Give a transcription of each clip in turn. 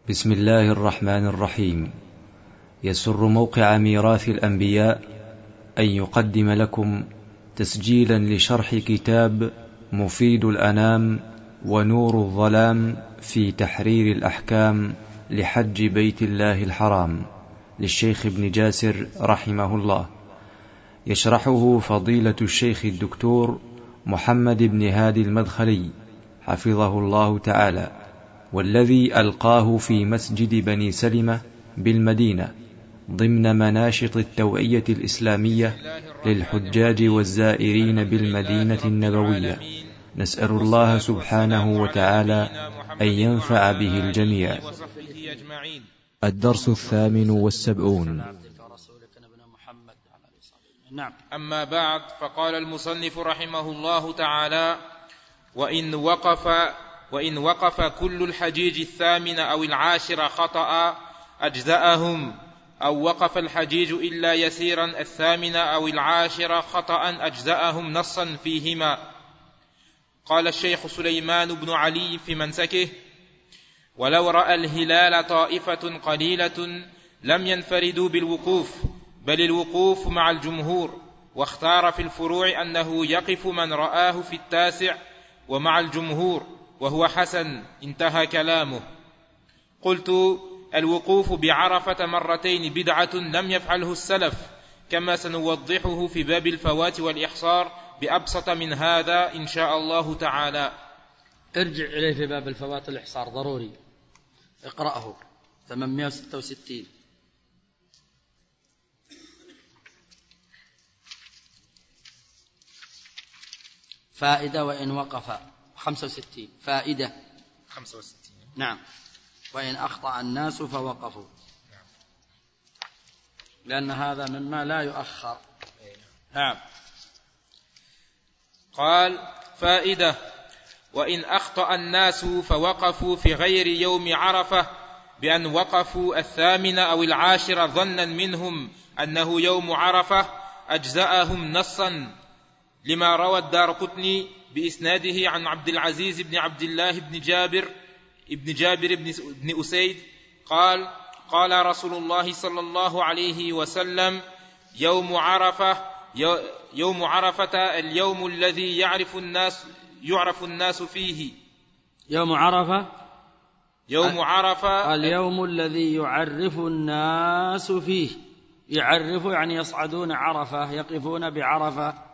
بسم الله الرحمن الرحيم. يسر موقع ميراث الأنبياء أن يقدم لكم تسجيلا لشرح كتاب مفيد الأنام ونور الظلام في تحرير الأحكام لحج بيت الله الحرام للشيخ ابن جاسر رحمه الله، يشرحه فضيلة الشيخ الدكتور محمد بن هادي المدخلي حفظه الله تعالى، والذي ألقاه في مسجد بني سلمة بالمدينة ضمن مناشط التوعية الإسلامية للحجاج والزائرين بالمدينة النبوية. نسأل الله سبحانه وتعالى أن ينفع به الجميع. الدرس 78. أما بعد، فقال المصنف رحمه الله تعالى: وإن وقف كل الحجيج 8 أو 10 خطأ أجزأهم، أو وقف الحجيج إلا يسيرا 8 أو 10 خطأ أجزأهم نصا فيهما. قال الشيخ سليمان بن علي في منسكه: ولو رأى الهلال طائفة قليلة لم ينفردوا بالوقوف، بل الوقوف مع الجمهور، واختار في الفروع أنه يقف من رآه في 9 ومع الجمهور، وهو حسن. انتهى كلامه. قلت: الوقوف بعرفة مرتين بدعة لم يفعله السلف، كما سنوضحه في باب الفوات والإحصار بأبسط من هذا إن شاء الله تعالى. ارجع إليه في باب الفوات والإحصار ضروري، اقرأه 866. فائدة: وإن وقف 65 فائدة 65. نعم. وإن أخطأ الناس فوقفوا، لأن هذا مما لا يؤخر. نعم. قال: فائدة: وإن أخطأ الناس فوقفوا في غير يوم عرفة بأن وقفوا 8 أو 10 ظنا منهم أنه يوم عرفة أجزأهم نصا، لما روى الدارقطني بإسناده عن عبد العزيز بن عبد الله بن جابر بن أسيد قال: قال رسول الله صلى الله عليه وسلم: يوم عرفة اليوم الذي يعرف الناس فيه. يوم عرفة اليوم الذي يعرف الناس فيه. يعرف يعني يصعدون عرفة، يقفون بعرفة.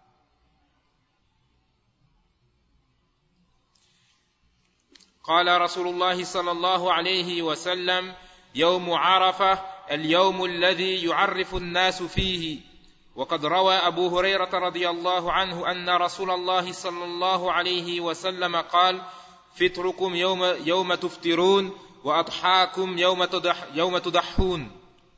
قال رسول الله صلى الله عليه وسلم: يوم عرفة اليوم الذي يعرف الناس فيه. وقد روى أبو هريرة رضي الله عنه أن رسول الله صلى الله عليه وسلم قال: فطركم يوم تفطرون، وأضحاكم يوم تضحون.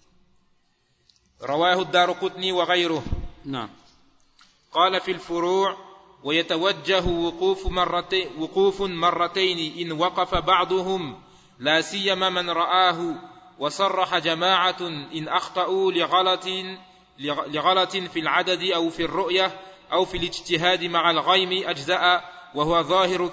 رواه الدارقطني وغيره. نعم. قال في الفروع: ويتوجه وقوف مرتين إن وقف بعضهم، لا سيما من رآه، وصرح جماعة إن أخطأوا لغلط في العدد أو في الرؤية أو في الاجتهاد مع الغيم أجزأ، وهو ظاهر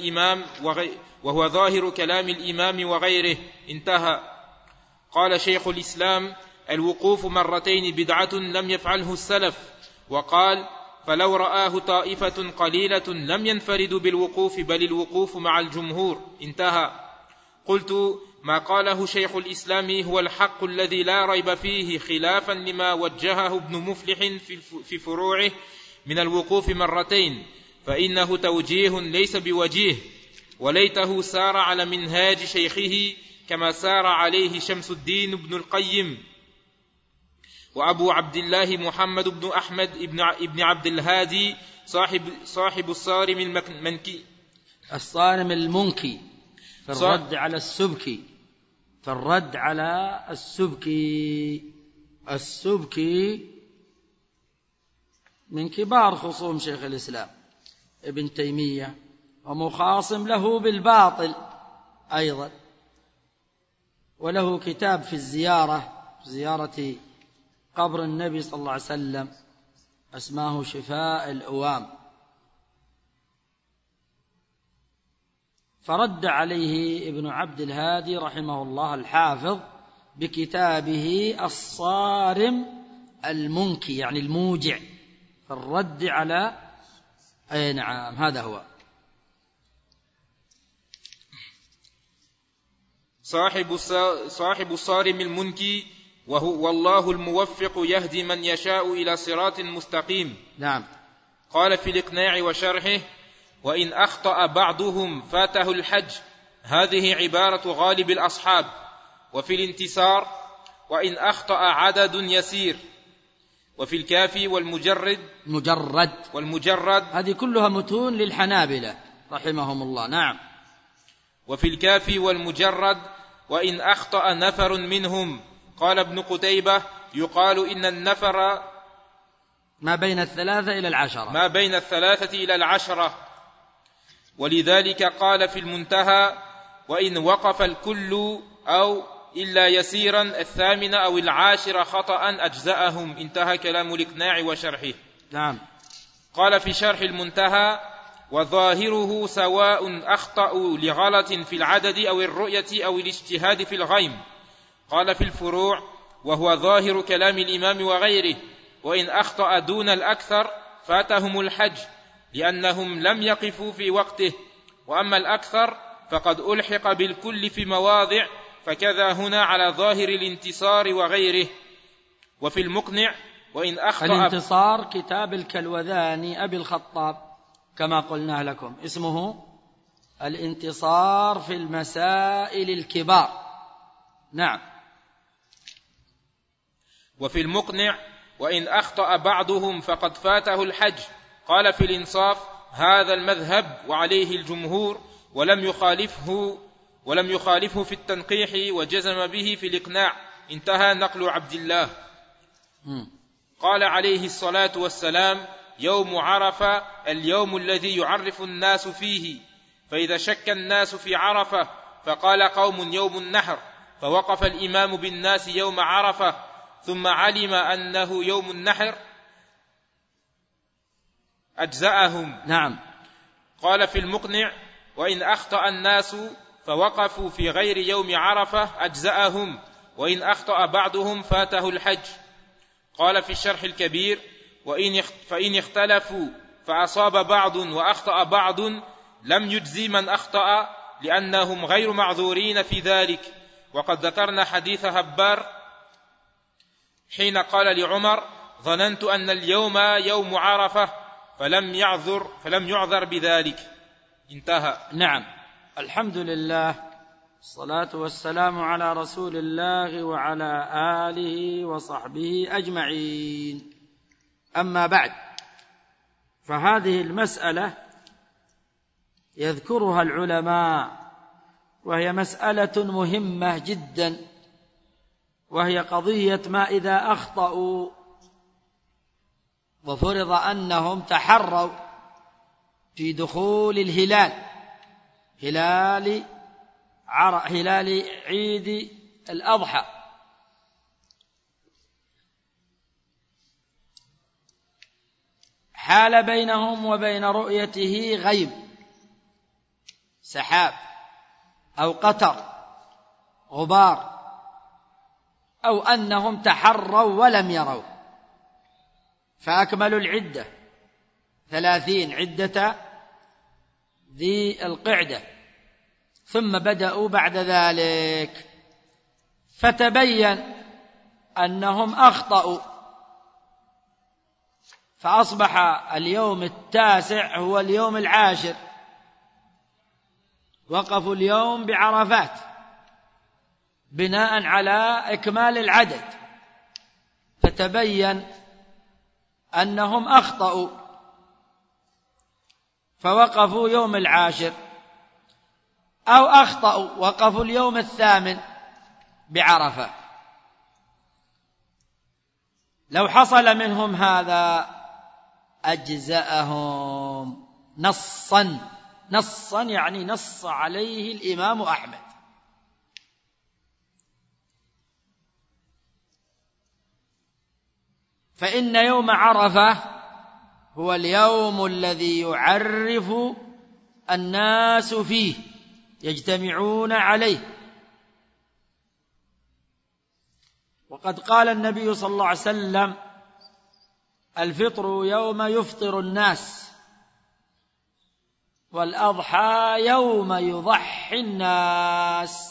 كلام الإمام وغيره. انتهى. قال شيخ الإسلام: الوقوف مرتين بدعة لم يفعله السلف. وقال: فلو رآه طائفة قليلة لم ينفردوا بالوقوف، بل الوقوف مع الجمهور. انتهى. قلت: ما قاله شيخ الإسلام هو الحق الذي لا ريب فيه، خلافا لما وجهه ابن مفلح في فروعه من الوقوف مرتين، فإنه توجيه ليس بوجيه، وليته سار على منهاج شيخه كما سار عليه شمس الدين ابن القيم وأبو عبد الله محمد بن أحمد ابن عبد الهادي صاحب الصارم المنكي الصارم المنكي في الرد على السبكي. السبكي من كبار خصوم شيخ الإسلام ابن تيمية، ومخاصم له بالباطل أيضا، وله كتاب في زيارة قبر النبي صلى الله عليه وسلم اسماه شفاء الأوام. فرد عليه ابن عبد الهادي رحمه الله الحافظ بكتابه الصارم المنكي، يعني الموجع، في الرد على نعم هذا هو صاحب الصارم المنكي، وهو والله الموفق يهدي من يشاء إلى صراط مستقيم. نعم. قال في الإقناع وشرحه: وإن أخطأ بعضهم فاته الحج، هذه عبارة غالب الأصحاب. وفي الانتصار: وإن أخطأ عدد يسير. وفي الكافي والمجرد هذه كلها متون للحنابلة رحمهم الله. نعم. وفي الكافي والمجرد: وإن أخطأ نفر منهم. قال ابن قتيبة: يقال إن النفر ما بين 3 إلى 10. ولذلك قال في المنتهى: وإن وقف الكل أو إلا يسيرا 8 أو 10 خطأ أجزأهم. انتهى كلام الإقناع وشرحه. نعم. قال في شرح المنتهى: وظاهره سواء أخطأوا لغلط في العدد أو الرؤية أو الاجتهاد في الغيم. قال في الفروع: وهو ظاهر كلام الإمام وغيره: وإن أخطأ دون الأكثر فاتهم الحج، لأنهم لم يقفوا في وقته. وأما الأكثر فقد ألحق بالكل في مواضع، فكذا هنا على ظاهر الانتصار وغيره. وفي المقنع: وإن أخطأ الانتصار كتاب الكلوذاني أبي الخطاب كما قلنا لكم، اسمه الانتصار في المسائل الكبار. نعم. وفي المقنع: وإن أخطأ بعضهم فقد فاته الحج. قال في الإنصاف: هذا المذهب وعليه الجمهور، ولم يخالفه في التنقيح، وجزم به في الإقناع. انتهى نقل عبد الله. قال عليه الصلاة والسلام: يوم عرفة اليوم الذي يعرف الناس فيه. فإذا شك الناس في عرفة فقال قوم يوم النحر، فوقف الإمام بالناس يوم عرفة ثم علم أنه يوم النحر أجزأهم. نعم. قال في المقنع: وإن أخطأ الناس فوقفوا في غير يوم عرفة أجزأهم، وإن أخطأ بعضهم فاته الحج. قال في الشرح الكبير: فإن اختلفوا فأصاب بعض وأخطأ بعض لم يجزي من أخطأ، لأنهم غير معذورين في ذلك. وقد ذكرنا حديث هبار حين قال لعمر: ظننت أن اليوم يوم عرفة، فلم يعذر بذلك. انتهى. نعم. الحمد لله، الصلاة والسلام على رسول الله وعلى آله وصحبه أجمعين. أما بعد، فهذه المسألة يذكرها العلماء، وهي مسألة مهمة جدا، وهي قضية ما إذا أخطأوا وفرض أنهم تحروا في دخول هلال عيد الأضحى، حال بينهم وبين رؤيته غيب، سحاب أو قطر غبار، أو أنهم تحروا ولم يروا، فأكملوا العدة 30 عدة ذي القعدة، ثم بدأوا بعد ذلك فتبين أنهم أخطأوا، فأصبح اليوم 9 هو اليوم 10، وقفوا اليوم بعرفات بناء على إكمال العدد، فتبين أنهم أخطأوا فوقفوا يوم 10، أو أخطأوا وقفوا اليوم 8 بعرفة. لو حصل منهم هذا أجزأهم نصا يعني نص عليه الإمام أحمد. فإن يوم عرفة هو اليوم الذي يعرف الناس فيه يجتمعون عليه. وقد قال النبي صلى الله عليه وسلم: الفطر يوم يفطر الناس، والأضحى يوم يضحي الناس.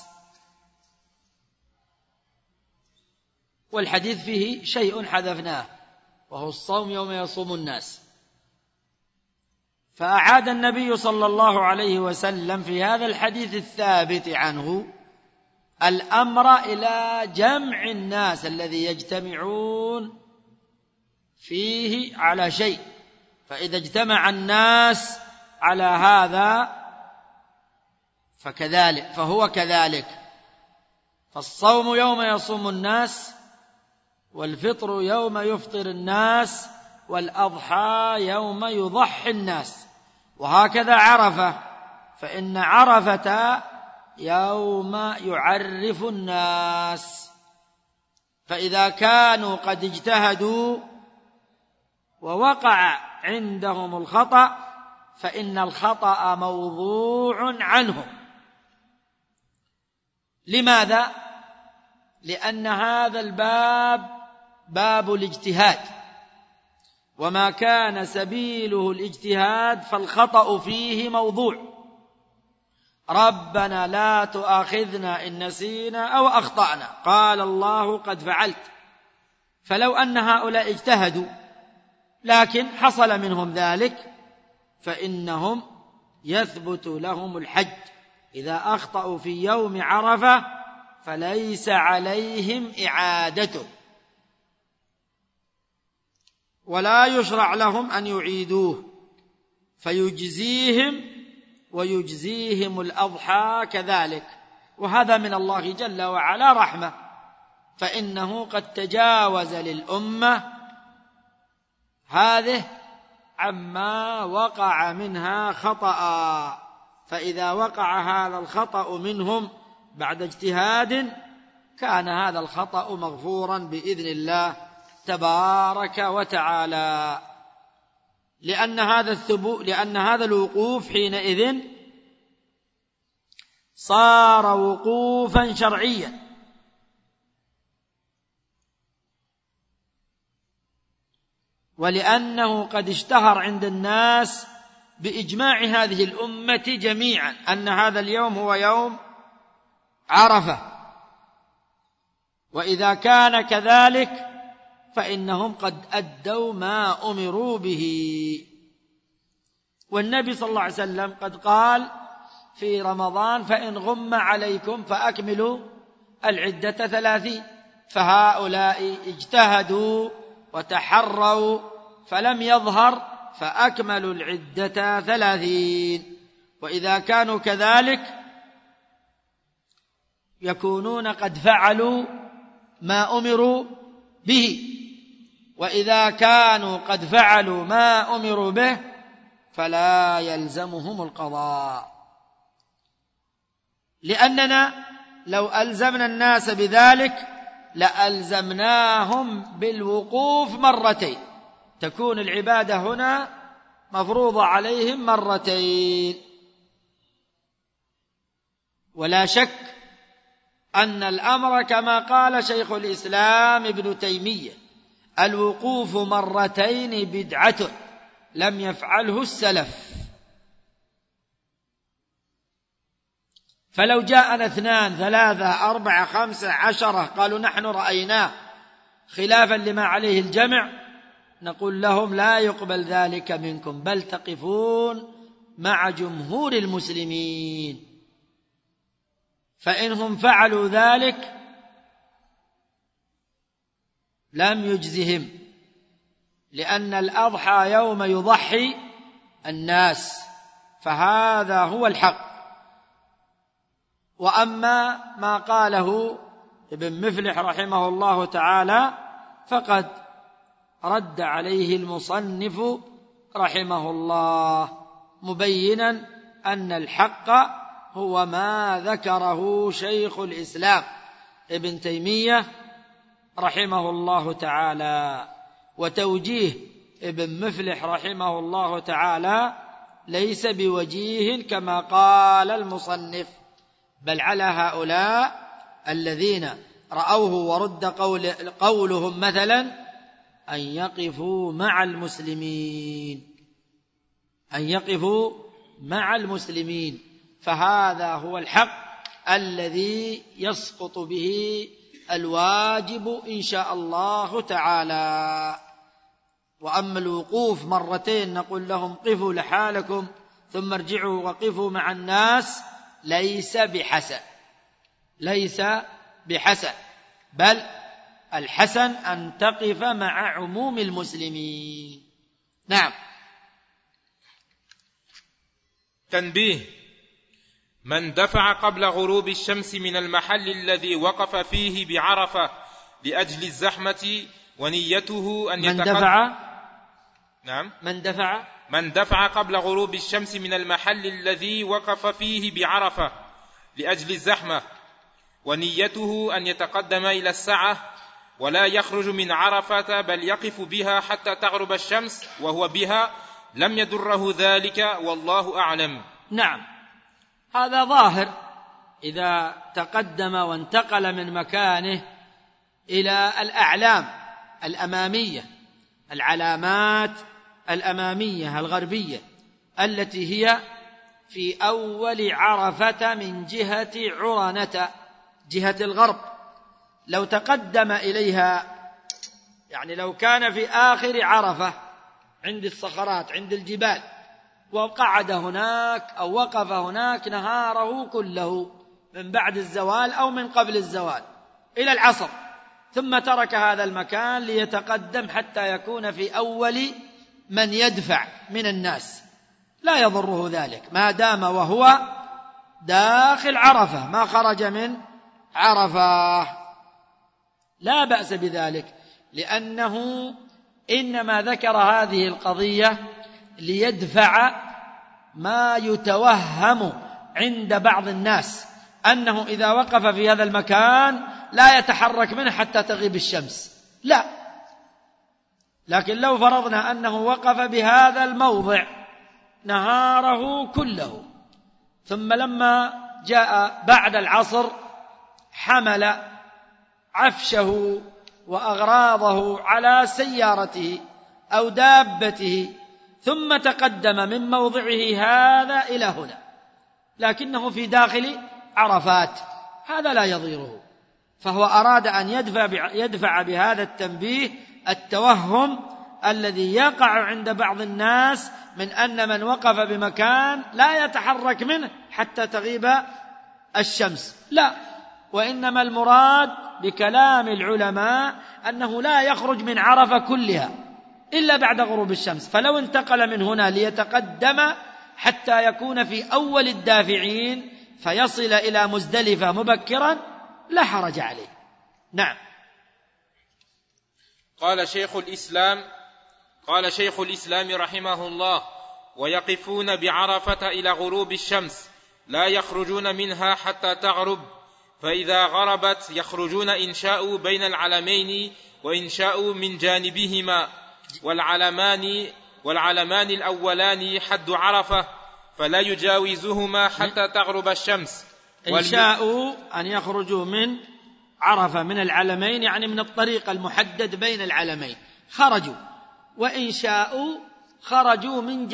والحديث فيه شيء حذفناه، وهو الصوم يوم يصوم الناس. فأعاد النبي صلى الله عليه وسلم في هذا الحديث الثابت عنه الأمر إلى جمع الناس الذي يجتمعون فيه على شيء. فإذا اجتمع الناس على هذا فهو كذلك. فالصوم يوم يصوم الناس، والفطر يوم يفطر الناس، والأضحى يوم يضحي الناس. وهكذا عرفة، فإن عرفة يوم يعرف الناس. فإذا كانوا قد اجتهدوا ووقع عندهم الخطأ فإن الخطأ موضوع عنهم. لماذا؟ لأن هذا الباب باب الاجتهاد، وما كان سبيله الاجتهاد فالخطأ فيه موضوع. ربنا لا تؤاخذنا إن نسينا أو أخطأنا، قال الله قد فعلت. فلو أن هؤلاء اجتهدوا لكن حصل منهم ذلك فإنهم يثبت لهم الحج. إذا أخطأوا في يوم عرفة فليس عليهم إعادته، ولا يشرع لهم أن يعيدوه، فيجزيهم ويجزيهم الأضحى كذلك. وهذا من الله جل وعلا رحمة، فإنه قد تجاوز للأمة هذه عما وقع منها خطأ. فإذا وقع هذا الخطأ منهم بعد اجتهاد كان هذا الخطأ مغفورا بإذن الله تبارك وتعالى، لأن هذا الوقوف حينئذ صار وقوفا شرعيا. ولأنه قد اشتهر عند الناس بإجماع هذه الأمة جميعا أن هذا اليوم هو يوم عرفة. وإذا كان كذلك فإنهم قد أدوا ما أمروا به. والنبي صلى الله عليه وسلم قد قال في رمضان: فإن غم عليكم فأكملوا العدة 30. فهؤلاء اجتهدوا وتحروا فلم يظهر فأكملوا العدة 30. وإذا كانوا كذلك يكونون قد فعلوا ما أمروا به. وإذا كانوا قد فعلوا ما أمروا به فلا يلزمهم القضاء، لأننا لو ألزمنا الناس بذلك لألزمناهم بالوقوف مرتين، تكون العبادة هنا مفروضة عليهم مرتين. ولا شك أن الأمر كما قال شيخ الإسلام ابن تيمية: الوقوف مرتين بدعة لم يفعله السلف. فلو جاءنا 2 3 4 5 10 قالوا نحن رأيناه خلافا لما عليه الجمع، نقول لهم: لا يقبل ذلك منكم، بل تقفون مع جمهور المسلمين. فإنهم فعلوا ذلك لم يجزهم، لأن الأضحى يوم يضحي الناس، فهذا هو الحق. وأما ما قاله ابن مفلح رحمه الله تعالى فقد رد عليه المصنف رحمه الله، مبينا أن الحق هو ما ذكره شيخ الإسلام ابن تيمية رحمه الله تعالى. وتوجيه ابن مفلح رحمه الله تعالى ليس بوجيه كما قال المصنف، بل على هؤلاء الذين رأوه ورد قولهم مثلا أن يقفوا مع المسلمين، أن يقفوا مع المسلمين، فهذا هو الحق الذي يسقط به الواجب إن شاء الله تعالى. وأما الوقوف مرتين نقول لهم قفوا لحالكم ثم ارجعوا وقفوا مع الناس ليس بحسن، ليس بحسن، بل الحسن أن تقف مع عموم المسلمين. نعم. تنبيه: من دفع قبل غروب الشمس من المحل الذي وقف فيه بعرفة لأجل الزحمة ونيته أن من دفع قبل غروب الشمس من المحل الذي وقف فيه بعرفة لأجل الزحمة ونيته أن يتقدم إلى الساعة ولا يخرج من عرفة بل يقف بها حتى تغرب الشمس وهو بها، لم يضره ذلك والله أعلم. نعم، هذا ظاهر. إذا تقدم وانتقل من مكانه إلى الأعلام الأمامية، العلامات الأمامية الغربية التي هي في أول عرفة من جهة عرنة، جهة الغرب، لو تقدم إليها، يعني لو كان في آخر عرفة عند الصخرات عند الجبال وقعد هناك أو وقف هناك نهاره كله من بعد الزوال أو من قبل الزوال إلى العصر، ثم ترك هذا المكان ليتقدم حتى يكون في أول من يدفع من الناس، لا يضره ذلك ما دام وهو داخل عرفة ما خرج من عرفة، لا بأس بذلك، لأنه إنما ذكر هذه القضية ليدفع ما يتوهم عند بعض الناس أنه إذا وقف في هذا المكان لا يتحرك منه حتى تغيب الشمس، لا. لكن لو فرضنا أنه وقف بهذا الموضع نهاره كله، ثم لما جاء بعد العصر حمل عفشه وأغراضه على سيارته أو دابته ثم تقدم من موضعه هذا إلى هنا، لكنه في داخل عرفات، هذا لا يضيره، فهو أراد أن يدفع بهذا التنبيه التوهم الذي يقع عند بعض الناس من أن من وقف بمكان لا يتحرك منه حتى تغيب الشمس، لا، وإنما المراد بكلام العلماء أنه لا يخرج من عرفة كلها إلا بعد غروب الشمس، فلو انتقل من هنا ليتقدم حتى يكون في أول الدافعين فيصل إلى مزدلفة مبكرا لا حرج عليه. نعم. قال شيخ الإسلام رحمه الله: ويقفون بعرفة إلى غروب الشمس لا يخرجون منها حتى تغرب، فإذا غربت يخرجون إن شاءوا بين العلمين وإن شاءوا من جانبهما، والعلمان الأولان حد عرفة فلا يجاوزهما حتى تغرب الشمس. إن شاءوا أن يخرجوا من عرفة من العلمين، يعني من الطريق المحدد بين العلمين خرجوا، وإن شاءوا خرجوا من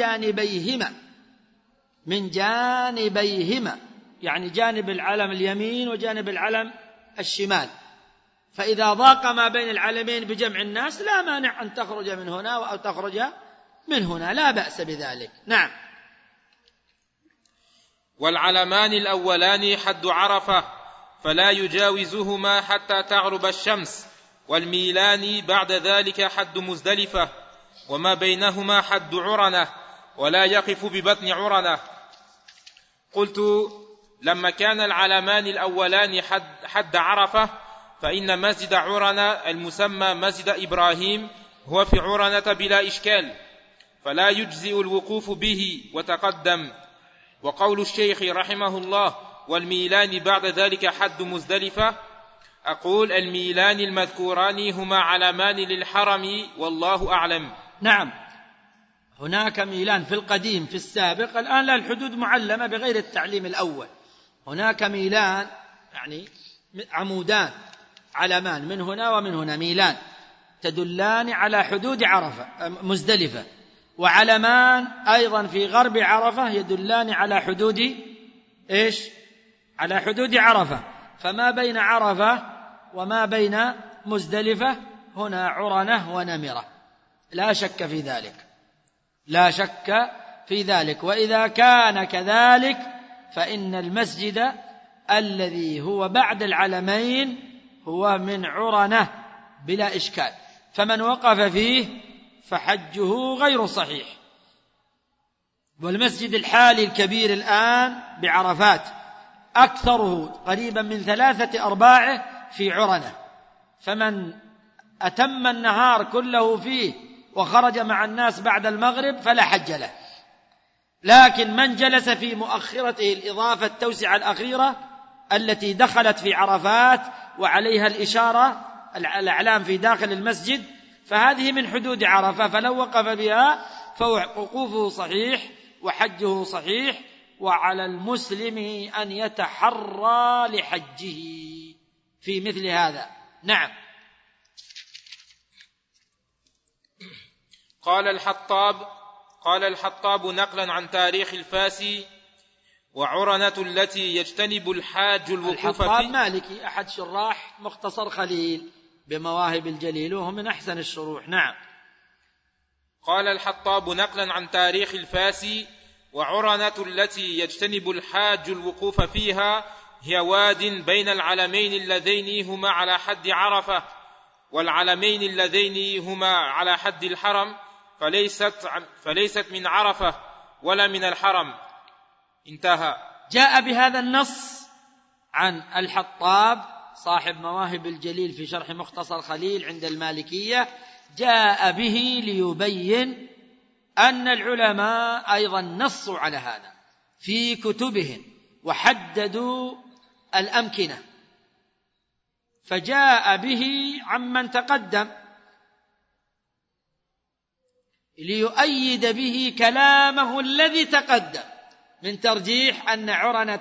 جانبيهما، يعني جانب العلم اليمين وجانب العلم الشمال، فإذا ضاق ما بين العلمين بجمع الناس لا مانع أن تخرج من هنا أو تخرج من هنا، لا بأس بذلك. نعم. والعلمان الأولان حد عرفة فلا يجاوزهما حتى تغرب الشمس، والميلان بعد ذلك حد مزدلفة، وما بينهما حد عرنة ولا يقف ببطن عرنة. قلت: لما كان العلمان الأولان حد عرفة فإن مسجد عرنة المسمى مسجد إبراهيم هو في عرنة بلا إشكال، فلا يجزئ الوقوف به وتقدم. وقول الشيخ رحمه الله: والميلان بعد ذلك حد مزدلفة، أقول الميلان المذكوران هما علمان للحرم والله أعلم. نعم، هناك ميلان في القديم في السابق، الآن لا، الحدود معلمة بغير التعليم الأول. هناك ميلان يعني عمودان علمان من هنا ومن هنا، ميلان تدلان على حدود عرفة مزدلفة، وعلمان أيضا في غرب عرفة يدلان على حدود إيش؟ على حدود عرفة. فما بين عرفة وما بين مزدلفة هنا عرنة ونمرة، لا شك في ذلك، لا شك في ذلك. وإذا كان كذلك فإن المسجد الذي هو بعد العلمين هو من عرنة بلا إشكال، فمن وقف فيه فحجه غير صحيح. والمسجد الحالي الكبير الآن بعرفات أكثره قريبا من 3/4 في عرنة، فمن أتم النهار كله فيه وخرج مع الناس بعد المغرب فلا حج له. لكن من جلس في مؤخرته الإضافة التوسعة الأخيرة التي دخلت في عرفات وعليها الإشارة الأعلام في داخل المسجد، فهذه من حدود عرفة، فلو وقف بها فوقوفه صحيح وحجه صحيح، وعلى المسلم أن يتحرى لحجه في مثل هذا. نعم. قال الحطاب نقلا عن تاريخ الفاسي: وعرنة التي يجتنب الحاج الوقوف الحطاب مالكي أحد شراح مختصر خليل بمواهب الجليل، وهو من أحسن الشروح. نعم. قال الحطاب نقلا عن تاريخ الفاسي: وعرنة التي يجتنب الحاج الوقوف فيها هي واد بين العلمين اللذين هما على حد عرفة والعلمين اللذين هما على حد الحرم، فليست من عرفة ولا من الحرم. انتهى. جاء بهذا النص عن الحطاب صاحب مواهب الجليل في شرح مختصر خليل عند المالكية، جاء به ليبين أن العلماء أيضا نصوا على هذا في كتبهم وحددوا الأمكنة، فجاء به عمن تقدم ليؤيد به كلامه الذي تقدم من ترجيح أن عرنة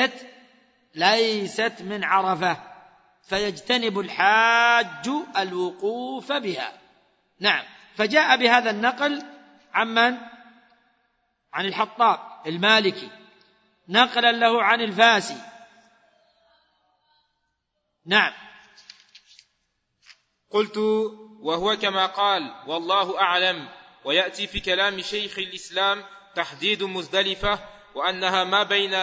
ليست من عرفة، فيجتنب الحاج الوقوف بها. نعم. فجاء بهذا النقل عمن؟ عن الحطاب المالكي نقلا له عن الفاسي. نعم. قلت: وهو كما قال والله أعلم. ويأتي في كلام شيخ الإسلام تحديد مزدلفة وأنها ما بين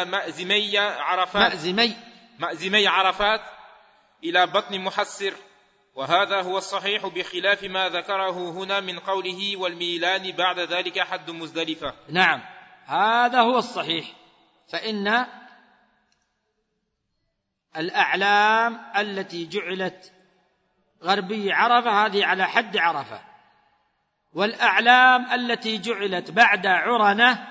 مأزمي عرفات إلى بطن محسر، وهذا هو الصحيح بخلاف ما ذكره هنا من قوله والميلان بعد ذلك حد مزدلفة. نعم، هذا هو الصحيح، فإن الأعلام التي جعلت غربي عرفة هذه على حد عرفة، والأعلام التي جعلت بعد عرنة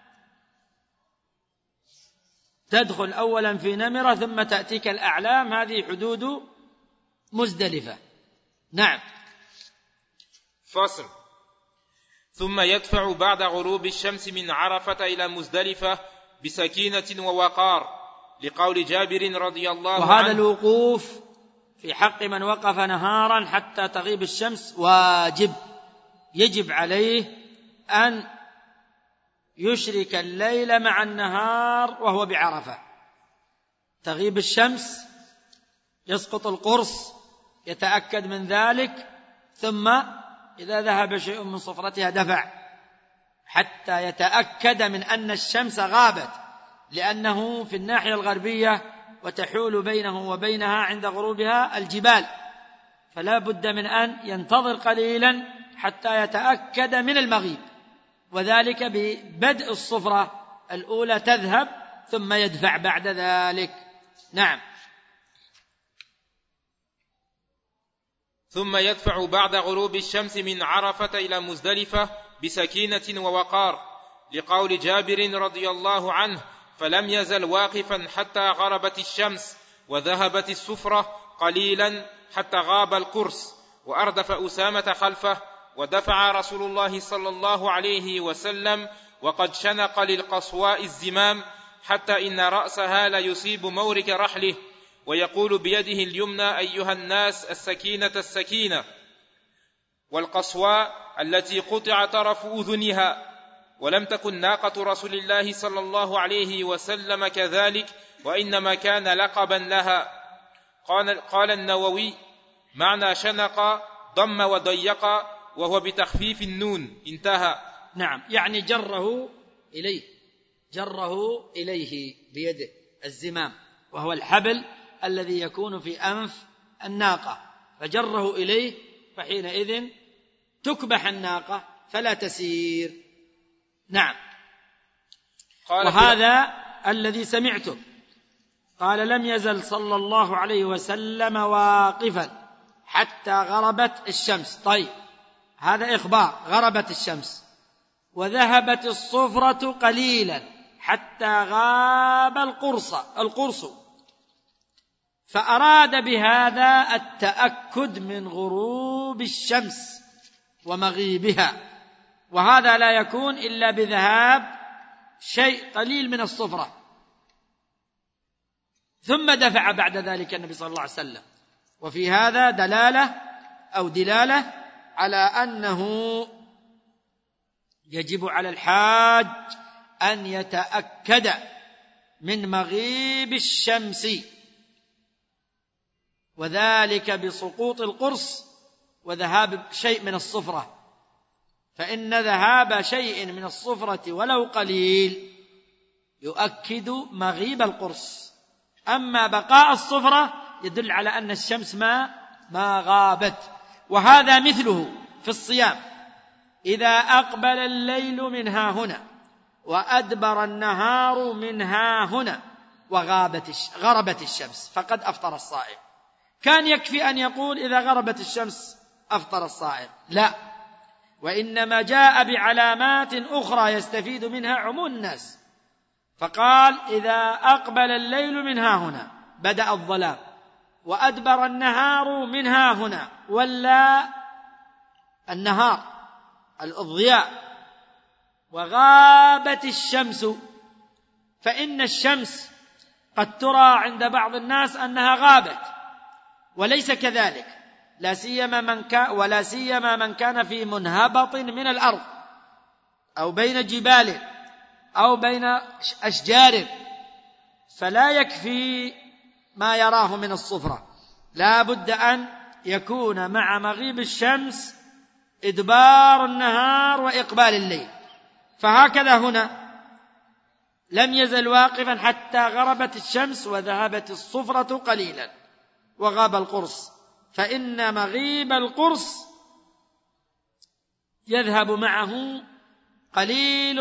تدخل أولا في نمرة ثم تأتيك الأعلام، هذه حدود مزدلفة. نعم. فصل. ثم يدفع بعد غروب الشمس من عرفة إلى مزدلفة بسكينة ووقار، لقول جابر رضي الله عنه. وهذا الوقوف في حق من وقف نهارا حتى تغيب الشمس واجب، يجب عليه أن يشرك الليل مع النهار وهو بعرفة. تغيب الشمس يسقط القرص، يتأكد من ذلك، ثم إذا ذهب شيء من صفرتها دفع حتى يتأكد من أن الشمس غابت، لأنه في الناحية الغربية وتحول بينه وبينها عند غروبها الجبال، فلا بد من أن ينتظر قليلا حتى يتأكد من المغيب، وذلك ببدء الصفرة الأولى تذهب ثم يدفع بعد ذلك. نعم. ثم يدفع بعد غروب الشمس من عرفة إلى مزدلفة بسكينة ووقار، لقول جابر رضي الله عنه: فلم يزل واقفا حتى غربت الشمس وذهبت الصفرة قليلا حتى غاب القرص، وأردف أسامة خلفه ودفع رسول الله صلى الله عليه وسلم وقد شنق للقصواء الزمام حتى إن رأسها ليصيب مورك رحله، ويقول بيده اليمنى: أيها الناس السكينة السكينة. والقصواء التي قطع طرف أذنها، ولم تكن ناقة رسول الله صلى الله عليه وسلم كذلك، وإنما كان لقبا لها. قال النووي: معنى شنق ضم وضيق، وهو بتخفيف النون. انتهى. نعم، يعني جره إليه بيده الزمام، وهو الحبل الذي يكون في أنف الناقة، فجره إليه، فحينئذ تكبح الناقة فلا تسير. نعم. وهذا الذي سمعته، قال: لم يزل صلى الله عليه وسلم واقفا حتى غربت الشمس. طيب، هذا إخبار. غربت الشمس وذهبت الصفرة قليلا حتى غاب القرص، فأراد بهذا التأكد من غروب الشمس ومغيبها، وهذا لا يكون إلا بذهاب شيء قليل من الصفرة. ثم دفع بعد ذلك النبي صلى الله عليه وسلم. وفي هذا دلالة على أنه يجب على الحاج أن يتأكد من مغيب الشمس، وذلك بسقوط القرص وذهاب شيء من الصفرة، فإن ذهاب شيء من الصفرة ولو قليل يؤكد مغيب القرص، أما بقاء الصفرة يدل على أن الشمس ما غابت. وهذا مثله في الصيام: إذا أقبل الليل من ها هنا وأدبر النهار من ها هنا وغربت الشمس فقد أفطر الصائم. كان يكفي أن يقول: إذا غربت الشمس أفطر الصائم. لا، وإنما جاء بعلامات أخرى يستفيد منها عموم الناس، فقال: إذا أقبل الليل من ها هنا، بدأ الظلام، وأدبر النهار من ها هنا، ولا النهار الضياء، وغابت الشمس. فإن الشمس قد ترى عند بعض الناس أنها غابت، وليس كذلك، لا سيما من كان في منهبط من الأرض أو بين جبال أو بين أشجار، فلا يكفي ما يراه من الصفرة، لا بد أن يكون مع مغيب الشمس إدبار النهار وإقبال الليل. فهكذا هنا لم يزل واقفا حتى غربت الشمس وذهبت الصفرة قليلا وغاب القرص، فإن مغيب القرص يذهب معه قليل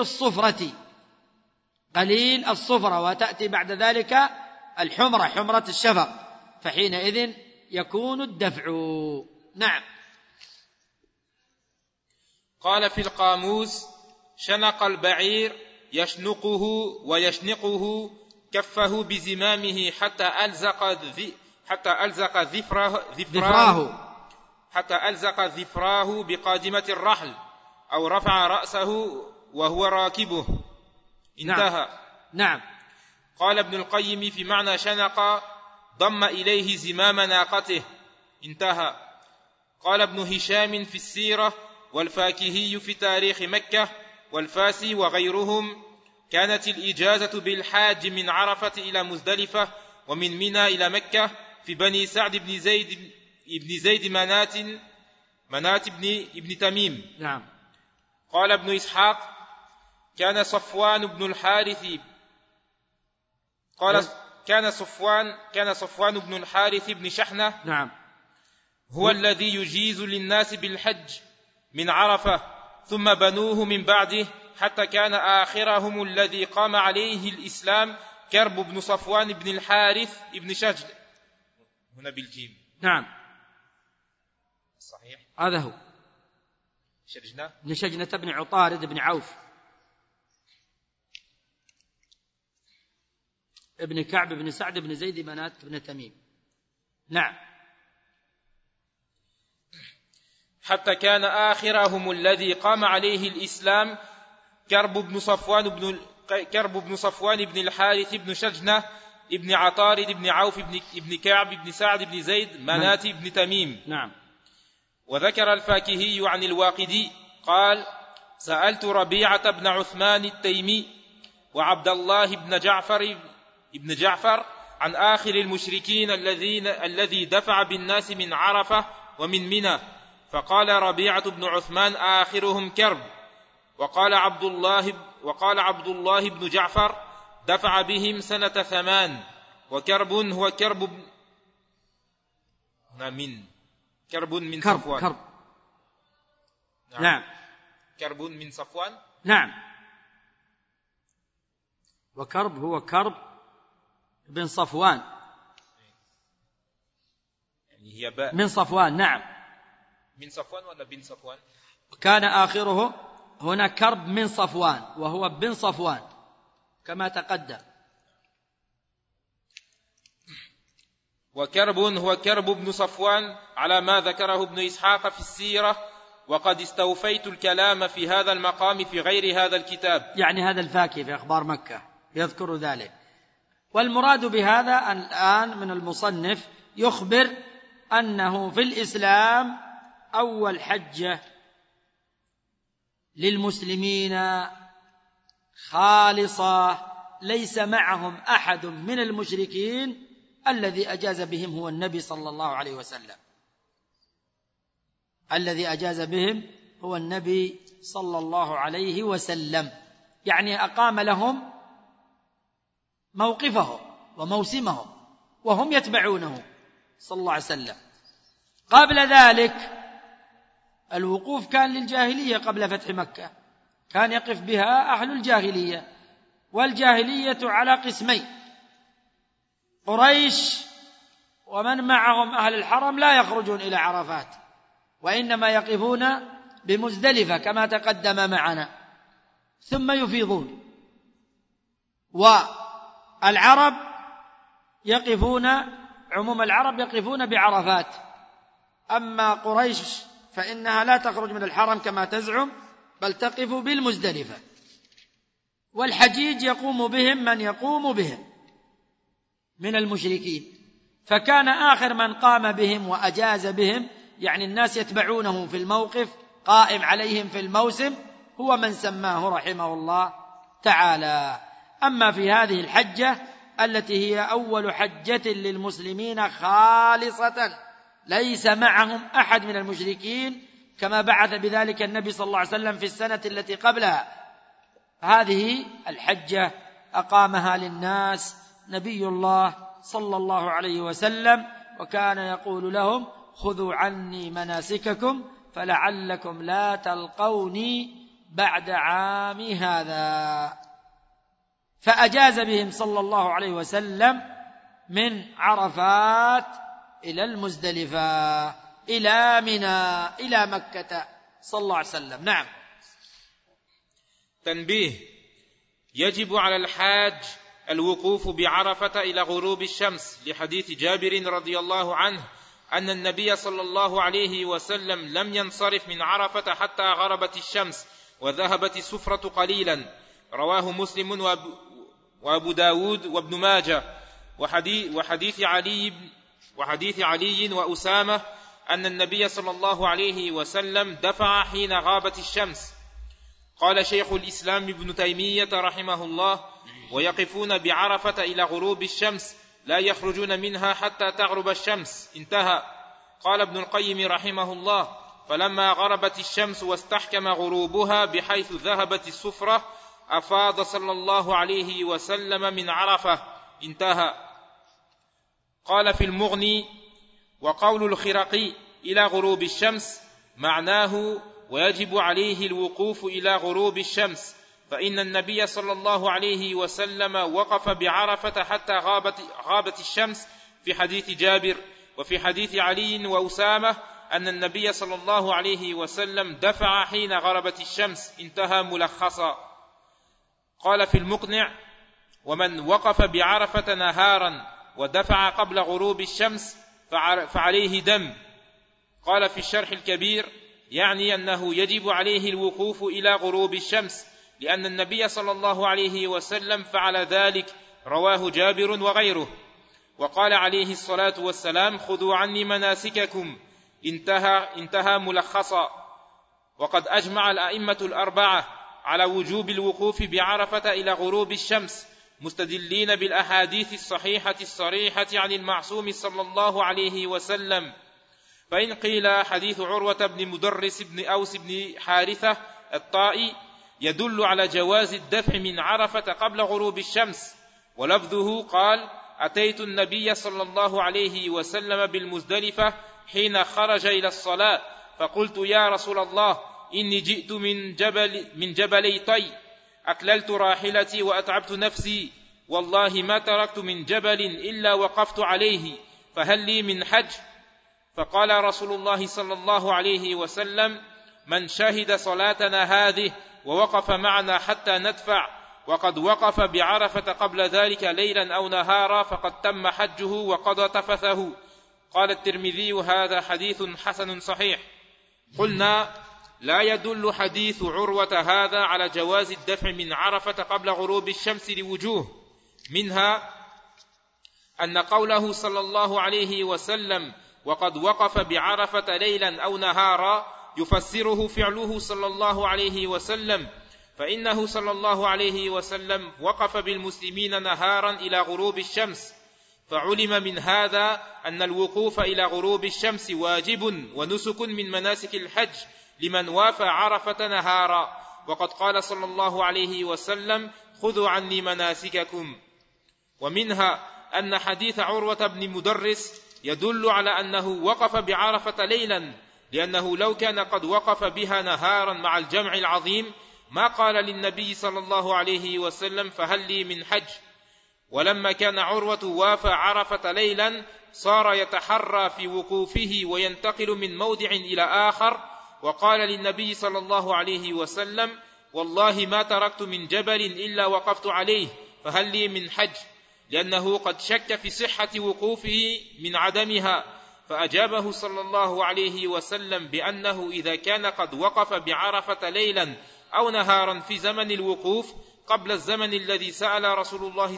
الصفرة، وتأتي بعد ذلك حمرة الشفق، فحينئذ يكون الدفع. نعم. قال في القاموس: شنق البعير يشنقه ويشنقه كفه بزمامه حتى ألزق ذفراه بقادمة الرحل، أو رفع رأسه وهو راكبه. انتهى. نعم. قال ابن القيم في معنى شنق: ضم إليه زمام ناقته. انتهى. قال ابن هشام في السيرة والفاكهي في تاريخ مكة والفاسي وغيرهم: كانت الإجازة بالحاج من عرفة إلى مزدلفة ومن منى إلى مكة في بني سعد بن زيد منات ابن تميم. نعم. قال ابن إسحاق: كان صفوان بن الحارث بن شحنة. نعم. هو الذي يجيز للناس بالحج من عرفة، ثم بنوه من بعده، حتى كان آخرهم الذي قام عليه الإسلام كرب بن صفوان بن الحارث بن شجل، هنا بالجيم. نعم، صحيح، هذا هو شجنة بن عطارد بن عوف ابن كعب بن سعد بن زيد منات بن تميم. نعم. حتى كان آخرهم الذي قام عليه الإسلام كرب بن صفوان بن الحارث بن شجنة ابن عطارد بن عوف بن كعب بن سعد بن زيد منات بن تميم. نعم. وذكر الفاكهي عن الواقدي قال: سألت ربيعة بن عثمان التيمي وعبد الله بن جعفر عن آخر المشركين الذي دفع بالناس من عرفة ومن منى، فقال ربيعة بن عثمان: آخرهم كرب. وقال عبد الله بن جعفر: دفع بهم سنة 8، وكرب هو كرب من صفوان. نعم. كرب من صفوان. نعم. وكرب هو كرب بن صفوان، يعني هي باء من صفوان. نعم. من صفوان ولا بن صفوان؟ كان آخره هنا كرب من صفوان، وهو بن صفوان كما تقدم. وكرب هو كرب بن صفوان على ما ذكره ابن إسحاق في السيرة، وقد استوفيت الكلام في هذا المقام في غير هذا الكتاب. يعني هذا الفاكهي في أخبار مكة يذكر ذلك. والمراد بهذا الآن من المصنف يخبر أنه في الإسلام أول حجة للمسلمين خالصة ليس معهم أحد من المشركين، الذي أجاز بهم هو النبي صلى الله عليه وسلم. الذي أجاز بهم هو النبي صلى الله عليه وسلم، يعني أقام لهم موقفهم وموسمهم وهم يتبعونه صلى الله عليه وسلم. قبل ذلك الوقوف كان للجاهلية، قبل فتح مكة كان يقف بها أهل الجاهلية، والجاهلية على قسمين: قريش ومن معهم أهل الحرم لا يخرجون إلى عرفات، وإنما يقفون بمزدلفة كما تقدم معنا ثم يفيضون. والعرب يقفون، عموم العرب يقفون بعرفات. أما قريش فإنها لا تخرج من الحرم كما تزعم، بل تقف بالمزدلفة. والحجيج يقوم بهم من يقوم بهم من المشركين، فكان آخر من قام بهم وأجاز بهم، يعني الناس يتبعونه في الموقف قائم عليهم في الموسم، هو من سماه رحمه الله تعالى. أما في هذه الحجة التي هي أول حجة للمسلمين خالصة ليس معهم أحد من المشركين، كما بعث بذلك النبي صلى الله عليه وسلم في السنة التي قبلها، هذه الحجة أقامها للناس نبي الله صلى الله عليه وسلم، وكان يقول لهم: خذوا عني مناسككم فلعلكم لا تلقوني بعد عامي هذا. فأجاز بهم صلى الله عليه وسلم من عرفات إلى المزدلفة إلى منى إلى مكة صلى الله عليه وسلم. نعم. تنبيه: يجب على الحاج الوقوف بعرفة إلى غروب الشمس، لحديث جابر رضي الله عنه أن النبي صلى الله عليه وسلم لم ينصرف من عرفة حتى غربت الشمس وذهبت السفرة قليلا، رواه مسلم وأبو داود وابن ماجه. وحديث علي وأسامة أن النبي صلى الله عليه وسلم دفع حين غابت الشمس. قال شيخ الإسلام ابن تيمية رحمه الله: ويقفون بعرفة إلى غروب الشمس لا يخرجون منها حتى تغرب الشمس، انتهى. قال ابن القيم رحمه الله: فلما غربت الشمس واستحكم غروبها بحيث ذهبت السفرة أفاض صلى الله عليه وسلم من عرفة، انتهى. قال في المغني: وقول الخرقي إلى غروب الشمس معناه ويجب عليه الوقوف إلى غروب الشمس، فإن النبي صلى الله عليه وسلم وقف بعرفة حتى غابت الشمس في حديث جابر، وفي حديث علي وأسامة أن النبي صلى الله عليه وسلم دفع حين غربت الشمس، انتهى ملخصا. قال في المقنع: ومن وقف بعرفة نهارا ودفع قبل غروب الشمس فعليه دم. قال في الشرح الكبير: يعني أنه يجب عليه الوقوف إلى غروب الشمس، لأن النبي صلى الله عليه وسلم فعل ذلك، رواه جابر وغيره. وقال عليه الصلاة والسلام: خذوا عني مناسككم، انتهى ملخصا. وقد أجمع الأئمة الأربعة على وجوب الوقوف بعرفة إلى غروب الشمس، مستدلين بالأحاديث الصحيحة الصريحة عن المعصوم صلى الله عليه وسلم. فإن قيل حديث عروة بن مدرس بن أوس بن حارثة الطائي يدل على جواز الدفع من عرفة قبل غروب الشمس، ولفظه قال: أتيت النبي صلى الله عليه وسلم بالمزدلفة حين خرج إلى الصلاة، فقلت: يا رسول الله، إني جئت من جبلي طي، أكللت راحلتي وأتعبت نفسي، والله ما تركت من جبل إلا وقفت عليه، فهل لي من حج؟ فقال رسول الله صلى الله عليه وسلم: من شهد صلاتنا هذه ووقف معنا حتى ندفع، وقد وقف بعرفة قبل ذلك ليلا أو نهارا، فقد تم حجه وقضى تفثه. قال الترمذي: هذا حديث حسن صحيح. قلنا: لا يدل حديث عروة هذا على جواز الدفع من عرفة قبل غروب الشمس لوجوه، منها أن قوله صلى الله عليه وسلم: وقد وقف بعرفة ليلا أو نهارا، يفسره فعله صلى الله عليه وسلم، فإنه صلى الله عليه وسلم وقف بالمسلمين نهارا إلى غروب الشمس، فعلم من هذا أن الوقوف إلى غروب الشمس واجب ونسك من مناسك الحج لمن وافى عرفة نهارا. وقد قال صلى الله عليه وسلم: خذوا عني مناسككم. ومنها أن حديث عروة بن مدرس يدل على أنه وقف بعرفة ليلا، لأنه لو كان قد وقف بها نهارا مع الجمع العظيم ما قال للنبي صلى الله عليه وسلم: فهل لي من حج؟ ولما كان عروة وافى عرفة ليلا صار يتحرى في وقوفه وينتقل من موضع إلى آخر، وقال للنبي صلى الله عليه وسلم: والله ما تركت من جبل إلا وقفت عليه، فهل لي من حج؟ لأنه قد شك في صحة وقوفه من عدمها، فأجابه صلى الله عليه وسلم بأنه إذا كان قد وقف بعرفة ليلا أو نهارا في زمن الوقوف قبل الزمن الذي سأل رسول الله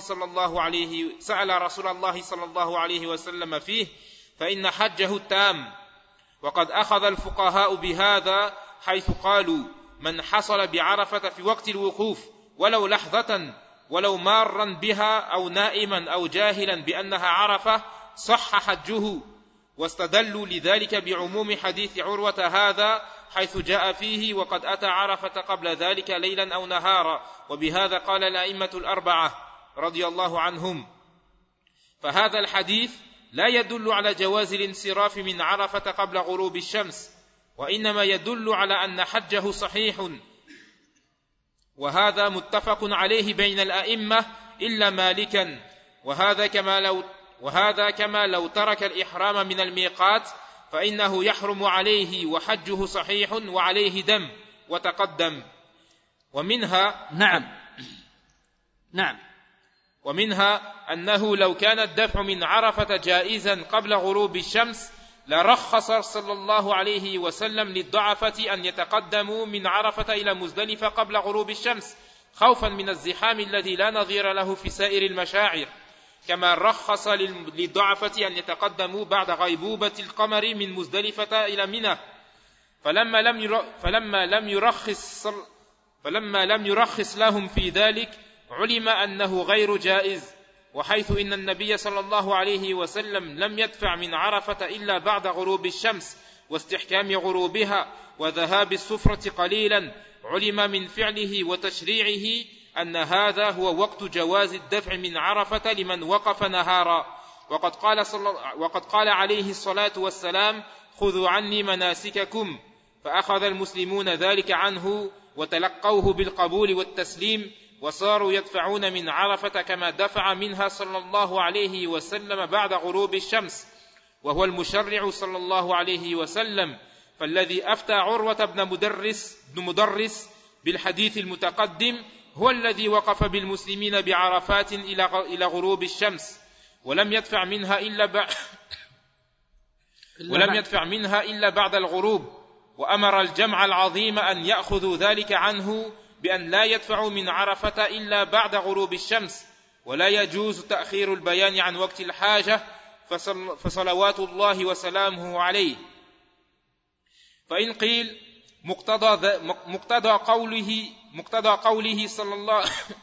صلى الله عليه وسلم فيه، فإن حجه تام. وقد أخذ الفقهاء بهذا، حيث قالوا: من حصل بعرفة في وقت الوقوف ولو لحظة، ولو مارا بها أو نائما أو جاهلا بأنها عرفة، صح حجه. واستدلوا لذلك بعموم حديث عروة هذا، حيث جاء فيه: وقد أتى عرفة قبل ذلك ليلا أو نهارا. وبهذا قال الأئمة الأربعة رضي الله عنهم. فهذا الحديث لا يدل على جواز الانصراف من عرفة قبل غروب الشمس، وإنما يدل على أن حجه صحيح، وهذا متفق عليه بين الأئمة إلا مالكا، وهذا كما لو ترك الإحرام من الميقات فإنه يحرم عليه وحجه صحيح وعليه دم، وتقدم. ومنها أنه لو كان الدفع من عرفة جائزا قبل غروب الشمس لرخص صلى الله عليه وسلم للضعفة أن يتقدموا من عرفة إلى مزدلفة قبل غروب الشمس، خوفا من الزحام الذي لا نظير له في سائر المشاعر، كما رخص للضعفة أن يتقدموا بعد غيبوبة القمر من مزدلفة إلى منى. فلما لم يرخص لهم في ذلك علم أنه غير جائز، وحيث إن النبي صلى الله عليه وسلم لم يدفع من عرفة إلا بعد غروب الشمس واستحكام غروبها وذهاب السفرة قليلا، علم من فعله وتشريعه أن هذا هو وقت جواز الدفع من عرفة لمن وقف نهارا. وقد قال عليه الصلاة والسلام: خذوا عني مناسككم، فأخذ المسلمون ذلك عنه وتلقوه بالقبول والتسليم، وصاروا يدفعون من عرفة كما دفع منها صلى الله عليه وسلم بعد غروب الشمس، وهو المشرع صلى الله عليه وسلم. فالذي أفتى عروة بن مدرس بالحديث المتقدم هو الذي وقف بالمسلمين بعرفات إلى غروب الشمس، ولم يدفع منها إلا بعد الغروب، وأمر الجمع العظيم أن يأخذوا ذلك عنه بأن لا يدفعوا من عرفة إلا بعد غروب الشمس، ولا يجوز تأخير البيان عن وقت الحاجة، فصلوات الله وسلامه عليه. فإن قيل مقتضى قوله صلى الله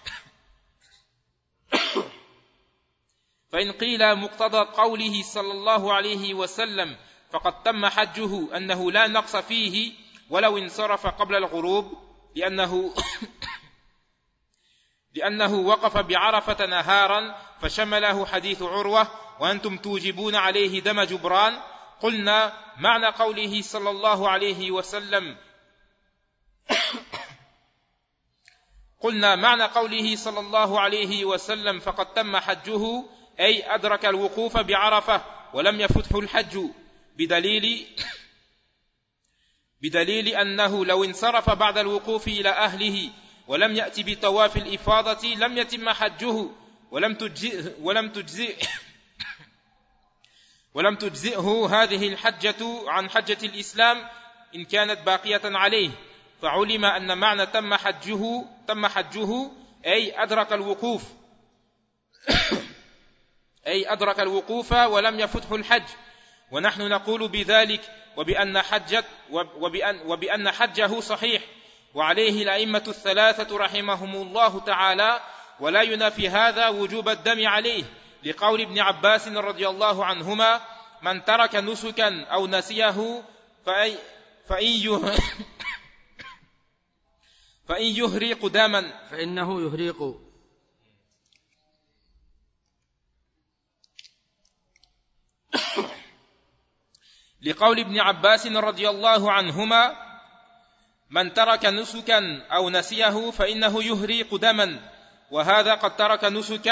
فإن قيل مقتضى قوله صلى الله عليه وسلم فقد تم حجه أنه لا نقص فيه ولو انصرف قبل الغروب، لأنه وقف بعرفة نهارا فشمله حديث عروة وأنتم توجبون عليه دم جبران. قلنا معنى قوله صلى الله عليه وسلم فقد تم حجه أي أدرك الوقوف بعرفة ولم يفته الحج، بدليل أنه لو انصرف بعد الوقوف إلى أهله ولم يأتي بطواف الإفاضة لم يتم حجه ولم تجزئه هذه الحجة عن حجة الإسلام إن كانت باقية عليه. فعلم أن معنى تم حجه أي أدرك الوقوف ولم يفته الحج. ونحن نقول بذلك وبأن حجه صحيح، وعليه الأئمة الثلاثة رحمهم الله تعالى، ولا ينافي هذا وجوب الدم عليه، لقول ابن عباس رضي الله عنهما: من ترك نسكا أو نسيه فإن يهريق دما فإنه يهريق. لقول ابن عباس رضي الله عنهما: من ترك نسكا أو نسيه فإنه يهريق دما، وهذا قد ترك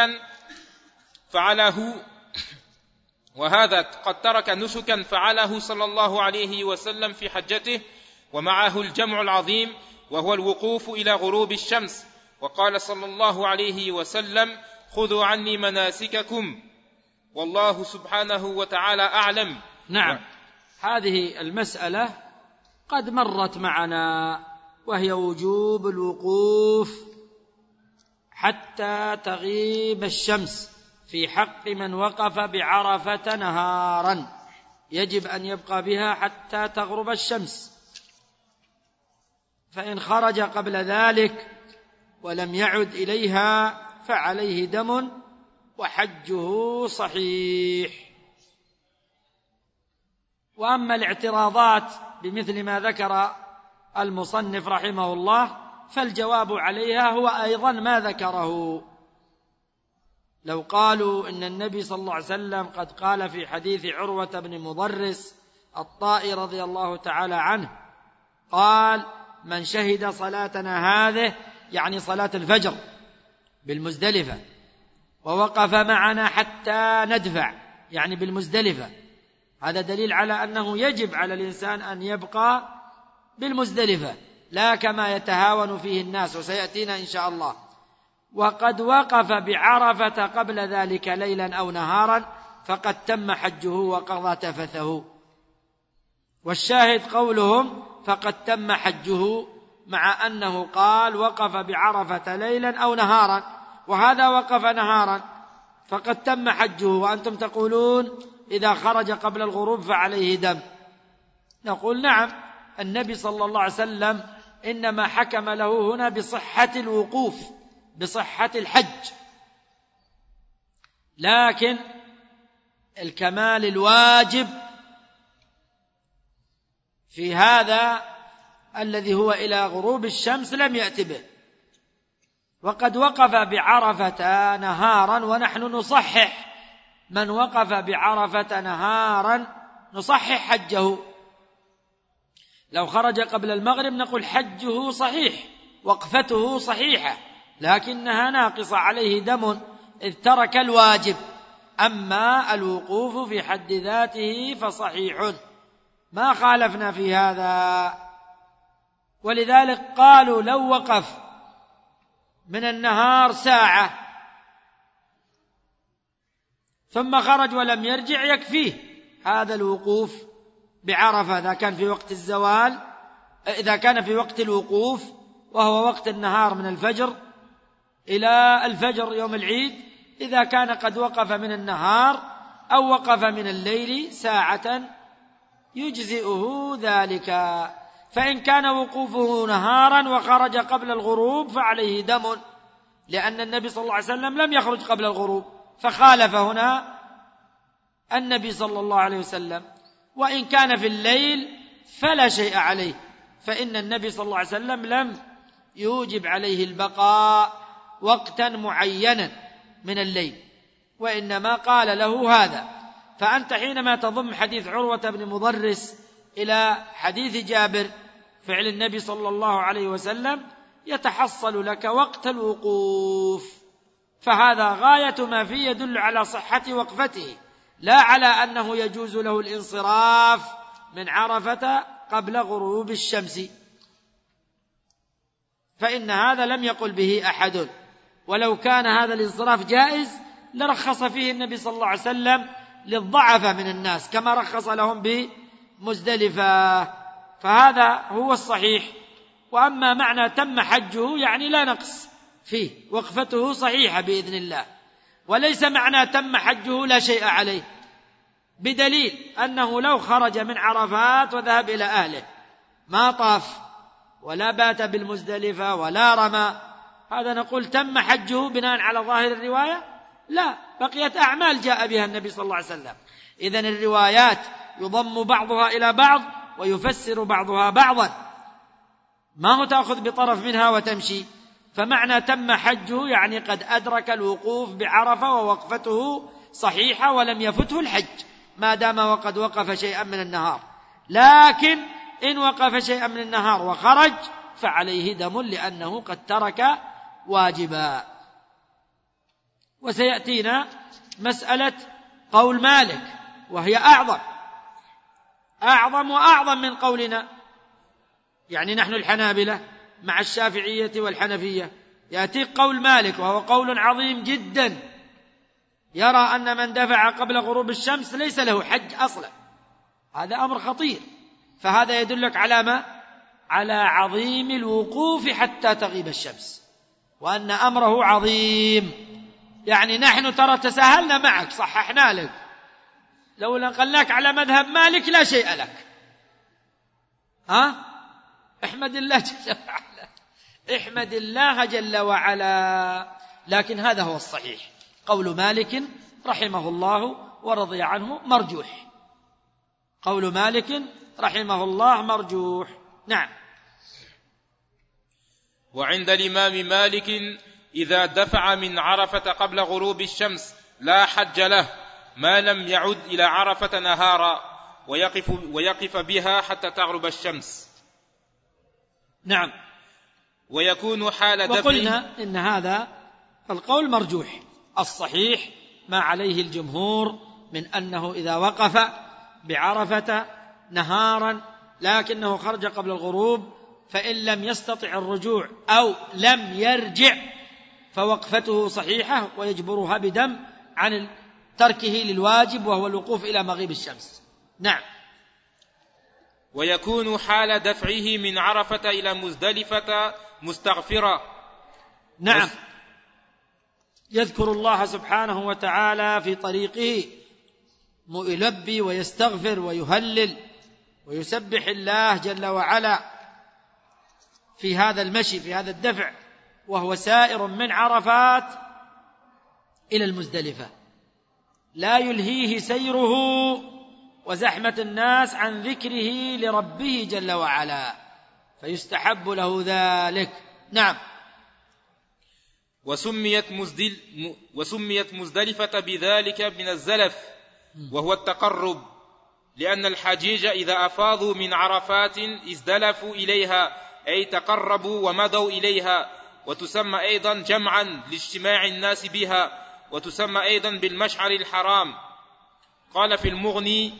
نسكا فعله صلى الله عليه وسلم في حجته، ومعه الجمع العظيم وهو الوقوف إلى غروب الشمس. وقال صلى الله عليه وسلم: خذوا عني مناسككم والله سبحانه وتعالى أعلم. نعم، هذه المسألة قد مرت معنا، وهي وجوب الوقوف حتى تغيب الشمس في حق من وقف بعرفة نهارا، يجب أن يبقى بها حتى تغرب الشمس، فإن خرج قبل ذلك ولم يعد إليها فعليه دم وحجه صحيح. وأما الاعتراضات بمثل ما ذكر المصنف رحمه الله فالجواب عليها هو أيضا ما ذكره. لو قالوا إن النبي صلى الله عليه وسلم قد قال في حديث عروة بن مضرس الطائي رضي الله تعالى عنه، قال: من شهد صلاتنا هذه، يعني صلاة الفجر بالمزدلفة، ووقف معنا حتى ندفع، يعني بالمزدلفة، هذا دليل على أنه يجب على الإنسان أن يبقى بالمزدلفة، لا كما يتهاون فيه الناس، وسيأتينا إن شاء الله. وقد وقف بعرفة قبل ذلك ليلا أو نهارا فقد تم حجه وقضى تفثه. والشاهد قولهم فقد تم حجه، مع أنه قال وقف بعرفة ليلا أو نهارا، وهذا وقف نهارا فقد تم حجه، وأنتم تقولون إذا خرج قبل الغروب فعليه دم. نقول نعم، النبي صلى الله عليه وسلم إنما حكم له هنا بصحة الوقوف، بصحة الحج، لكن الكمال الواجب في هذا الذي هو إلى غروب الشمس لم يأت به. وقد وقف بعرفة نهارا، ونحن نصحح من وقف بعرفة نهارا، نصحح حجه. لو خرج قبل المغرب نقول حجه صحيح، وقفته صحيحة، لكنها ناقصة، عليه دم إذ ترك الواجب. أما الوقوف في حد ذاته فصحيح، ما خالفنا في هذا. ولذلك قالوا لو وقف من النهار ساعة ثم خرج ولم يرجع يكفيه هذا الوقوف بعرفة، إذا كان في وقت الزوال إذا كان في وقت الوقوف وهو وقت النهار من الفجر إلى الفجر يوم العيد، إذا كان قد وقف من النهار أو وقف من الليل ساعة يجزئه ذلك. فإن كان وقوفه نهارا وخرج قبل الغروب فعليه دم، لأن النبي صلى الله عليه وسلم لم يخرج قبل الغروب، فخالف هنا النبي صلى الله عليه وسلم. وإن كان في الليل فلا شيء عليه، فإن النبي صلى الله عليه وسلم لم يوجب عليه البقاء وقتا معينا من الليل، وإنما قال له هذا. فأنت حينما تضم حديث عروة بن مضرس إلى حديث جابر فعل النبي صلى الله عليه وسلم يتحصل لك وقت الوقوف، فهذا غاية ما فيه يدل على صحة وقفته، لا على أنه يجوز له الانصراف من عرفة قبل غروب الشمس، فإن هذا لم يقل به أحد. ولو كان هذا الانصراف جائز لرخص فيه النبي صلى الله عليه وسلم للضعف من الناس كما رخص لهم بمزدلفة، فهذا هو الصحيح. وأما معنى تم حجه يعني لا نقص فيه، وقفته صحيحة بإذن الله، وليس معنى تم حجه لا شيء عليه، بدليل أنه لو خرج من عرفات وذهب إلى أهله ما طاف ولا بات بالمزدلفة ولا رمى، هذا نقول تم حجه بناء على ظاهر الرواية؟ لا، بقيت أعمال جاء بها النبي صلى الله عليه وسلم. إذن الروايات يضم بعضها إلى بعض ويفسر بعضها بعضا، ما هو تأخذ بطرف منها وتمشي. فمعنى تم حجه يعني قد أدرك الوقوف بعرفة ووقفته صحيحة ولم يفته الحج ما دام وقد وقف شيئا من النهار. لكن إن وقف شيئا من النهار وخرج فعليه دم لأنه قد ترك واجبا. وسيأتينا مسألة قول مالك وهي أعظم من قولنا، يعني نحن الحنابلة مع الشافعية والحنفية يأتيك قول مالك وهو قول عظيم جدا، يرى أن من دفع قبل غروب الشمس ليس له حج أصلا. هذا أمر خطير، فهذا يدلك على ما؟ على عظيم الوقوف حتى تغيب الشمس، وأن أمره عظيم. يعني نحن ترى تساهلنا معك، صححنا لك، لو نقلناك على مذهب مالك لا شيء لك. احمد الله جل وعلا، احمد الله جل وعلا. لكن هذا هو الصحيح، قول مالك رحمه الله ورضي عنه مرجوح، قول مالك رحمه الله مرجوح. نعم. وعند الإمام مالك إذا دفع من عرفة قبل غروب الشمس لا حج له ما لم يعد إلى عرفة نهارا ويقف بها حتى تغرب الشمس. نعم. ويكون حال دفع، وقلنا إن هذا القول مرجوح، الصحيح ما عليه الجمهور من أنه إذا وقف بعرفة نهارا لكنه خرج قبل الغروب فإن لم يستطع الرجوع أو لم يرجع فوقفته صحيحة ويجبرها بدم عن تركه للواجب وهو الوقوف إلى مغيب الشمس. نعم. ويكون حال دفعه من عرفة إلى مزدلفة مستغفرا. نعم، يذكر الله سبحانه وتعالى في طريقه يلبي ويستغفر ويهلل ويسبح الله جل وعلا في هذا المشي، في هذا الدفع، وهو سائر من عرفات إلى المزدلفة، لا يلهيه سيره وزحمة الناس عن ذكره لربه جل وعلا، فيستحب له ذلك. نعم. وسميت مزدلفة بذلك من الزلف، وهو التقرب، لأن الحجيج إذا أفاضوا من عرفات ازدلفوا إليها أي تقربوا ومضوا إليها، وتسمى أيضا جمعا لاجتماع الناس بها، وتسمى أيضا بالمشعر الحرام. قال في المغني: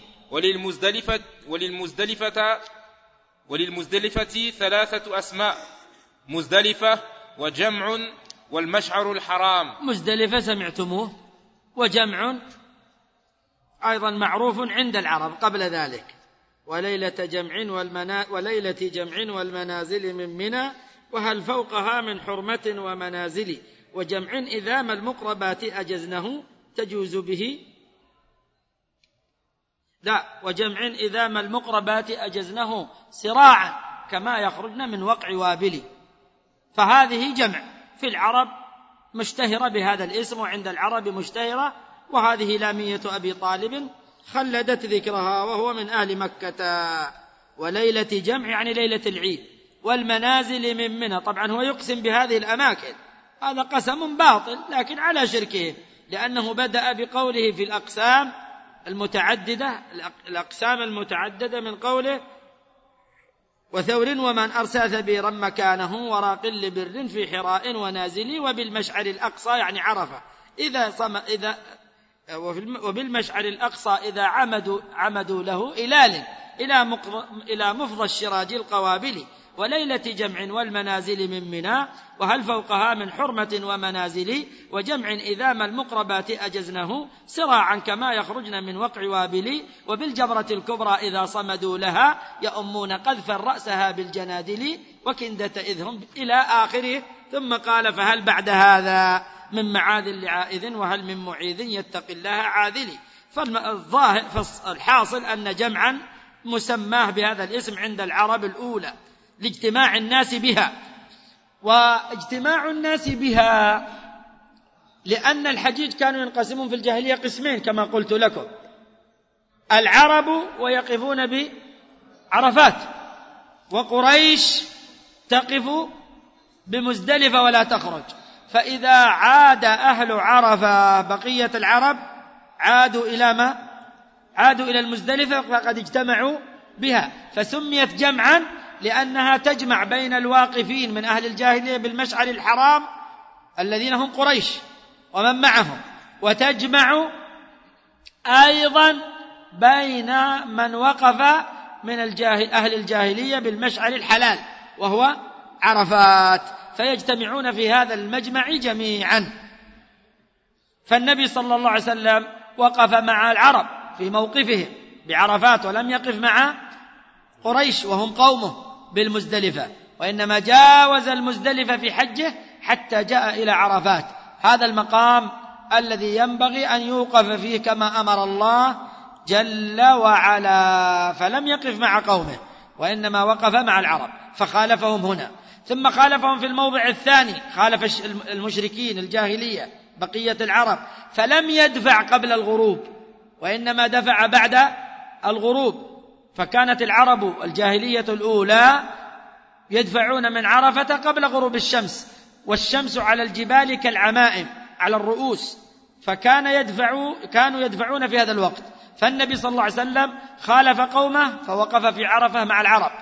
وللمزدلفة 3 أسماء: مزدلفة وجمع والمشعر الحرام. مزدلفة سمعتموه، وجمع أيضا معروف عند العرب قبل ذلك، وليلة جمع والمنازل من منى، وهل فوقها من حرمة ومنازل، وجمع إذا ما المقربات أجزنه تجوز به. لا، وجمع إذا ما المقربات أجزنه صراعا كما يخرجن من وقع وابل. فهذه جمع في العرب مشتهرة بهذا الاسم، وعند العرب مشتهرة، وهذه لامية أبي طالب خلدت ذكرها وهو من أهل مكة. وليلة جمع يعني ليلة العيد، والمنازل من منى. طبعا هو يقسم بهذه الأماكن، هذا قسم باطل لكن على شركه، لأنه بدأ بقوله في الأقسام المتعددة من قوله وثور ومن أرسى ثبيرا مكانه وراقل بر في حراء ونازلي وبالمشعر الأقصى يعني عرفة وبالمشعر الأقصى إذا عمدوا له إلى مفضى الشراج القوابل. وليلة جمع والمنازل من منى، وهل فوقها من حرمة ومنازل، وجمع إذا ما المقربات أجزنه صراعا كما يخرجن من وقع وابل. وبالجبرة الكبرى إذا صمدوا لها يؤمون قذفا رأسها بالجنادل وكندة إذ هم إلى آخره. ثم قال فهل بعد هذا من معاذ لعائذ، وهل من معيذ يتقي الله عاذلي. فالحاصل أن جمعا مسماه بهذا الاسم عند العرب الأولى لاجتماع الناس بها. واجتماع الناس بها لأن الحجيج كانوا ينقسمون في الجاهلية قسمين كما قلت لكم: العرب ويقفون بعرفات، وقريش تقف بمزدلفة ولا تخرج. فإذا عاد أهل عرفة بقية العرب عادوا إلى المزدلفة فقد اجتمعوا بها، فسميت جمعا لأنها تجمع بين الواقفين من أهل الجاهلية بالمشعر الحرام الذين هم قريش ومن معهم، وتجمع أيضا بين من وقف من أهل الجاهلية بالمشعر الحلال وهو عرفات، فيجتمعون في هذا المجمع جميعا. فالنبي صلى الله عليه وسلم وقف مع العرب في موقفهم بعرفات، ولم يقف مع قريش وهم قومه بالمزدلفة، وإنما جاوز المزدلفة في حجه حتى جاء إلى عرفات. هذا المقام الذي ينبغي أن يوقف فيه كما أمر الله جل وعلا، فلم يقف مع قومه وإنما وقف مع العرب فخالفهم هنا. ثم خالفهم في الموضع الثاني، خالف المشركين الجاهلية بقية العرب، فلم يدفع قبل الغروب وإنما دفع بعد الغروب. فكانت العرب الجاهلية الأولى يدفعون من عرفة قبل غروب الشمس، والشمس على الجبال كالعمائم على الرؤوس، كانوا يدفعون في هذا الوقت. فالنبي صلى الله عليه وسلم خالف قومه فوقف في عرفة مع العرب،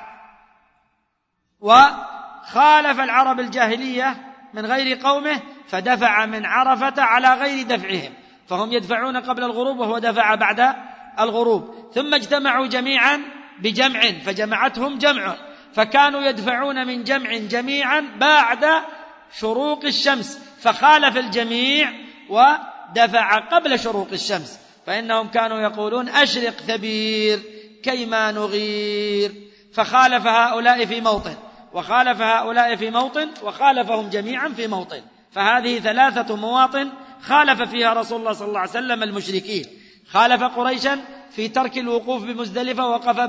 وخالف العرب الجاهلية من غير قومه فدفع من عرفة على غير دفعهم، فهم يدفعون قبل الغروب وهو دفع بعد الغروب. ثم اجتمعوا جميعا بجمع فجمعتهم جمع، فكانوا يدفعون من جمع جميعا بعد شروق الشمس، فخالف الجميع ودفع قبل شروق الشمس، فإنهم كانوا يقولون أشرق ثبير كيما نغير، فخالف هؤلاء في موطن وخالف هؤلاء في موطن وخالفهم جميعا في موطن. فهذه 3 مواطن خالف فيها رسول الله صلى الله عليه وسلم المشركين. خالف قريشا في ترك الوقوف بمزدلفة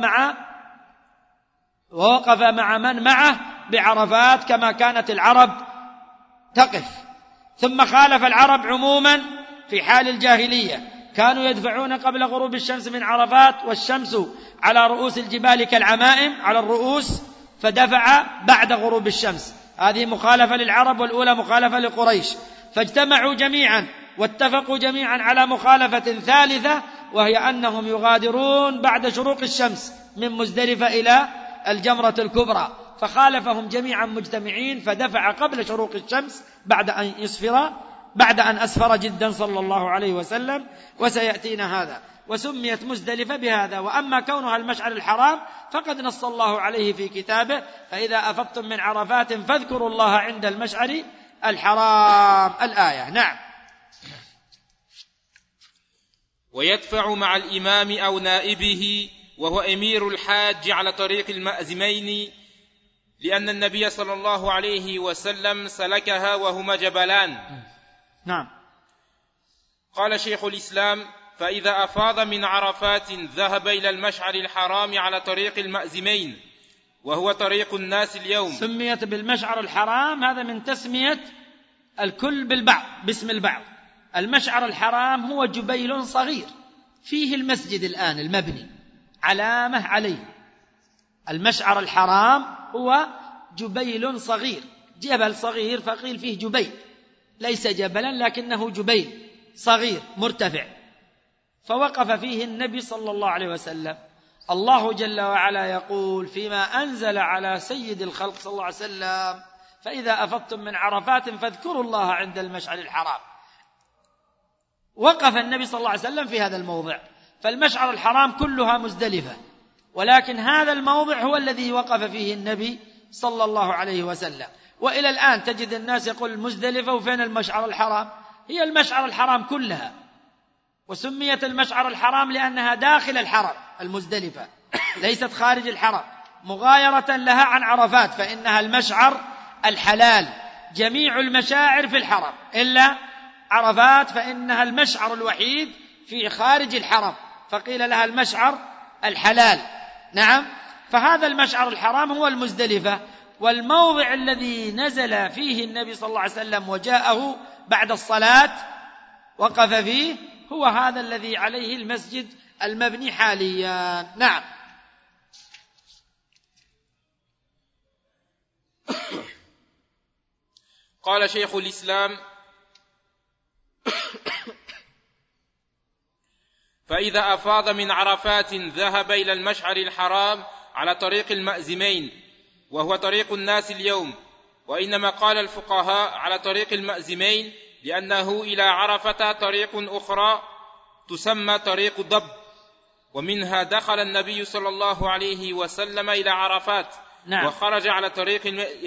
ووقف مع من معه بعرفات كما كانت العرب تقف. ثم خالف العرب عموما في حال الجاهلية، كانوا يدفعون قبل غروب الشمس من عرفات والشمس على رؤوس الجبال كالعمائم على الرؤوس، فدفع بعد غروب الشمس. هذه مخالفة للعرب، والأولى مخالفة لقريش. فاجتمعوا جميعا واتفقوا جميعا على مخالفة ثالثة، وهي أنهم يغادرون بعد شروق الشمس من مزدلفة إلى الجمرة الكبرى، فخالفهم جميعا مجتمعين فدفع قبل شروق الشمس بعد أن أسفر جدا صلى الله عليه وسلم، وسيأتينا هذا. وسميت مزدلفة بهذا. وأما كونها المشعر الحرام فقد نص الله عليه في كتابه: فإذا أفضتم من عرفات فاذكروا الله عند المشعر الحرام، الآية. نعم. ويدفع مع الإمام أو نائبه وهو أمير الحاج على طريق المأزمين، لأن النبي صلى الله عليه وسلم سلكها وهما جبلان. نعم. قال شيخ الإسلام: فإذا أفاض من عرفات ذهب إلى المشعر الحرام على طريق المأزمين، وهو طريق الناس اليوم. سميت بالمشعر الحرام، هذا من تسمية الكل بالبعض باسم البعض. المشعر الحرام هو جبيل صغير فيه المسجد الآن المبني، علامة عليه. المشعر الحرام هو جبيل صغير، جبل صغير فقيل فيه جبيل، ليس جبلا لكنه جبيل صغير مرتفع، فوقف فيه النبي صلى الله عليه وسلم. الله جل وعلا يقول فيما أنزل على سيد الخلق صلى الله عليه وسلم: فإذا أفضتم من عرفات فاذكروا الله عند المشعر الحرام. وقف النبي صلى الله عليه وسلم في هذا الموضع. فالمشعر الحرام كلها مزدلفة، ولكن هذا الموضع هو الذي وقف فيه النبي صلى الله عليه وسلم. وإلى الآن تجد الناس يقول مزدلفة وفين المشعر الحرام؟ هي المشعر الحرام كلها، وسميت المشعر الحرام لأنها داخل الحرم المزدلفة، ليست خارج الحرم، مغايرة لها عن عرفات، فإنها المشعر الحلال. جميع المشاعر في الحرم إلا عرفات، فإنها المشعر الوحيد في خارج الحرم، فقيل لها المشعر الحلال. نعم. فهذا المشعر الحرام هو المزدلفة، والموضع الذي نزل فيه النبي صلى الله عليه وسلم وجاءه بعد الصلاة وقف فيه هو هذا الذي عليه المسجد المبني حاليا. نعم. قال شيخ الإسلام: فإذا أفاض من عرفات ذهب إلى المشعر الحرام على طريق المأزمين، وهو طريق الناس اليوم. وإنما قال الفقهاء على طريق المأزمين لأنه إلى عرفة طريق أخرى تسمى طريق ضب، ومنها دخل النبي صلى الله عليه وسلم إلى عرفات. نعم. وخرج على طريق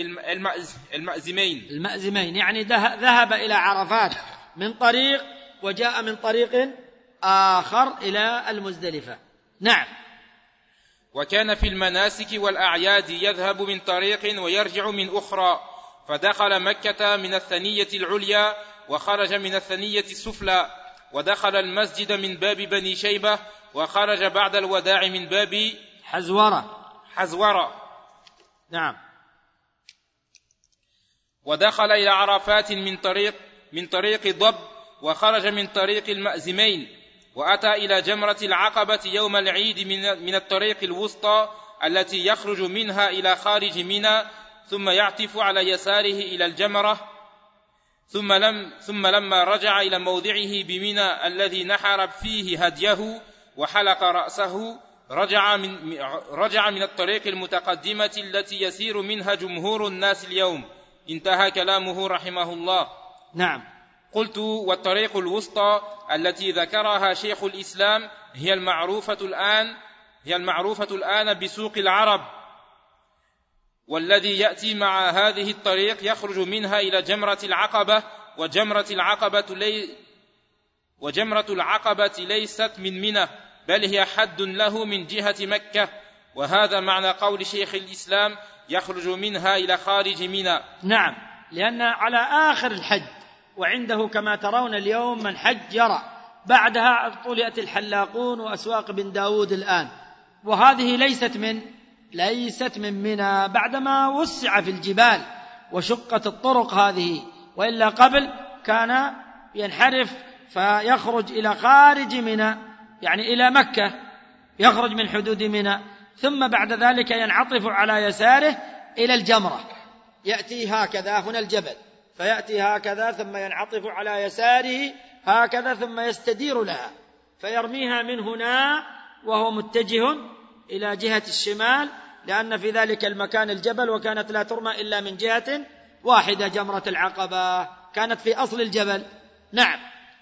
المأزمين يعني ذهب إلى عرفات من طريق وجاء من طريق آخر إلى المزدلفة. نعم. وكان في المناسك والأعياد يذهب من طريق ويرجع من أخرى، فدخل مكة من الثنية العليا وخرج من الثنية السفلى، ودخل المسجد من باب بني شيبة، وخرج بعد الوداع من باب حزورة. نعم. ودخل إلى عرفات من طريق ضب، وخرج من طريق المأزمين، وأتى إلى جمرة العقبة يوم العيد من الطريق الوسطى التي يخرج منها إلى خارج منى، ثم يعطف على يساره إلى الجمرة. ثم لما رجع إلى موضعه بمنى الذي نحر فيه هديه وحلق رأسه رجع من الطريق المتقدمة التي يسير منها جمهور الناس اليوم. انتهى كلامه رحمه الله. نعم. قلت: والطريق الوسطى التي ذكرها شيخ الإسلام هي المعروفة الآن بسوق العرب، والذي يأتي مع هذه الطريق يخرج منها إلى جمرة العقبة، وجمرة العقبة ليست من منى، بل هي حد له من جهة مكة. وهذا معنى قول شيخ الإسلام: يخرج منها إلى خارج منى. نعم، لأن على آخر الحج، وعنده كما ترون اليوم من حج يرى، بعدها طلعت الحلاقون وأسواق بن داود الآن، وهذه ليست من منى بعدما وسع في الجبال وشقت الطرق هذه، وإلا قبل كان ينحرف فيخرج إلى خارج منى، يعني إلى مكة، يخرج من حدود منى، ثم بعد ذلك ينعطف على يساره إلى الجمرة، يأتي هكذا هنا الجبل، فيأتي هكذا ثم ينعطف على يساره هكذا، ثم يستدير لها فيرميها من هنا وهو متجه إلى جهة الشمال، لأن في ذلك المكان الجبل، وكانت لا ترمى إلا من جهة واحدة. جمرة العقبة كانت في أصل الجبل. نعم.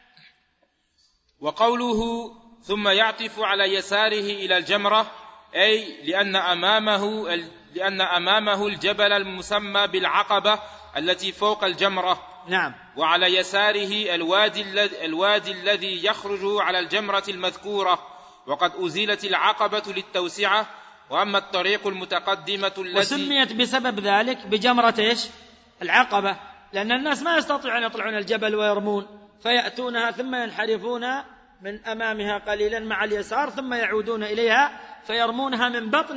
وقوله ثم يعطف على يساره إلى الجمرة، أي لأن أمامه الجبل المسمى بالعقبة التي فوق الجمرة. نعم. وعلى يساره الوادي الذي يخرج على الجمرة المذكورة، وقد أزيلت العقبة للتوسعة. وأما الطريق المتقدمة التي وسميت بسبب ذلك بجمرة إيش؟ العقبة، لأن الناس ما يستطيعون أن يطلعون الجبل ويرمون، فيأتونها ثم ينحرفون من أمامها قليلا مع اليسار ثم يعودون إليها فيرمونها من بطن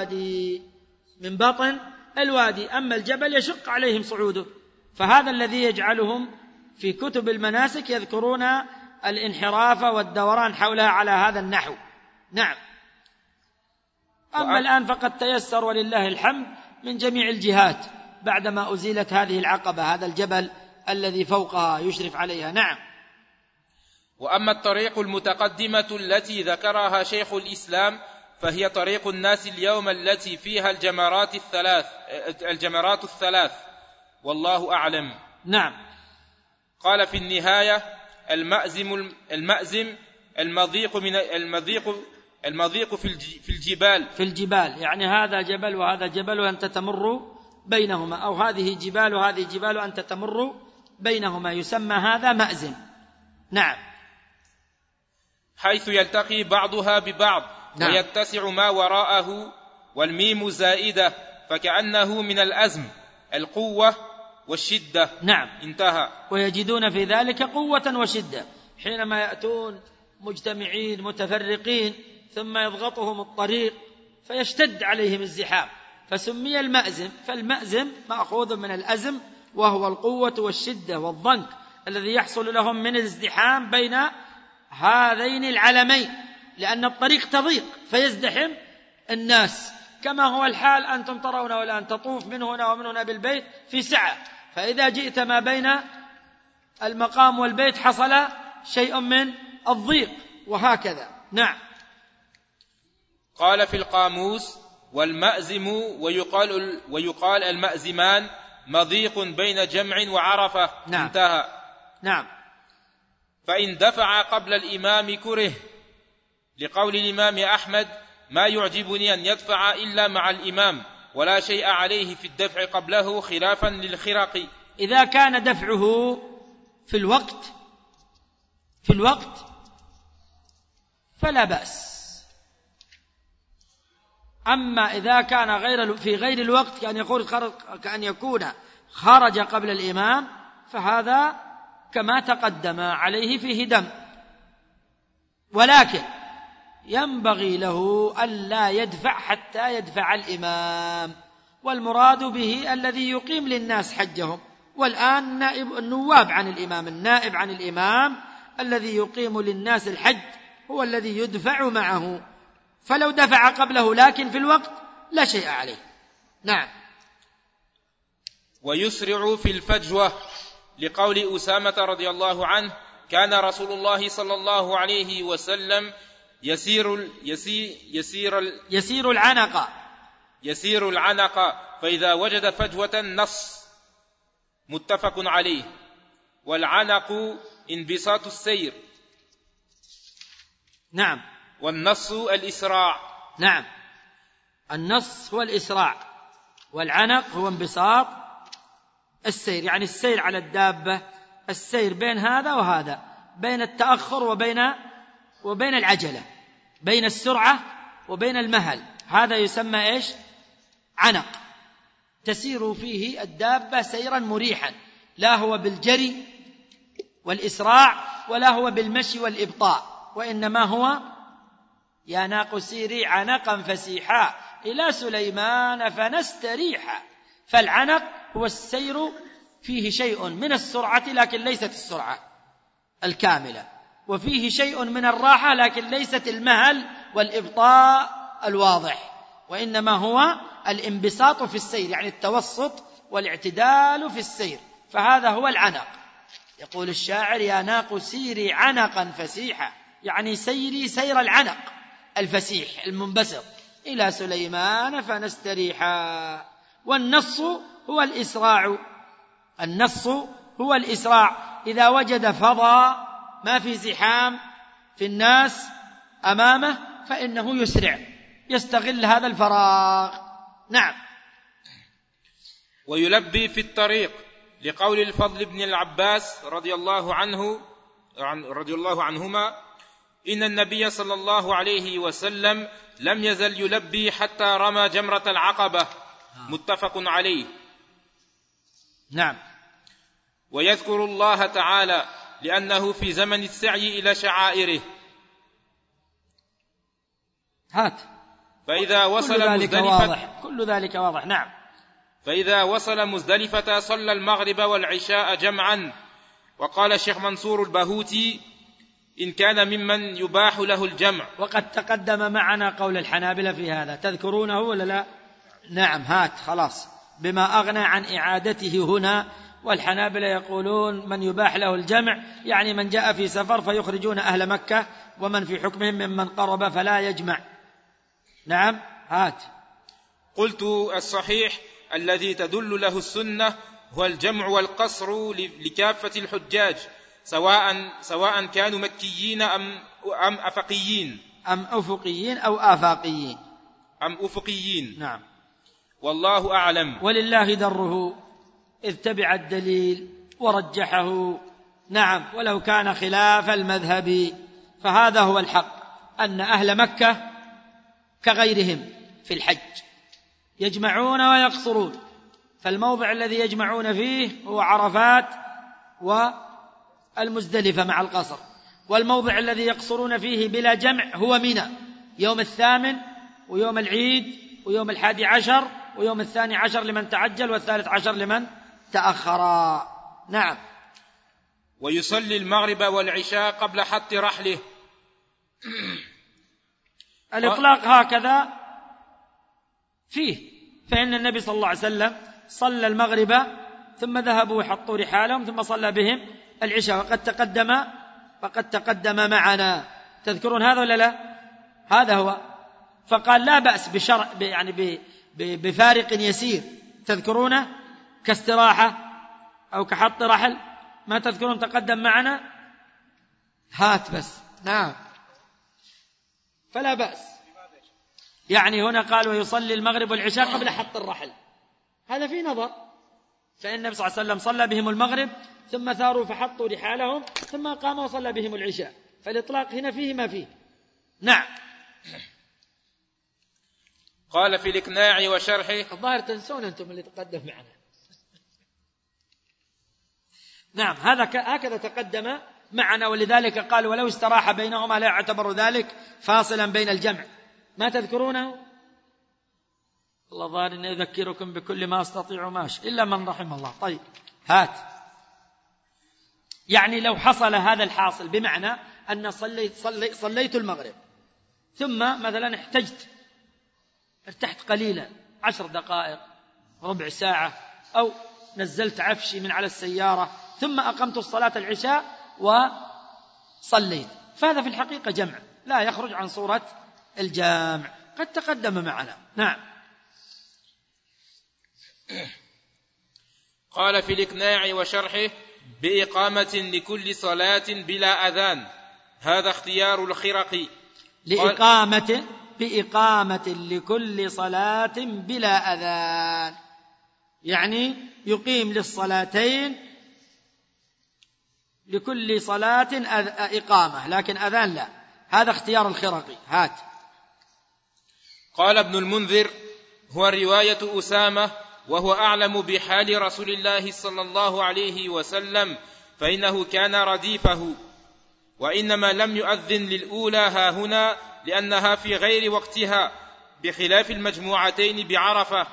الوادي. أما الجبل يشق عليهم صعوده، فهذا الذي يجعلهم في كتب المناسك يذكرون الانحراف والدوران حولها على هذا النحو. نعم. أما الآن فقد تيسر ولله الحمد من جميع الجهات بعدما أزيلت هذه العقبة، هذا الجبل الذي فوقها يشرف عليها. نعم. وأما الطريق المتقدمة التي ذكرها شيخ الإسلام فهي طريق الناس اليوم التي فيها الجمرات الثلاث، والله أعلم. نعم. قال في النهاية: المأزم المضيق في الجبال، يعني هذا جبل وهذا جبل وأنت تمر بينهما، أو هذه جبال وهذه جبال وأنت تمر بينهما، يسمى هذا مأزم. نعم. حيث يلتقي بعضها ببعض. نعم. ويتسع ما وراءه، والميم زائدة فكأنه من الأزم القوة والشدة. نعم. انتهى. ويجدون في ذلك قوة وشدة حينما يأتون مجتمعين متفرقين ثم يضغطهم الطريق فيشتد عليهم الزحام، فسمي المأزم. فالمأزم مأخوذ من الأزم، وهو القوة والشدة والضنك الذي يحصل لهم من الازدحام بين هذين العلمين، لأن الطريق تضيق فيزدحم الناس، كما هو الحال أنتم ترون والآن تطوف من هنا ومن هنا بالبيت في سعة، فإذا جئت ما بين المقام والبيت حصل شيء من الضيق، وهكذا. نعم. قال في القاموس: والمأزم ويقال المأزمان مضيق بين جمع وعرفة. نعم. انتهى. نعم. فإن دفع قبل الإمام كره، لقول الإمام أحمد: ما يعجبني أن يدفع إلا مع الإمام، ولا شيء عليه في الدفع قبله خلافا للخرق. إذا كان دفعه في الوقت فلا بأس. أما إذا كان في غير الوقت كأن يكون خرج قبل الإمام، فهذا كما تقدم عليه فيه دم، ولكن ينبغي له ألا يدفع حتى يدفع الإمام، والمراد به الذي يقيم للناس حجهم. والآن النواب عن الإمام، النائب عن الإمام الذي يقيم للناس الحج هو الذي يدفع معه، فلو دفع قبله لكن في الوقت لا شيء عليه. نعم. ويسرع في الفجوة، لقول أسامة رضي الله عنه: كان رسول الله صلى الله عليه وسلم يسير العنق فإذا وجد فجوة نص، متفق عليه. والعنق انبساط السير. نعم. والنص الإسراع. نعم. النص هو الإسراع، والعنق هو انبساط السير، يعني السير على الدابة، السير بين هذا وهذا، بين التأخر وبين العجلة، بين السرعة وبين المهل، هذا يسمى إيش؟ عنق. تسير فيه الدابة سيرا مريحا، لا هو بالجري والإسراع ولا هو بالمشي والإبطاء، وإنما هو: يا ناق سيري عنقا فسيحا إلى سليمان فنستريحا. فالعنق هو السير فيه شيء من السرعة لكن ليست السرعة الكاملة، وفيه شيء من الراحة لكن ليست المهل والإبطاء الواضح، وإنما هو الانبساط في السير، يعني التوسط والاعتدال في السير، فهذا هو العنق. يقول الشاعر: يا ناق سيري عنقا فسيحا، يعني سيري سير العنق الفسيح المنبسط إلى سليمان فنستريحا. والنص هو الإسراع، النص هو الإسراع، إذا وجد فضاء ما في زحام في الناس أمامه فإنه يسرع، يستغل هذا الفراغ. نعم. ويلبي في الطريق، لقول الفضل بن العباس رضي الله عنهما: إن النبي صلى الله عليه وسلم لم يزل يلبي حتى رمى جمرة العقبة. متفق عليه. نعم. ويذكر الله تعالى لأنه في زمن السعي إلى شعائره. هات. فإذا وصل كل ذلك واضح. نعم. فإذا وصل مزدلفة صلى المغرب والعشاء جمعا. وقال الشيخ منصور البهوتي: إن كان ممن يباح له الجمع. وقد تقدم معنا قول الحنابلة في هذا، تذكرونه ولا لا؟ نعم. هات خلاص، بما أغنى عن إعادته هنا. والحنابلة يقولون من يباح له الجمع يعني من جاء في سفر فيخرجون أهل مكة، ومن في حكمهم ممن قرب فلا يجمع. نعم. هات. قلت: الصحيح الذي تدل له السنة هو الجمع والقصر لكافة الحجاج، سواء كانوا مكيين أم أفقيين. أم أفقيين أو آفاقيين. أم أفقيين. نعم. والله أعلم. ولله دره إذ تبع الدليل ورجحه. نعم. ولو كان خلاف المذهب فهذا هو الحق، أن أهل مكة كغيرهم في الحج يجمعون ويقصرون، فالموضع الذي يجمعون فيه هو عرفات والمزدلفة مع القصر، والموضع الذي يقصرون فيه بلا جمع هو منى، يوم 8 ويوم العيد ويوم 11 ويوم 12 لمن تعجل و13 لمن تأخر. نعم. ويصلي المغرب والعشاء قبل حط رحله. الإطلاق هكذا فيه، فإن النبي صلى الله عليه وسلم صلى المغرب ثم ذهبوا وحطوا رحالهم ثم صلى بهم العشاء، وقد تقدم معنا. تذكرون هذا ولا لا؟ هذا هو. فقال لا بأس يعني بفارق يسير. تذكرونه كاستراحة أو كحط رحل؟ ما تذكرون تقدم معنا؟ هات بس. نعم. فلا بأس. يعني هنا قال ويصلي المغرب والعشاء قبل حط الرحل، هذا في نظر، فإن النبي صلى الله عليه وسلم صلى بهم المغرب ثم ثاروا فحطوا رحالهم ثم قام وصلى بهم العشاء، فالإطلاق هنا فيه ما فيه. نعم. قال في الإقناع وشرحه. الظاهر تنسون أنتم اللي تقدم معنا. نعم. هكذا تقدم معنا، ولذلك قال ولو استراح بينهما لا يعتبر ذلك فاصلا بين الجمع. ما تذكرونه؟ الله ظاهر أن يذكركم بكل ما أستطيع ماشي إلا من رحم الله. طيب هات. يعني لو حصل هذا الحاصل بمعنى أن صليت المغرب ثم مثلا ارتحت قليلا 10 دقائق ربع ساعة، أو نزلت عفشي من على السيارة ثم أقمت الصلاة العشاء وصليت، فهذا في الحقيقة جمع لا يخرج عن صورة الجامع، قد تقدم معنا. نعم. قال في الإقناع وشرحه بإقامة لكل صلاة بلا أذان، هذا اختيار الخرقي. بإقامة لكل صلاة بلا أذان، يعني يقيم للصلاتين لكل صلاة إقامة لكن أذان لا، هذا اختيار الخرقي. هات. قال ابن المنذر هو رواية أسامة، وهو أعلم بحال رسول الله صلى الله عليه وسلم، فإنه كان رديفه، وإنما لم يؤذن للأولى هاهنا لأنها في غير وقتها، بخلاف المجموعتين بعرفة.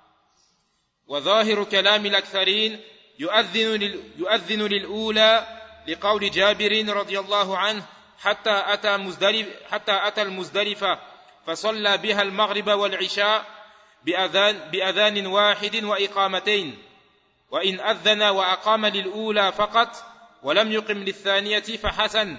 وظاهر كلام الأكثرين يؤذن للأولى لقول جابر رضي الله عنه حتى أتى المزدلفة فصلى بها المغرب والعشاء بأذان واحد وإقامتين، وإن أذن وأقام للأولى فقط ولم يقم للثانية فحسن،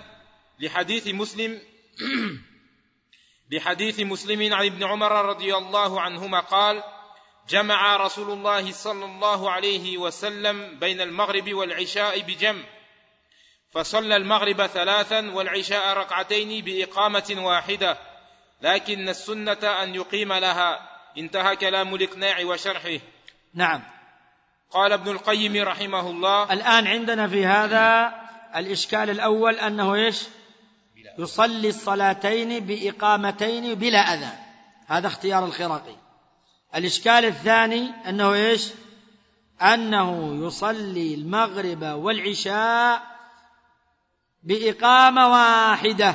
لحديث مسلم عن ابن عمر رضي الله عنهما قال: جمع رسول الله صلى الله عليه وسلم بين المغرب والعشاء بجمع، فصلى المغرب 3 والعشاء 2 بإقامة واحدة، لكن السنة أن يقيم لها. انتهى كلام الإقناع وشرحه. نعم. قال ابن القيم رحمه الله: الآن عندنا في هذا الإشكال الأول أنه إيش؟ يصلي الصلاتين بإقامتين بلا أذان. هذا اختيار الخرقي. الإشكال الثاني أنه إيش؟ أنه يصلي المغرب والعشاء بإقامة واحدة.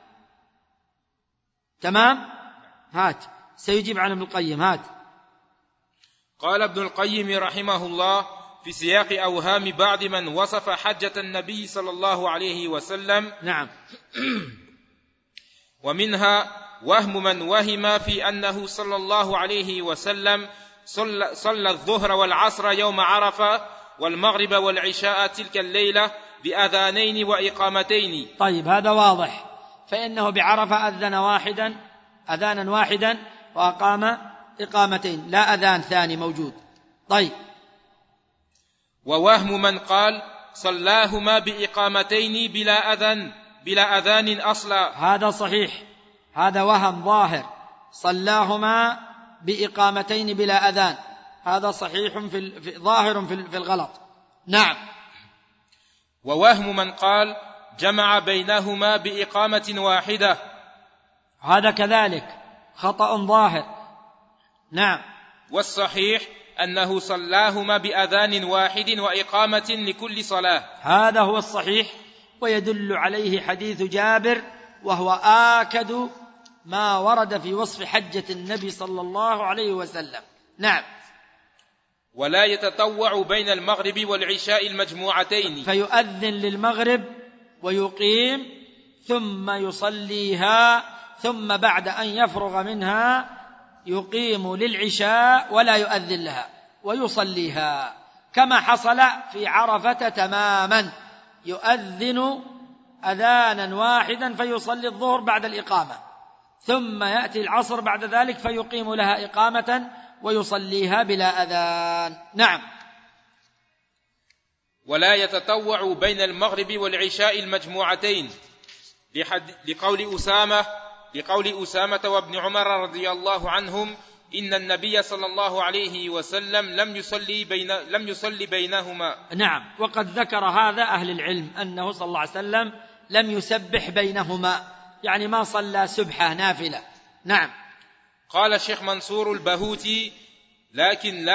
تمام؟ هات سيجيب عن ابن القيم. هات. قال ابن القيم رحمه الله في سياق أوهام بعض من وصف حجة النبي صلى الله عليه وسلم. نعم. ومنها وهم من وهم في أنه صلى الله عليه وسلم صلى الظهر والعصر يوم عرفة والمغرب والعشاء تلك الليلة بأذانين وإقامتين. طيب هذا واضح، فإنه بعرفة أذانا واحدا وأقام إقامتين، لا أذان ثاني موجود. طيب. ووهم من قال صلاهما بإقامتين بلا أذان أصلا. هذا صحيح، هذا وهم ظاهر، صلاهما بإقامتين بلا أذان، هذا صحيح ظاهر في الغلط. نعم. ووهم من قال جمع بينهما بإقامة واحدة، هذا كذلك خطأ ظاهر. نعم. والصحيح أنه صلاهما بأذان واحد وإقامة لكل صلاة. هذا هو الصحيح، ويدل عليه حديث جابر، وهو آكد ما ورد في وصف حجة النبي صلى الله عليه وسلم. نعم. ولا يتطوع بين المغرب والعشاء المجموعتين، فيؤذن للمغرب ويقيم ثم يصليها، ثم بعد أن يفرغ منها يقيم للعشاء ولا يؤذن لها ويصليها، كما حصل في عرفة تماما، يؤذن أذانا واحدا فيصلي الظهر بعد الإقامة، ثم يأتي العصر بعد ذلك فيقيم لها إقامة ويصليها بلا أذان. نعم. ولا يتطوع بين المغرب والعشاء المجموعتين لقول أسامة وابن عمر رضي الله عنهم إن النبي صلى الله عليه وسلم لم يصلي بينهما. نعم. وقد ذكر هذا أهل العلم أنه صلى الله عليه وسلم لم يسبح بينهما، يعني ما صلى سبحة نافلة. نعم. قال الشيخ منصور البهوتي لكن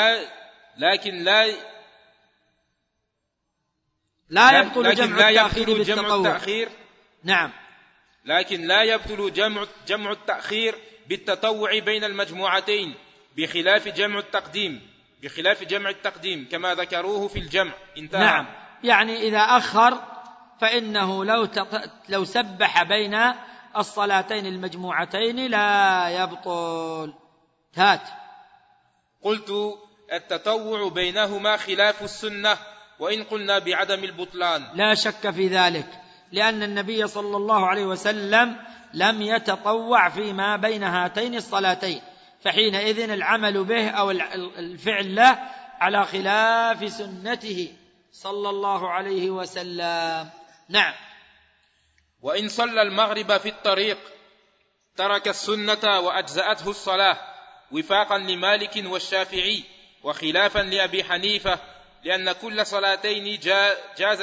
لا يبطل جمع التأخير. نعم. لكن لا يبطل جمع التأخير بالتطوع بين المجموعتين بخلاف جمع التقديم كما ذكروه في الجمع. انتهى. نعم. يعني إذا أخر فإنه لو سبح بين الصلاتين المجموعتين لا يبطل. هات. قلت التطوع بينهما خلاف السنة، وإن قلنا بعدم البطلان. لا شك في ذلك، لأن النبي صلى الله عليه وسلم لم يتطوع فيما بين هاتين الصلاتين، فحينئذ العمل به أو الفعل له على خلاف سنته صلى الله عليه وسلم. نعم. وإن صلى المغرب في الطريق ترك السنة وأجزأته الصلاة، وفاقا لمالك والشافعي وخلافا لأبي حنيفة، لأن كل صلاتين جاز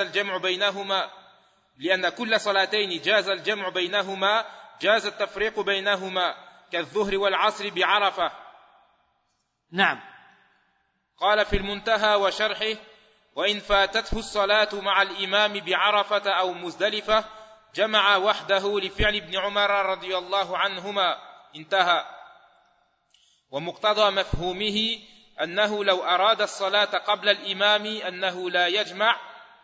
الجمع بينهما جاز التفريق بينهما كالظهر والعصر بعرفة. نعم. قال في المنتهى وشرحه: وإن فاتته الصلاة مع الإمام بعرفة أو مزدلفة جمع وحده لفعل ابن عمر رضي الله عنهما. انتهى. ومقتضى مفهومه أنه لو أراد الصلاة قبل الإمام أنه لا يجمع،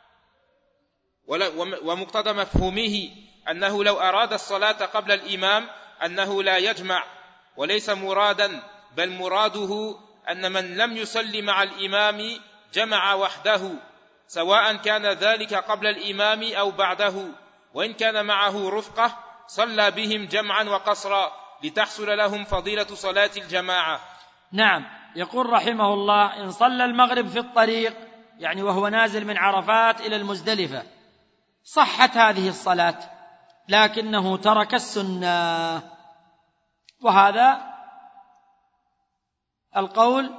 ومقتضى مفهومه أنه لو أراد الصلاة قبل الإمام أنه لا يجمع، وليس مرادا، بل مراده أن من لم يصلي مع الإمام جمع وحده، سواء كان ذلك قبل الإمام أو بعده، وإن كان معه رفقة صلى بهم جمعا وقصرا لتحصل لهم فضيلة صلاة الجماعة. نعم. يقول رحمه الله: إن صلى المغرب في الطريق، يعني وهو نازل من عرفات إلى المزدلفة، صحت هذه الصلاة، لكنه ترك السنة، وهذا القول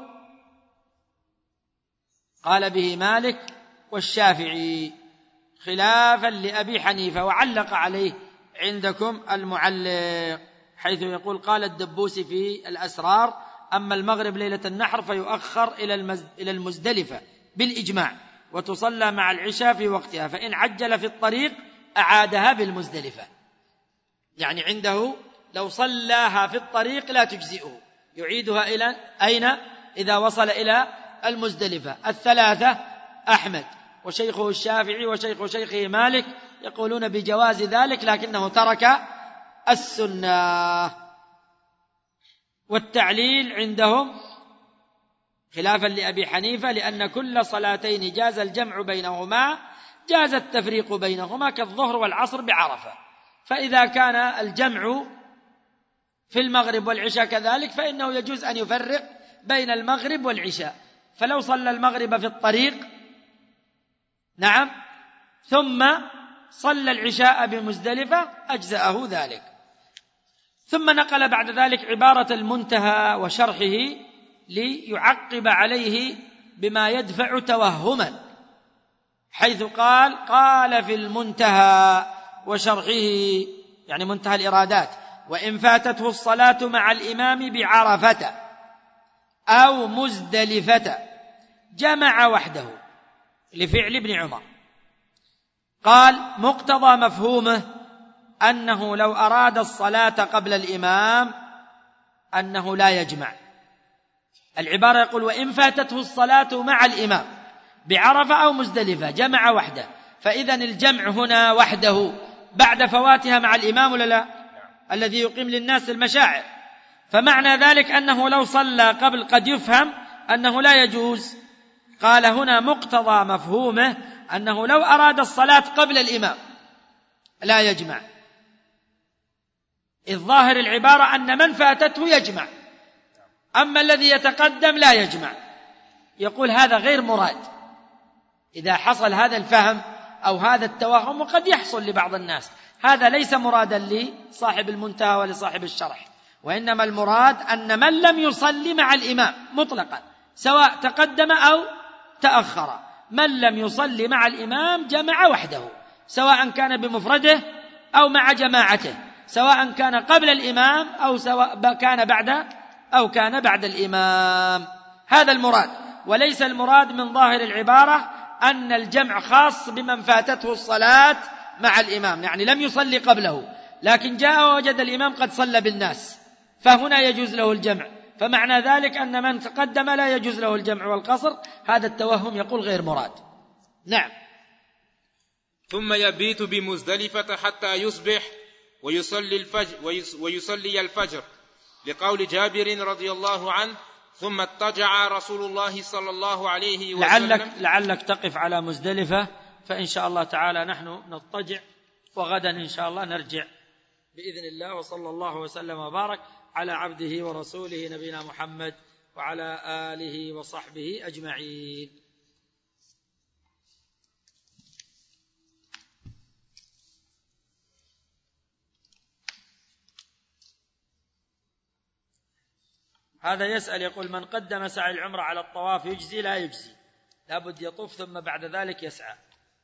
قال به مالك والشافعي خلافا لأبي حنيفة، وعلق عليه عندكم المعلق، حيث يقول قال الدبوسي في الأسرار: أما المغرب ليلة النحر فيؤخر إلى المزدلفة بالإجماع، وتصلى مع العشاء في وقتها، فإن عجل في الطريق أعادها بالمزدلفة. يعني عنده لو صلاها في الطريق لا تجزئه، يعيدها إلى أين؟ إذا وصل إلى المزدلفة. الثلاثة أحمد وشيخه الشافعي وشيخ شيخه مالك يقولون بجواز ذلك، لكنه ترك السنة. والتعليل عندهم خلافا لأبي حنيفة: لأن كل صلاتين جاز الجمع بينهما جاز التفريق بينهما كالظهر والعصر بعرفة، فإذا كان الجمع في المغرب والعشاء كذلك فإنه يجوز أن يفرق بين المغرب والعشاء. فلو صلى المغرب في الطريق نعم ثم صلى العشاء بمزدلفة أجزأه ذلك. ثم نقل بعد ذلك عبارة المنتهى وشرحه ليعقب عليه بما يدفع توهما، حيث قال في المنتهى وشرحه، يعني منتهى الإرادات: وإن فاتته الصلاة مع الإمام بعرفة أو مزدلفة جمع وحده، لفعل ابن عمر. قال: مقتضى مفهومه أنه لو أراد الصلاة قبل الإمام أنه لا يجمع. العبارة يقول: وإن فاتته الصلاة مع الإمام بعرفة أو مزدلفة جمع وحده، فإذن الجمع هنا وحده بعد فواتها مع الإمام ولا لا؟ الذي يقيم للناس المشاعر. فمعنى ذلك أنه لو صلى قبل قد يفهم أنه لا يجوز. قال: هنا مقتضى مفهومه أنه لو أراد الصلاة قبل الإمام لا يجمع، إذ ظاهر العبارة أن من فاتته يجمع، أما الذي يتقدم لا يجمع. يقول هذا غير مراد. إذا حصل هذا الفهم أو هذا التوهم، وقد يحصل لبعض الناس، هذا ليس مرادا لصاحب المنتهى ولصاحب الشرح، وإنما المراد أن من لم يصلي مع الإمام مطلقا سواء تقدم أو تأخر، من لم يصلي مع الإمام جمع وحده، سواء كان بمفرده أو مع جماعته، سواء كان قبل الإمام أو سواء كان بعد الإمام. هذا المراد، وليس المراد من ظاهر العبارة أن الجمع خاص بمن فاتته الصلاة مع الإمام، يعني لم يصلي قبله لكن جاء ووجد الإمام قد صلى بالناس، فهنا يجوز له الجمع. فمعنى ذلك أن من تقدم لا يجوز له الجمع والقصر. هذا التوهم يقول غير مراد. نعم. ثم يبيت بمزدلفة حتى يصبح ويصلي الفجر، لقول جابر رضي الله عنه: ثم اضطجع رسول الله صلى الله عليه وسلم. لعلك تقف على مزدلفة، فإن شاء الله تعالى نحن نضطجع، وغدا إن شاء الله نرجع بإذن الله. وصلى الله وسلم وبارك على عبده ورسوله نبينا محمد وعلى آله وصحبه أجمعين. هذا يسأل يقول: من قدم سعي العمرة على الطواف يجزي لا يجزي؟ لابد يطوف ثم بعد ذلك يسعى.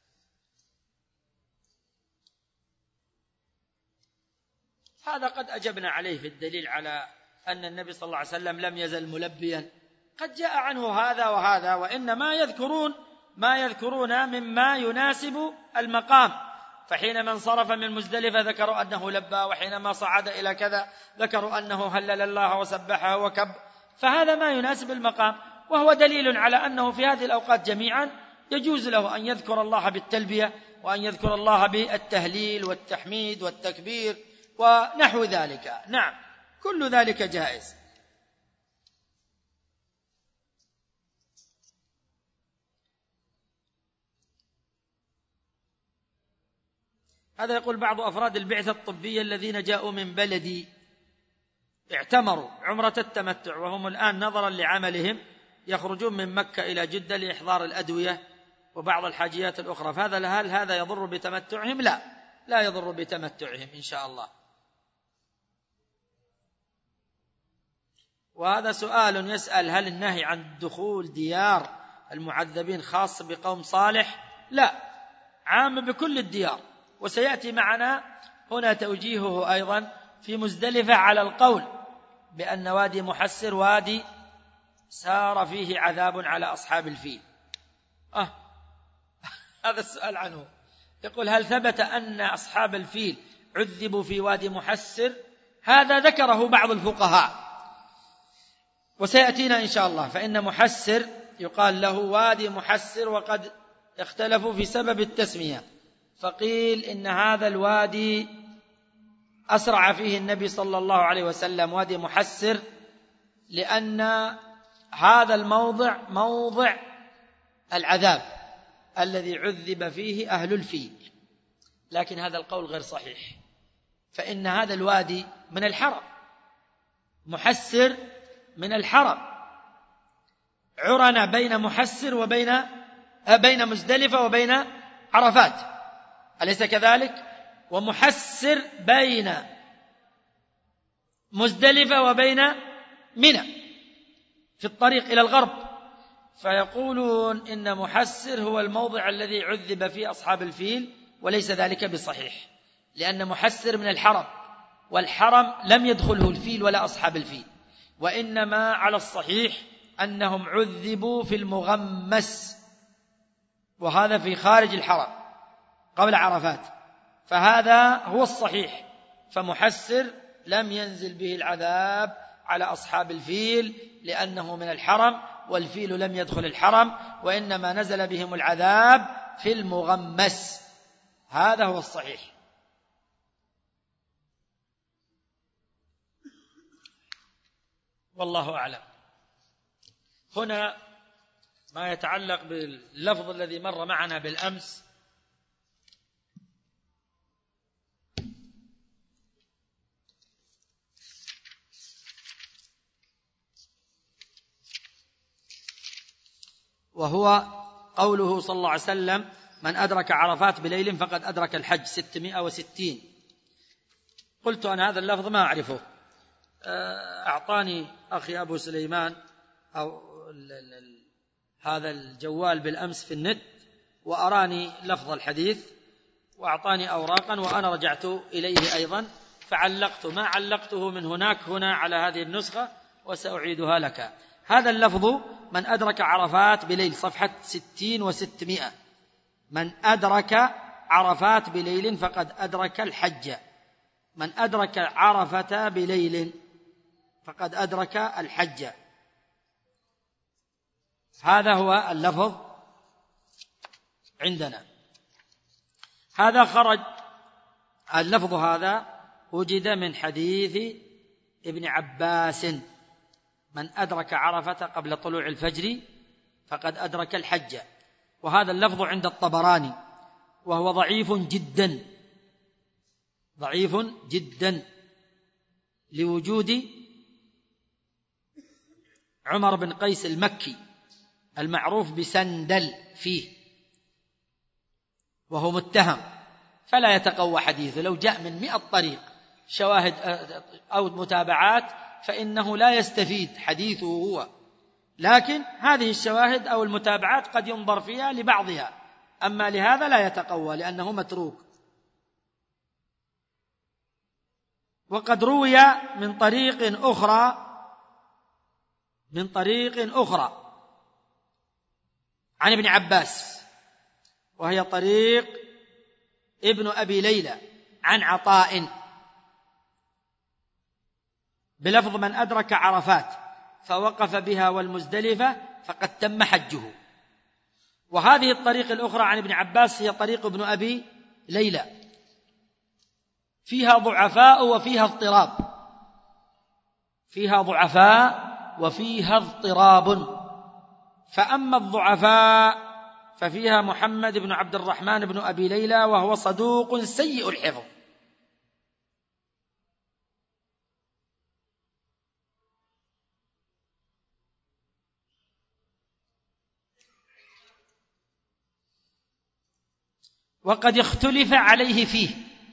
هذا قد أجبنا عليه في الدليل على أن النبي صلى الله عليه وسلم لم يزل ملبيا. قد جاء عنه هذا وهذا، وإنما يذكرون ما يذكرون مما يناسب المقام. فحينما انصرف من مزدلفة ذكروا أنه لبى، وحينما صعد إلى كذا ذكروا أنه هلل الله وسبحه وكب، فهذا ما يناسب المقام، وهو دليل على أنه في هذه الأوقات جميعا يجوز له أن يذكر الله بالتلبية، وأن يذكر الله بالتهليل والتحميد والتكبير ونحو ذلك. نعم، كل ذلك جائز. هذا يقول: بعض أفراد البعثة الطبية الذين جاءوا من بلدي اعتمروا عمرة التمتع، وهم الآن نظرا لعملهم يخرجون من مكة إلى جدة لإحضار الأدوية وبعض الحاجيات الأخرى، هل هذا يضر بتمتعهم؟ لا يضر بتمتعهم إن شاء الله. وهذا سؤال يسأل: هل النهي عن دخول ديار المعذبين خاص بقوم صالح؟ لا، عام بكل الديار. وسيأتي معنا هنا توجيهه أيضا في مزدلفة على القول بأن وادي محسر وادي سار فيه عذاب على أصحاب الفيل. هذا السؤال عنه، يقول: هل ثبت أن أصحاب الفيل عذبوا في وادي محسر؟ هذا ذكره بعض الفقهاء وسيأتينا إن شاء الله. فإن محسر يقال له وادي محسر، وقد اختلفوا في سبب التسمية، فقيل إن هذا الوادي أسرع فيه النبي صلى الله عليه وسلم، وادي محسر، لأن هذا الموضع موضع العذاب الذي عذب فيه أهل الفيل. لكن هذا القول غير صحيح، فإن هذا الوادي من الحرم، محسر من الحرم، عرنا بين محسر بين مزدلفة وبين عرفات، أليس كذلك؟ ومحسر بين مزدلفة وبين منى في الطريق إلى الغرب، فيقولون إن محسر هو الموضع الذي عذب فيه أصحاب الفيل، وليس ذلك بصحيح، لأن محسر من الحرم، والحرم لم يدخله الفيل ولا أصحاب الفيل، وإنما على الصحيح أنهم عذبوا في المغمس، وهذا في خارج الحرم قبل عرفات، فهذا هو الصحيح. فمحسر لم ينزل به العذاب على أصحاب الفيل لأنه من الحرم، والفيل لم يدخل الحرم، وإنما نزل بهم العذاب في المغمس، هذا هو الصحيح. والله أعلم. هنا ما يتعلق باللفظ الذي مر معنا بالأمس، وهو قوله صلى الله عليه وسلم: من أدرك عرفات بليل فقد أدرك الحج 660. قلت أنا هذا اللفظ ما أعرفه، أعطاني أخي أبو سليمان أو هذا الجوال بالأمس في النت، وأراني لفظ الحديث، وأعطاني أوراقا، وأنا رجعت إليه أيضا فعلقت ما علقته من هنا على هذه النسخة، وسأعيدها لك. هذا اللفظ: من أدرك عرفات بليل، صفحة 60 و600. من أدرك عرفات بليل فقد أدرك الحج. من أدرك عرفة بليل فقد أدرك الحج. هذا هو اللفظ عندنا. هذا خرج، اللفظ هذا وجد من حديث ابن عباس: من أدرك عرفة قبل طلوع الفجر فقد أدرك الحج. وهذا اللفظ عند الطبراني، وهو ضعيف جدا لوجود عمر بن قيس المكي المعروف بسندل فيه، وهو متهم، فلا يتقوى حديثه. لو جاء من 100 طريق شواهد أو متابعات فإنه لا يستفيد حديثه هو، لكن هذه الشواهد أو المتابعات قد ينظر فيها لبعضها، أما لهذا لا يتقوى لأنه متروك. وقد روي من طريق أخرى عن ابن عباس، وهي طريق ابن أبي ليلى عن عطاء بلفظ: من أدرك عرفات فوقف بها والمزدلفة فقد تم حجه. وهذه الطريق الأخرى عن ابن عباس هي طريق ابن أبي ليلى، فيها ضعفاء وفيها اضطراب. فأما الضعفاء ففيها محمد بن عبد الرحمن بن أبي ليلى، وهو صدوق سيء الحفظ. وقد اختلف عليه فيه،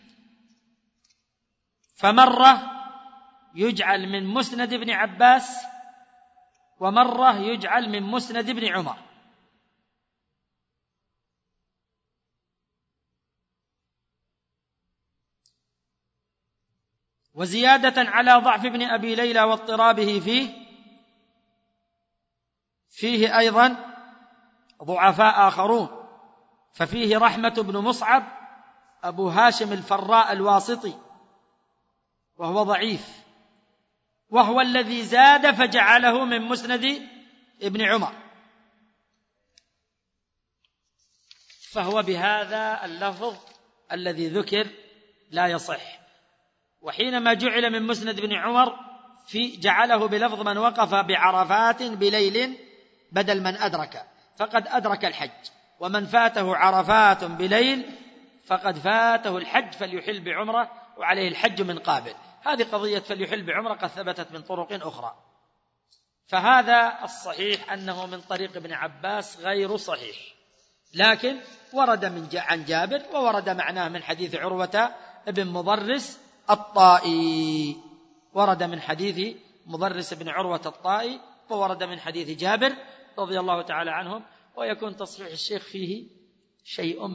فمرة يجعل من مسند ابن عباس، ومرة يجعل من مسند ابن عمر. وزيادة على ضعف ابن أبي ليلى واضطرابه فيه أيضا ضعفاء آخرون، ففيه رحمة بن مصعب أبو هاشم الفراء الواسطي وهو ضعيف، وهو الذي زاد فجعله من مسند ابن عمر، فهو بهذا اللفظ الذي ذكر لا يصح. وحينما جعل من مسند ابن عمر جعله بلفظ من وقف بعرفات بليل بدل من أدرك، فقد أدرك الحج، ومن فاته عرفات بليل فقد فاته الحج فليحل بعمرة وعليه الحج من قابل. هذه قضية فليحل بعمرة قد ثبتت من طرق أخرى، فهذا الصحيح أنه من طريق ابن عباس غير صحيح، لكن ورد عن جابر، وورد معناه من حديث عروة ابن مضرس الطائي، ورد من حديث مضرس بن عروة الطائي، وورد من حديث جابر رضي الله تعالى عنهم. ويكون تصحيح الشيخ فيه شيء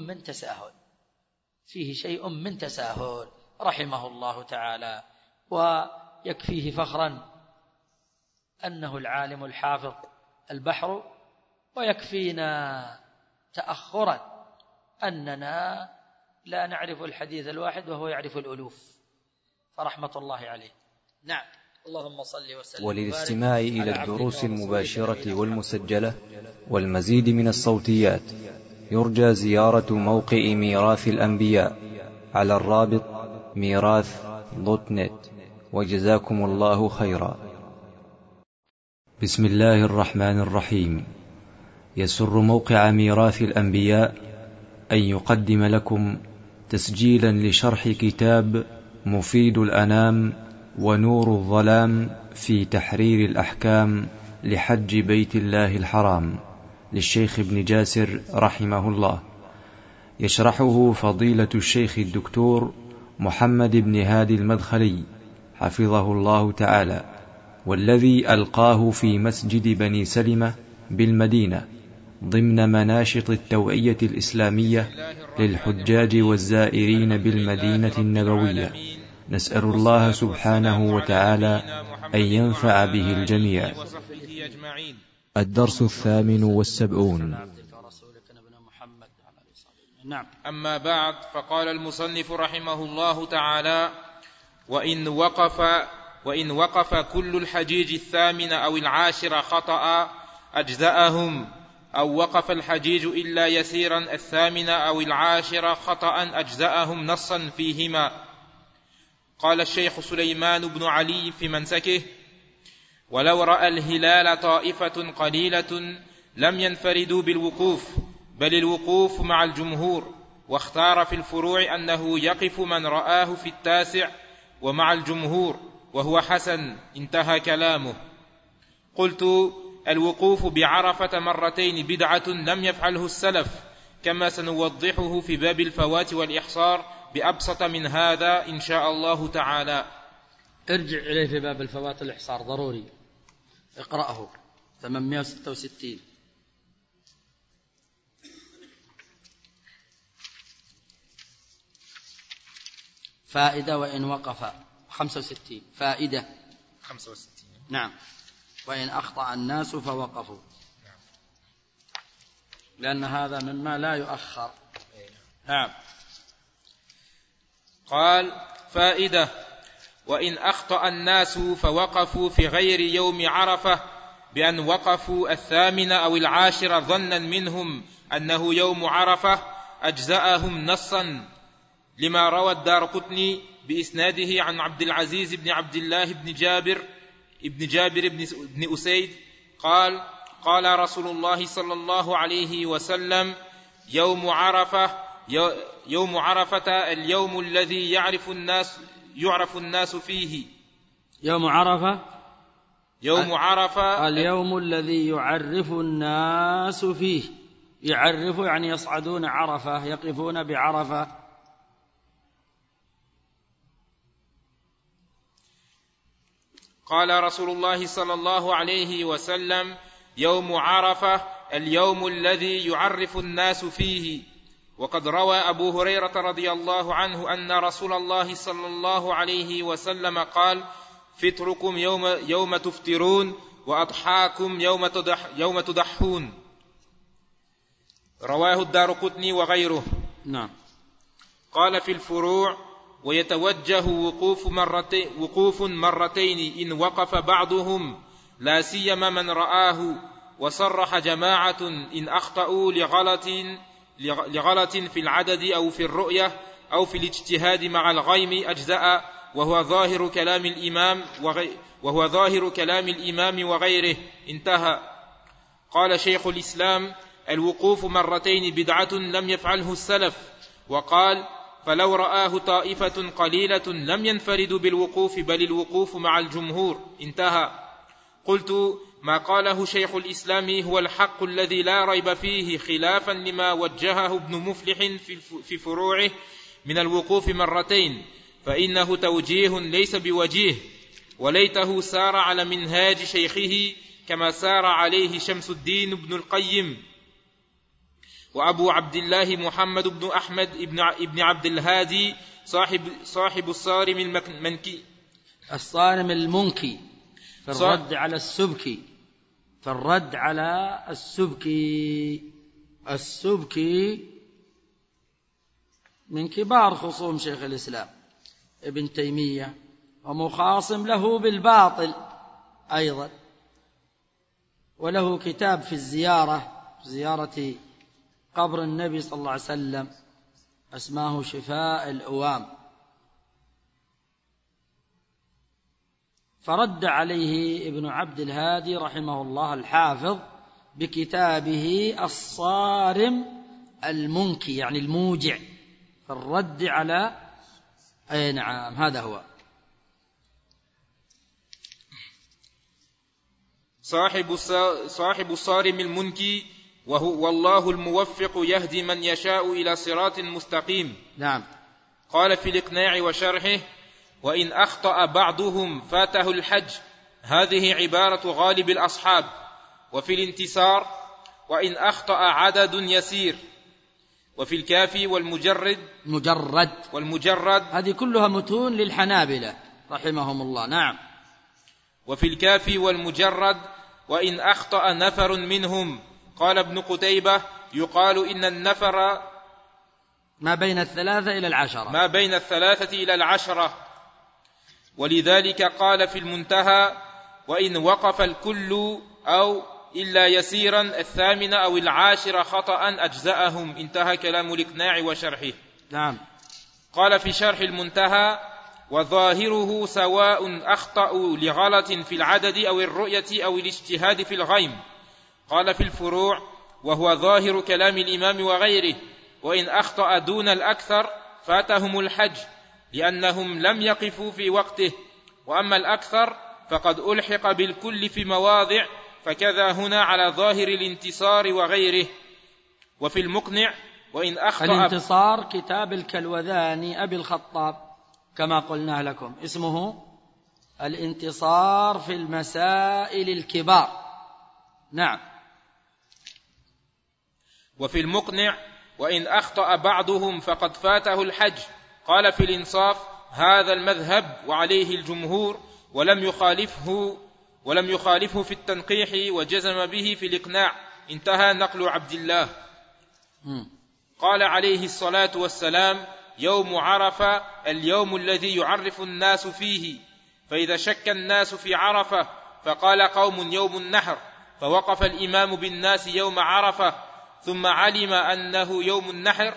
من تساهل رحمه الله تعالى، ويكفيه فخرا أنه العالم الحافظ البحر، ويكفينا تأخرا أننا لا نعرف الحديث الواحد وهو يعرف الألوف، فرحمة الله عليه. نعم. اللهم صل وسلم. وللاستماع إلى الدروس المباشرة والمسجلة والمزيد من الصوتيات يرجى زيارة موقع ميراث الأنبياء على الرابط ميراث.net. وجزاكم الله خيرا. بسم الله الرحمن الرحيم. يسر موقع ميراث الأنبياء أن يقدم لكم تسجيلا لشرح كتاب مفيد الأنام ونور الظلام في تحرير الأحكام لحج بيت الله الحرام للشيخ ابن جاسر رحمه الله، يشرحه فضيلة الشيخ الدكتور محمد بن هادي المدخلي حفظه الله تعالى، والذي ألقاه في مسجد بني سلمة بالمدينة ضمن مناشط التوعية الإسلامية للحجاج والزائرين بالمدينة النبوية. نسأل الله سبحانه وتعالى أن ينفع به الجميع. الدرس 78. أما بعد، فقال المصنف رحمه الله تعالى: وإن وقف كل الحجيج 8 أو 10 خطأ أجزأهم، أو وقف الحجيج إلا يسيرا 8 أو 10 خطأ أجزأهم نصا فيهما. قال الشيخ سليمان بن علي في منسكه: ولو رأى الهلال طائفة قليلة لم ينفردوا بالوقوف، بل الوقوف مع الجمهور، واختار في الفروع أنه يقف من رآه في 9 ومع الجمهور، وهو حسن. انتهى كلامه. قلت: الوقوف بعرفة 2 مرات بدعة لم يفعله السلف، كما سنوضحه في باب الفوات والإحصار بأبسط من هذا إن شاء الله تعالى. ارجع إليه في باب الفوات والإحصار ضروري، اقرأه 866. فائدة وإن وقف 65 فائدة 65. نعم. وإن أخطأ الناس فوقفوا، لأن هذا مما لا يؤخر. نعم. قال: فائدة: وإن أخطأ الناس فوقفوا في غير يوم عرفة بأن وقفوا 8 أو 10 ظنا منهم أنه يوم عرفة أجزأهم نصا، لما روى الدارقطني بإسناده عن عبد العزيز بن عبد الله بن جابر بن أسيد قال: قال رسول الله صلى الله عليه وسلم: يوم عرفة اليوم الذي يعرف الناس فيه. يوم عرفة اليوم الذي يعرف الناس فيه. يعرف يعني يصعدون عرفة، يقفون بعرفة. قال رسول الله صلى الله عليه وسلم: يوم عرفة اليوم الذي يعرف الناس فيه. وقد روى أبو هريرة رضي الله عنه أن رسول الله صلى الله عليه وسلم قال: فطركم يوم تفطرون وأضحاكم يوم تضحون. رواه الدارقطني وغيره. نعم. قال في الفروع: ويتوجه وقوف مرتين إن وقف بعضهم، لا سيما من رآه، وصرح جماعة إن أخطأوا لغلط في العدد أو في الرؤية أو في الاجتهاد مع الغيم أجزأ، وهو ظاهر كلام الإمام وغيره. انتهى. قال شيخ الإسلام: الوقوف مرتين بدعة لم يفعله السلف. وقال: فلو رآه طائفة قليلة لم ينفردوا بالوقوف، بل الوقوف مع الجمهور. انتهى. قلت: ما قاله شيخ الإسلام هو الحق الذي لا ريب فيه، خلافا لما وجهه ابن مفلح في فروعه من الوقوف مرتين، فإنه توجيه ليس بوجيه، وليته سار على منهاج شيخه كما سار عليه شمس الدين ابن القيم وأبو عبد الله محمد بن أحمد ابن عبد الهادي صاحب الصارم المنكي، الصارم المنكي في الرد على السبكي، في الرد على السبكي من كبار خصوم شيخ الإسلام ابن تيمية، ومخاصم له بالباطل أيضا، وله كتاب في زيارة قبر النبي صلى الله عليه وسلم اسماه شفاء الأوام. فرد عليه ابن عبد الهادي رحمه الله الحافظ بكتابه الصارم المنكي، يعني الموجع، في الرد على نعم هذا هو صاحب الصارم المنكي، والله الموفق يهدي من يشاء إلى صراط مستقيم. نعم. قال في الإقناع وشرحه: وإن أخطأ بعضهم فاته الحج، هذه عبارة غالب الأصحاب. وفي الانتصار: وإن أخطأ عدد يسير. وفي الكافي والمجرد هذه كلها متون للحنابلة رحمهم الله. نعم. وفي الكافي والمجرد: وإن أخطأ نفر منهم. قال ابن قتيبة: يقال إن النفر ما بين 3 إلى 10. ولذلك قال في المنتهى: وإن وقف الكل أو إلا يسيرا 8 أو 10 خطأ أجزأهم. انتهى كلام الإقناع وشرحه. نعم. قال في شرح المنتهى: وظاهره سواء أخطأوا لغلط في العدد أو الرؤية أو الاجتهاد في الغيم. قال في الفروع: وهو ظاهر كلام الإمام وغيره. وإن أخطأ دون الأكثر فاتهم الحج، لأنهم لم يقفوا في وقته. وأما الأكثر فقد ألحق بالكل في مواضع، فكذا هنا على ظاهر الانتصار وغيره. وفي المقنع: وإن أخطأ. الانتصار كتاب الكلوذاني أبي الخطاب كما قلنا لكم، اسمه الانتصار في المسائل الكبار. نعم. وفي المقنع: وإن أخطأ بعضهم فقد فاته الحج. قال في الإنصاف: هذا المذهب وعليه الجمهور، ولم يخالفه في التنقيح، وجزم به في الإقناع. انتهى نقل عبد الله. قال عليه الصلاة والسلام: يوم عرفة اليوم الذي يعرف الناس فيه، فإذا شك الناس في عرفة فقال قوم يوم النحر، فوقف الإمام بالناس يوم عرفة ثم علم أنه يوم النحر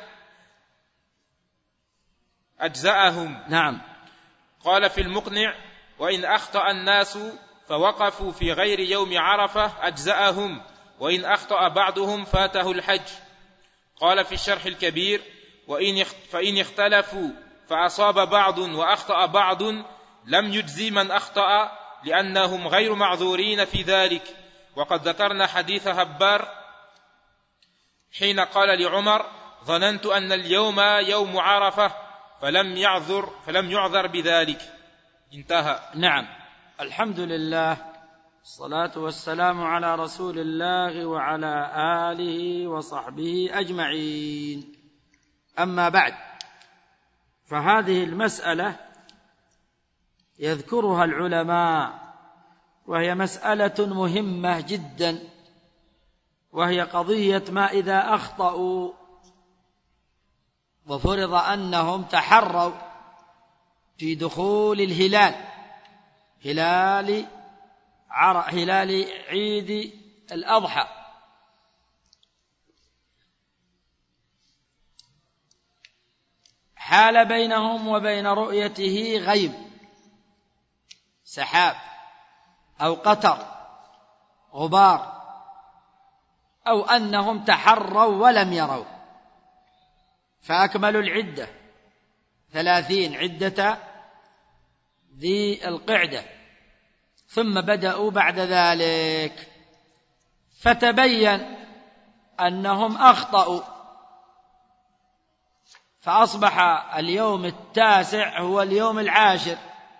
أجزأهم. نعم. قال في المقنع: وإن أخطأ الناس فوقفوا في غير يوم عرفة أجزأهم، وإن أخطأ بعضهم فاته الحج. قال في الشرح الكبير: فإن اختلفوا فأصاب بعض وأخطأ بعض لم يجزي من أخطأ، لأنهم غير معذورين في ذلك. وقد ذكرنا حديث هبار حين قال لعمر: ظننت أن اليوم يوم عرفة، فلم يعذر بذلك. انتهى. نعم. الحمد لله، الصلاة والسلام على رسول الله وعلى آله وصحبه أجمعين. أما بعد، فهذه المسألة يذكرها العلماء، وهي مسألة مهمة جدا، وهي قضية ما إذا أخطأوا وفرض أنهم تحروا في دخول الهلال، هلال عيد الأضحى، حال بينهم وبين رؤيته غيم، سحاب أو قطر، غبار، أو أنهم تحروا ولم يروا، فأكملوا العدة 30 عدة ذي القعدة، ثم بدأوا بعد ذلك، فتبين أنهم أخطأوا، فأصبح اليوم 9 هو اليوم 10،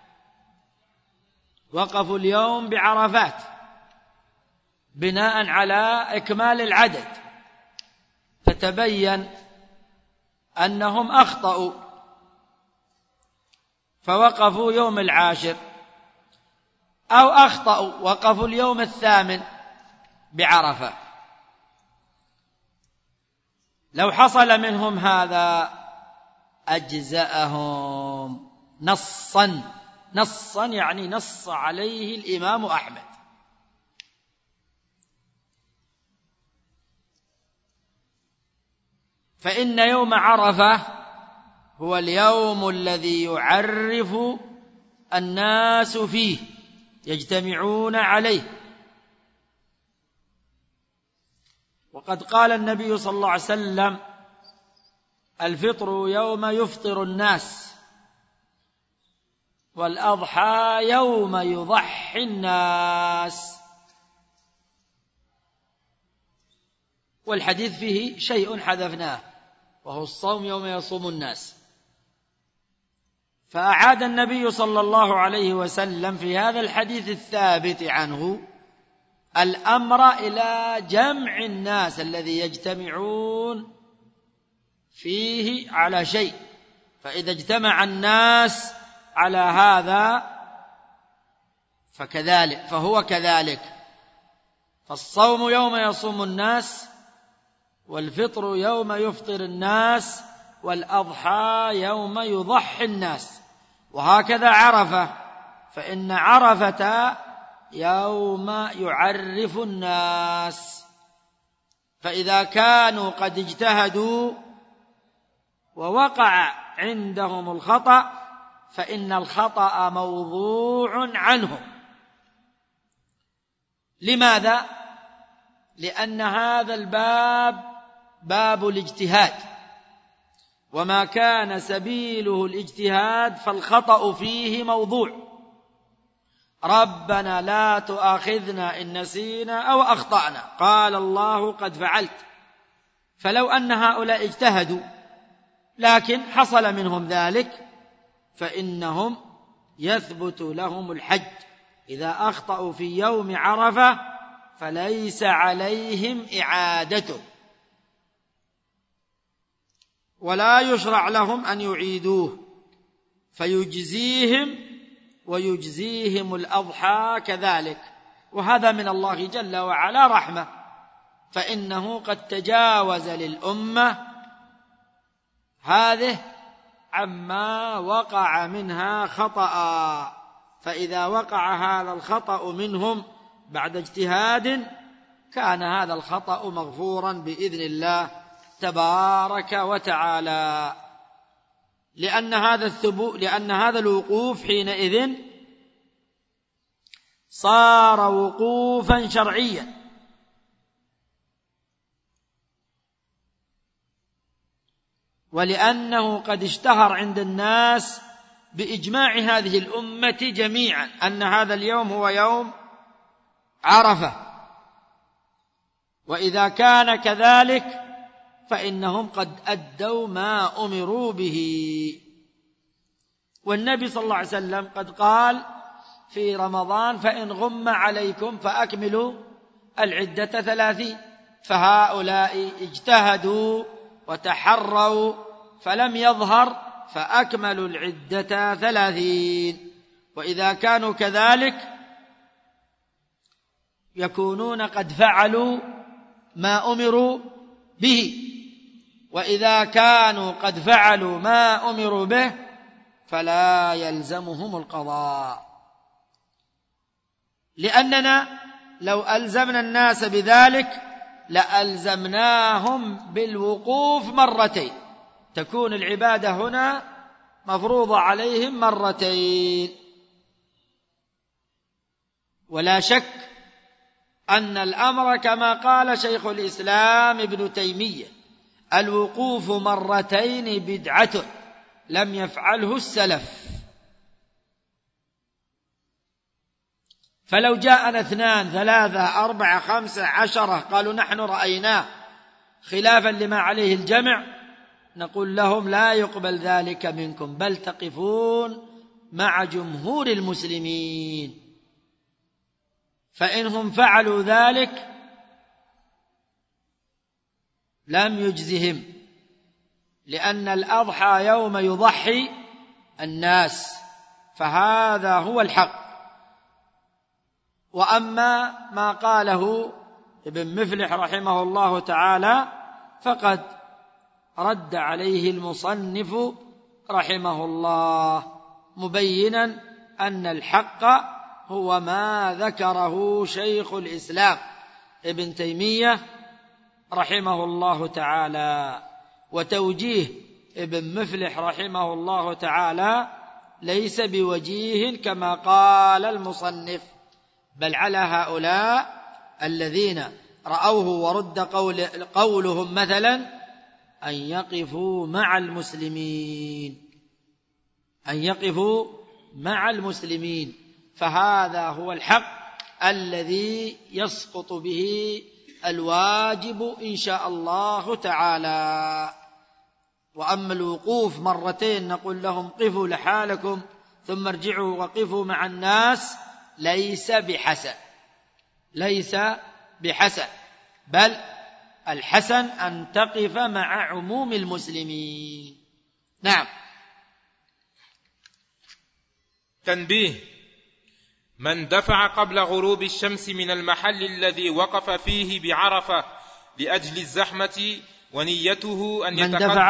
وقفوا اليوم بعرفات بناء على إكمال العدد، فتبين أنهم أخطأوا فوقفوا يوم 10، أو أخطأوا وقفوا اليوم 8 بعرفة. لو حصل منهم هذا أجزأهم نصا يعني نص عليه الإمام أحمد. فإن يوم عرفة هو اليوم الذي يعرف الناس فيه، يجتمعون عليه. وقد قال النبي صلى الله عليه وسلم: الفطر يوم يفطر الناس، والأضحى يوم يضحي الناس. والحديث فيه شيء حذفناه، وهو الصوم يوم يصوم الناس. فأعاد النبي صلى الله عليه وسلم في هذا الحديث الثابت عنه الأمر إلى جمع الناس الذي يجتمعون فيه على شيء، فإذا اجتمع الناس على هذا فهو كذلك. فالصوم يوم يصوم الناس، والفطر يوم يفطر الناس، والأضحى يوم يضحي الناس. وهكذا عرفة، فإن عرفة يوم يعرف الناس. فإذا كانوا قد اجتهدوا ووقع عندهم الخطأ، فإن الخطأ موضوع عنهم. لماذا؟ لأن هذا الباب باب الاجتهاد، وما كان سبيله الاجتهاد فالخطأ فيه موضوع. ربنا لا تؤاخذنا إن نسينا أو أخطأنا، قال الله قد فعلت. فلو أن هؤلاء اجتهدوا لكن حصل منهم ذلك، فإنهم يثبت لهم الحج. إذا أخطأوا في يوم عرفة فليس عليهم إعادته، ولا يشرع لهم أن يعيدوه، فيجزيهم ويجزيهم الأضحى كذلك. وهذا من الله جل وعلا رحمة، فإنه قد تجاوز للأمة هذه عما وقع منها خطأ. فإذا وقع هذا الخطأ منهم بعد اجتهاد كان هذا الخطأ مغفورا بإذن الله تبارك وتعالى، لأن هذا الوقوف حينئذ صار وقوفا شرعيا، ولأنه قد اشتهر عند الناس بإجماع هذه الأمة جميعا أن هذا اليوم هو يوم عرفة. وإذا كان كذلك فإنهم قد أدوا ما أمروا به. والنبي صلى الله عليه وسلم قد قال في رمضان: فإن غم عليكم فأكملوا العدة 30. فهؤلاء اجتهدوا وتحروا فلم يظهر فأكملوا العدة 30. وإذا كانوا كذلك يكونون قد فعلوا ما أمروا به، وإذا كانوا قد فعلوا ما أمروا به فلا يلزمهم القضاء، لأننا لو ألزمنا الناس بذلك لألزمناهم بالوقوف مرتين، تكون العبادة هنا مفروضة عليهم مرتين. ولا شك أن الأمر كما قال شيخ الإسلام ابن تيمية: الوقوف مرتين بدعة لم يفعله السلف. فلو جاءنا 2 3 4 5 10 قالوا نحن رأيناه خلافا لما عليه الجمع، نقول لهم لا يقبل ذلك منكم، بل تقفون مع جمهور المسلمين. فإنهم فعلوا ذلك لم يجزهم، لأن الأضحى يوم يضحي الناس، فهذا هو الحق. وأما ما قاله ابن مفلح رحمه الله تعالى فقد رد عليه المصنف رحمه الله، مبينا أن الحق هو ما ذكره شيخ الإسلام ابن تيمية رحمه الله تعالى. وتوجيه ابن مفلح رحمه الله تعالى ليس بوجيه كما قال المصنف، بل على هؤلاء الذين رأوه ورد قولهم مثلا أن يقفوا مع المسلمين، أن يقفوا مع المسلمين، فهذا هو الحق الذي يسقط به الواجب إن شاء الله تعالى. وأما الوقوف مرتين نقول لهم قفوا لحالكم ثم ارجعوا وقفوا مع الناس، ليس بحسن، ليس بحسن، بل الحسن أن تقف مع عموم المسلمين. نعم. تنبيه: من دفع قبل غروب الشمس من المحل الذي وقف فيه بعرفة لأجل الزحمة ونيته أن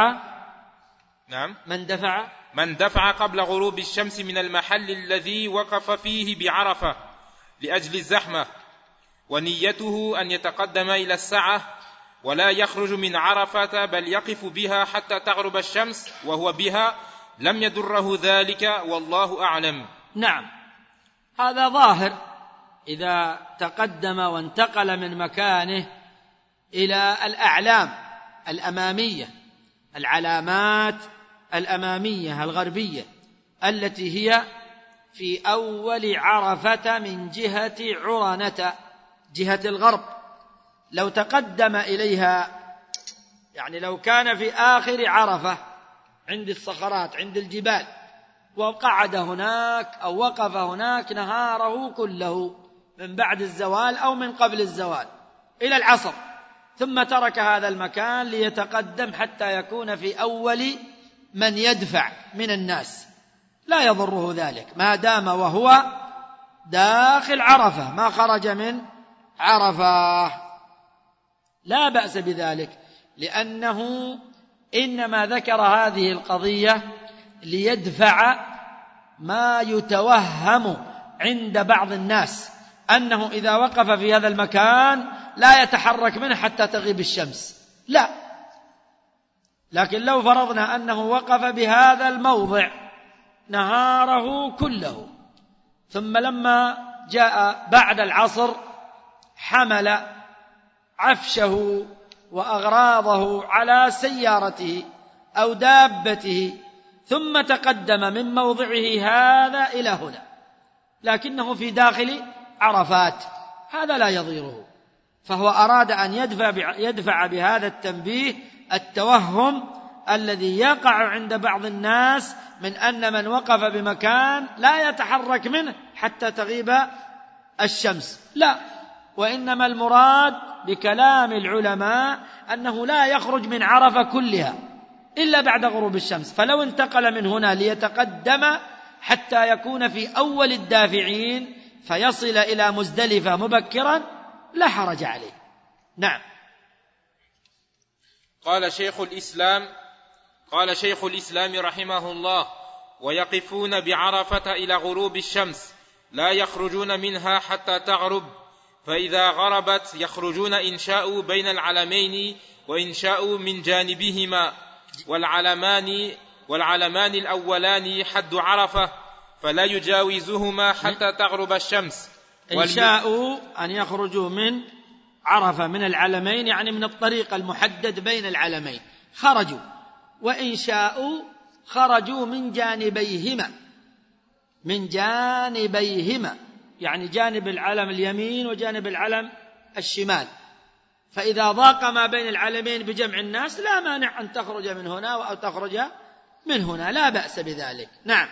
من دفع قبل غروب الشمس من المحل الذي وقف فيه بعرفة لأجل الزحمة ونيته أن يتقدم إلى الساعة ولا يخرج من عرفة بل يقف بها حتى تغرب الشمس وهو بها، لم يضره ذلك والله أعلم. نعم، هذا ظاهر. إذا تقدم وانتقل من مكانه إلى الأعلام الأمامية، العلامات الأمامية الغربية التي هي في أول عرفة من جهة عرنة، جهة الغرب، لو تقدم إليها، يعني لو كان في آخر عرفة عند الصخرات عند الجبال وقعد هناك أو وقف هناك نهاره كله من بعد الزوال أو من قبل الزوال إلى العصر، ثم ترك هذا المكان ليتقدم حتى يكون في أول من يدفع من الناس، لا يضره ذلك ما دام وهو داخل عرفة ما خرج من عرفة، لا بأس بذلك، لأنه إنما ذكر هذه القضية ليدفع ما يتوهم عند بعض الناس أنه إذا وقف في هذا المكان لا يتحرك منه حتى تغيب الشمس، لا. لكن لو فرضنا أنه وقف بهذا الموضع نهاره كله، ثم لما جاء بعد العصر حمل عفشه وأغراضه على سيارته أو دابته ثم تقدم من موضعه هذا إلى هنا، لكنه في داخل عرفات، هذا لا يضيره. فهو أراد أن يدفع بهذا التنبيه التوهم الذي يقع عند بعض الناس من أن من وقف بمكان لا يتحرك منه حتى تغيب الشمس، لا، وإنما المراد بكلام العلماء أنه لا يخرج من عرفة كلها، إلا بعد غروب الشمس، فلو انتقل من هنا ليتقدم حتى يكون في أول الدافعين فيصل إلى مزدلفة مبكرا لا حرج عليه. نعم. قال شيخ الإسلام رحمه الله: ويقفون بعرفة إلى غروب الشمس لا يخرجون منها حتى تغرب، فإذا غربت يخرجون إن شاءوا بين العلمين وإن شاءوا من جانبهما، والعلمان الأولان حد عرفة فلا يجاوزهما حتى تغرب الشمس. إن شاءوا أن يخرجوا من عرفة من العلمين، يعني من الطريق المحدد بين العلمين خرجوا، وإن شاءوا خرجوا من جانبيهما، يعني جانب العلم اليمين وجانب العلم الشمال، فإذا ضاق ما بين العلمين بجمع الناس لا مانع أن تخرج من هنا أو تخرج من هنا، لا بأس بذلك. نعم.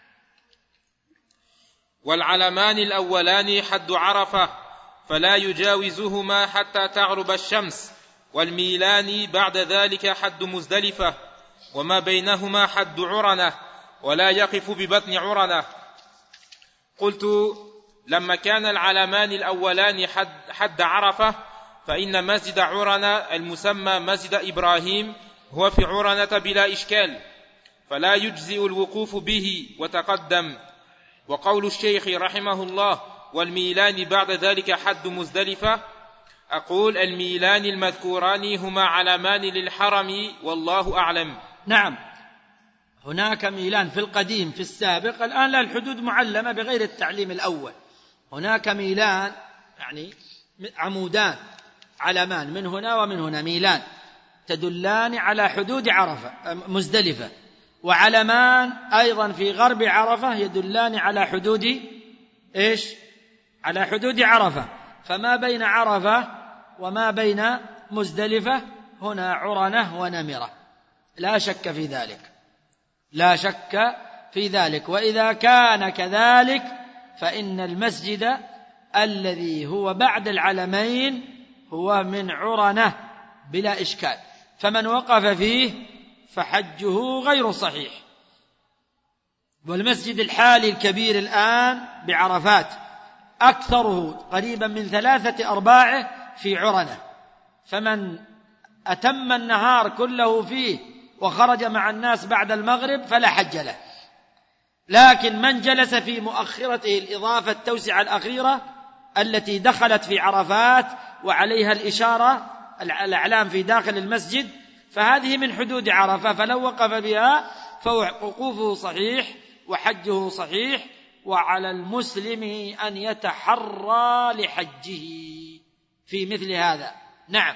والعلمان الأولان حد عرفة فلا يجاوزهما حتى تغرب الشمس، والميلان بعد ذلك حد مزدلفة، وما بينهما حد عرنة، ولا يقف ببطن عرنة. قلت: لما كان العلمان الأولان حد عرفة فإن مسجد عرنة المسمى مسجد إبراهيم هو في عرنة بلا إشكال، فلا يجزئ الوقوف به وتقدم. وقول الشيخ رحمه الله: والميلان بعد ذلك حد مزدلفة، أقول الميلان المذكوران هما علمان للحرم والله أعلم. نعم، هناك ميلان في القديم في السابق، الآن لا، الحدود معلمة بغير التعليم الأول. هناك ميلان يعني عمودان علمان من هنا ومن هنا، ميلان تدلان على حدود عرفة مزدلفة، وعلمان أيضا في غرب عرفة يدلان على حدود على حدود عرفة، فما بين عرفة وما بين مزدلفة هنا عرنة ونمرة، لا شك في ذلك. وإذا كان كذلك فإن المسجد الذي هو بعد العلمين هو من عرنة بلا إشكال، فمن وقف فيه فحجه غير صحيح. والمسجد الحالي الكبير الآن بعرفات أكثره قريبا من 3/4 في عرنة، فمن أتم النهار كله فيه وخرج مع الناس بعد المغرب فلا حج له. لكن من جلس في مؤخرته الإضافة التوسعة الأخيرة التي دخلت في عرفات وعليها الإشارة الأعلام في داخل المسجد، فهذه من حدود عرفة، فلو وقف بها فوقوفه صحيح وحجه صحيح، وعلى المسلم أن يتحرى لحجه في مثل هذا. نعم.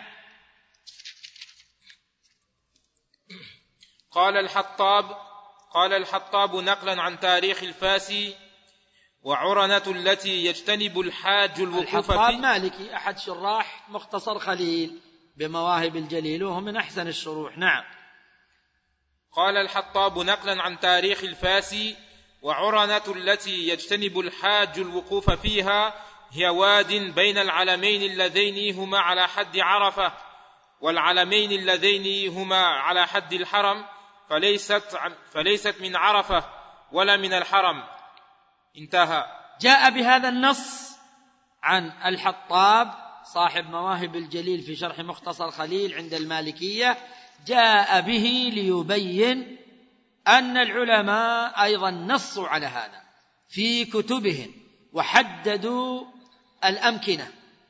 قال الحطاب نقلا عن تاريخ الفاسي: وعرنة التي يجتنب الحاج الوقوف الحطاب مالكي أحد شراح مختصر خليل بمواهب الجليل، وهو من أحسن الشروح. نعم. قال الحطاب نقلا عن تاريخ الفاسي: وعرنة التي يجتنب الحاج الوقوف فيها هي واد بين العلمين اللذين هما على حد عرفة والعلمين اللذين هما على حد الحرم، فليست من عرفة ولا من الحرم. انتهى. جاء بهذا النص عن الحطاب صاحب مواهب الجليل في شرح مختصر خليل عند المالكية، جاء به ليبين أن العلماء أيضا نصوا على هذا في كتبهم وحددوا الأمكنة،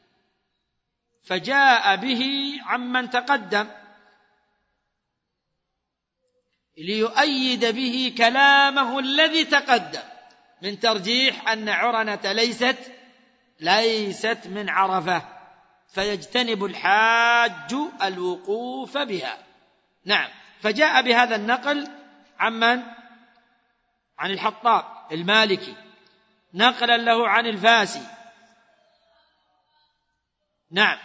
فجاء به عمن تقدم ليؤيد به كلامه الذي تقدم من ترجيح أن عرنة ليست من عرفة، فيجتنب الحاج الوقوف بها. نعم. فجاء بهذا النقل عن الحطاب المالكي نقلا له عن الفاسي. نعم.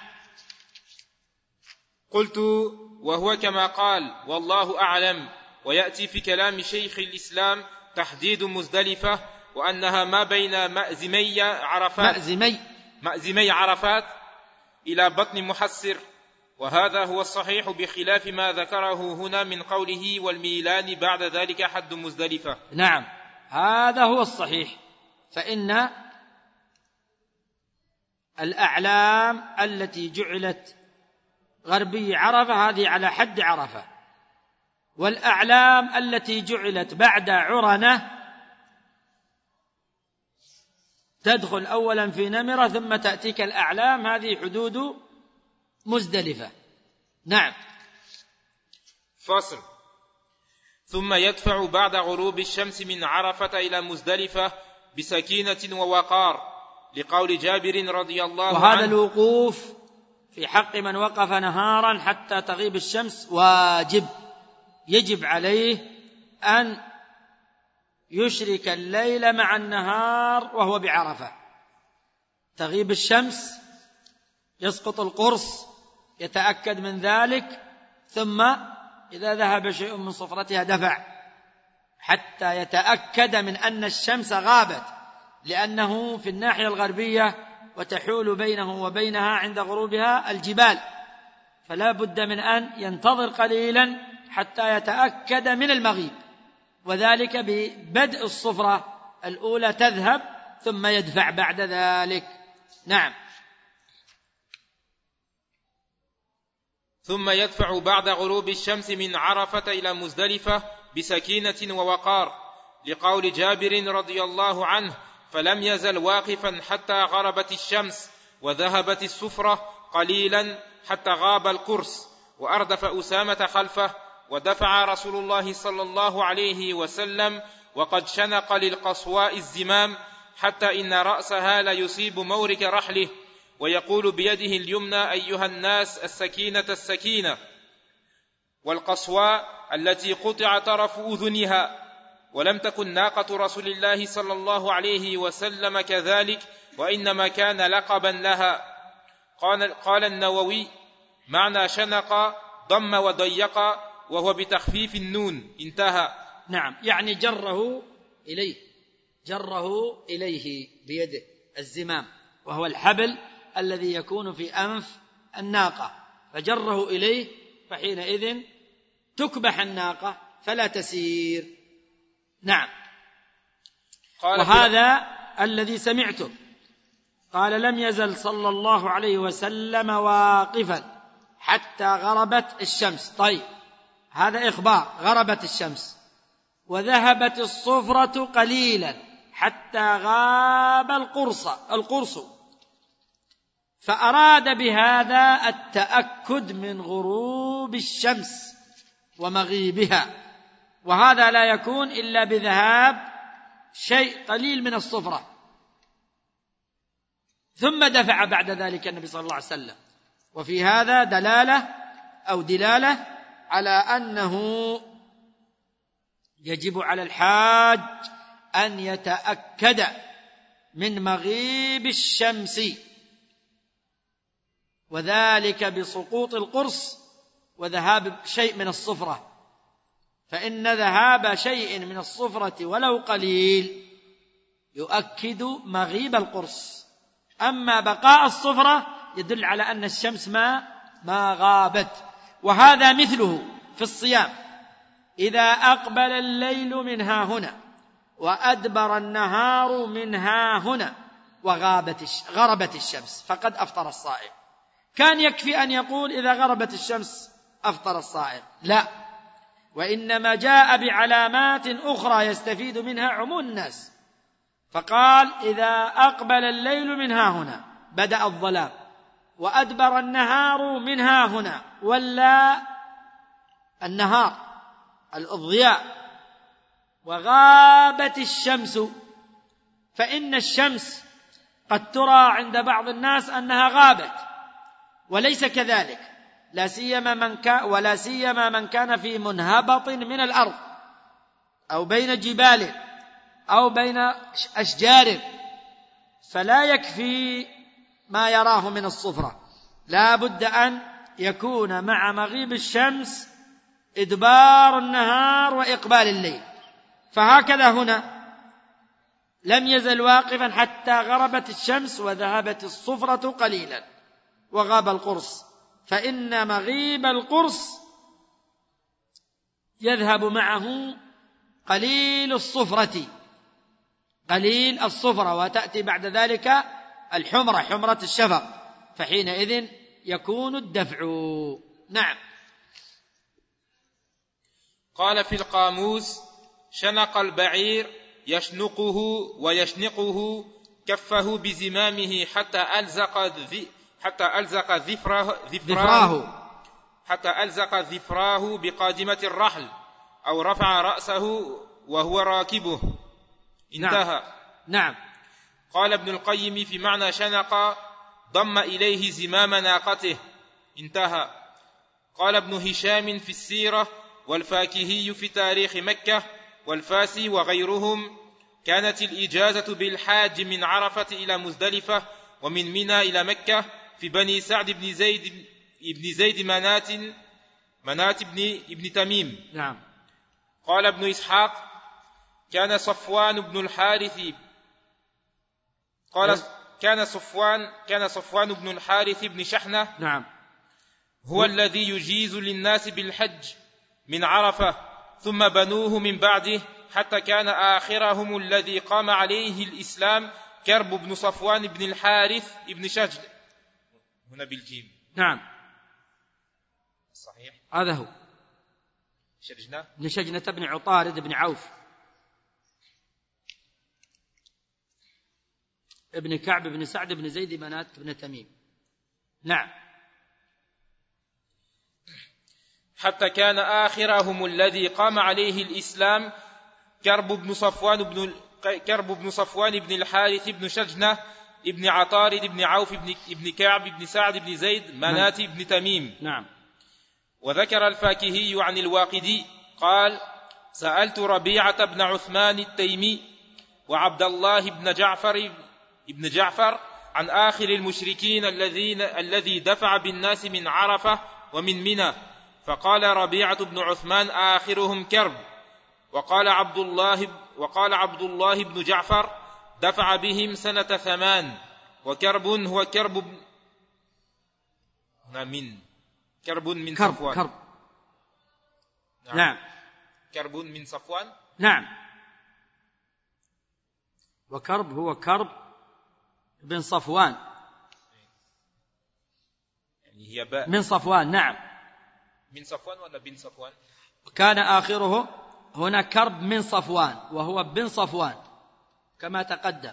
قلت: وهو كما قال والله أعلم. ويأتي في كلام شيخ الإسلام تحديد مزدلفة وأنها ما بين مأزمي عرفات إلى بطن محسر، وهذا هو الصحيح بخلاف ما ذكره هنا من قوله والميلان بعد ذلك حد مزدلفة. نعم، هذا هو الصحيح، فإن الأعلام التي جعلت غربي عرفة هذه على حد عرفة، والأعلام التي جعلت بعد عرنة تدخل أولا في نمرة ثم تأتيك الأعلام، هذه حدود مزدلفة. نعم. فصل. ثم يدفع بعد غروب الشمس من عرفة إلى مزدلفة بسكينة ووقار، لقول جابر رضي الله عنه. وهذا الوقوف في حق من وقف نهارا حتى تغيب الشمس واجب، يجب عليه أن يشرك الليل مع النهار وهو بعرفة. تغيب الشمس، يسقط القرص، يتأكد من ذلك، ثم إذا ذهب شيء من صفرتها دفع حتى يتأكد من أن الشمس غابت، لأنه في الناحية الغربية وتحول بينه وبينها عند غروبها الجبال، فلا بد من أن ينتظر قليلا حتى يتأكد من المغيب، وذلك ببدء الصفرة الأولى تذهب ثم يدفع بعد ذلك. نعم. ثم يدفع بعد غروب الشمس من عرفة إلى مزدلفة بسكينة ووقار، لقول جابر رضي الله عنه: فلم يزل واقفا حتى غربت الشمس وذهبت السفرة قليلا حتى غاب القرص، وأردف أسامة خلفه، ودفع رسول الله صلى الله عليه وسلم وقد شنق للقصواء الزمام حتى إن رأسها ليصيب مورك رحله، ويقول بيده اليمنى: أيها الناس، السكينة السكينة. والقصواء التي قطع طرف أذنها، ولم تكن ناقة رسول الله صلى الله عليه وسلم كذلك، وإنما كان لقبا لها. قال النووي: معنى شنق ضم وضيق، وهو بتخفيف النون. انتهى. نعم، يعني جره إليه بيده الزمام، وهو الحبل الذي يكون في أنف الناقة، فجره إليه، فحينئذ تكبح الناقة فلا تسير. نعم. وهذا الذي سمعته، قال: لم يزل صلى الله عليه وسلم واقفا حتى غربت الشمس. طيب، هذا إخبار، غربت الشمس وذهبت الصفرة قليلا حتى غاب القرص، فأراد بهذا التأكد من غروب الشمس ومغيبها، وهذا لا يكون إلا بذهاب شيء قليل من الصفرة، ثم دفع بعد ذلك النبي صلى الله عليه وسلم. وفي هذا دلالة على أنه يجب على الحاج أن يتأكد من مغيب الشمس، وذلك بسقوط القرص وذهاب شيء من الصفرة، فإن ذهاب شيء من الصفرة ولو قليل يؤكد مغيب القرص، أما بقاء الصفرة يدل على أن الشمس ما غابت. وهذا مثله في الصيام: إذا أقبل الليل من ها هنا وأدبر النهار من ها هنا وغربت الشمس فقد أفطر الصائم. كان يكفي أن يقول إذا غربت الشمس أفطر الصائم، لا، وإنما جاء بعلامات أخرى يستفيد منها عموم الناس، فقال: إذا أقبل الليل من ها هنا بدأ الظلام، وأدبر النهار من ها هنا ولا النهار الضياء، وغابت الشمس، فإن الشمس قد ترى عند بعض الناس أنها غابت وليس كذلك، ولا سيما من كان في منهبط من الأرض أو بين جبال أو بين أشجار، فلا يكفي ما يراه من الصفرة، لا بد أن يكون مع مغيب الشمس إدبار النهار وإقبال الليل. فهكذا هنا لم يزل واقفا حتى غربت الشمس وذهبت الصفرة قليلا وغاب القرص، فإن مغيب القرص يذهب معه قليل الصفرة وتأتي بعد ذلك الحمرة، حمرة الشفق، فحينئذ يكون الدفع. نعم. قال في القاموس: شنق البعير يشنقه ويشنقه كفه بزمامه حتى ألزق ذفراه بقادمة الرحل أو رفع رأسه وهو راكبه. انتهى. نعم. قال ابن القيم في معنى شنق: ضم إليه زمام ناقته. انتهى. قال ابن هشام في السيرة والفاكهي في تاريخ مكة والفاسي وغيرهم: كانت الإجازة بالحاج من عرفة إلى مزدلفة ومن منى إلى مكة في بني سعد بن زيد منات ابن تميم. نعم. قال ابن إسحاق: كان صفوان بن الحارث بن شحنة نعم هو الذي يجيز للناس بالحج من عرفة، ثم بنوه من بعده، حتى كان آخرهم الذي قام عليه الإسلام كرب بن صفوان بن الحارث بن شجن. هنا بالجيم. نعم صحيح. هذا هو شجنة بن عطارد بن عوف ابن كعب بن سعد بن زيد منات بن تميم. نعم. حتى كان آخرهم الذي قام عليه الإسلام كرب بن صفوان بن الحارث بن شجنة ابن عطارد بن عوف ابن كعب بن سعد بن زيد منات بن تميم. نعم. وذكر الفاكهي عن الواقدي قال: سألت ربيعة بن عثمان التيمي وعبد الله بن جعفر عن آخر المشركين الذي دفع بالناس من عرفة ومن منى، فقال ربيعة بن عثمان: آخرهم كرب. وقال عبد الله بن جعفر: دفع بهم سنة 8، وكرب هو كرب من صفوان. كرب. نعم. كرب من صفوان. نعم. وكرب هو كرب بن صفوان، يعني هي باء من صفوان. نعم. من صفوان ولا بن صفوان؟ كان آخره هنا كرب من صفوان وهو بن صفوان كما تقدم.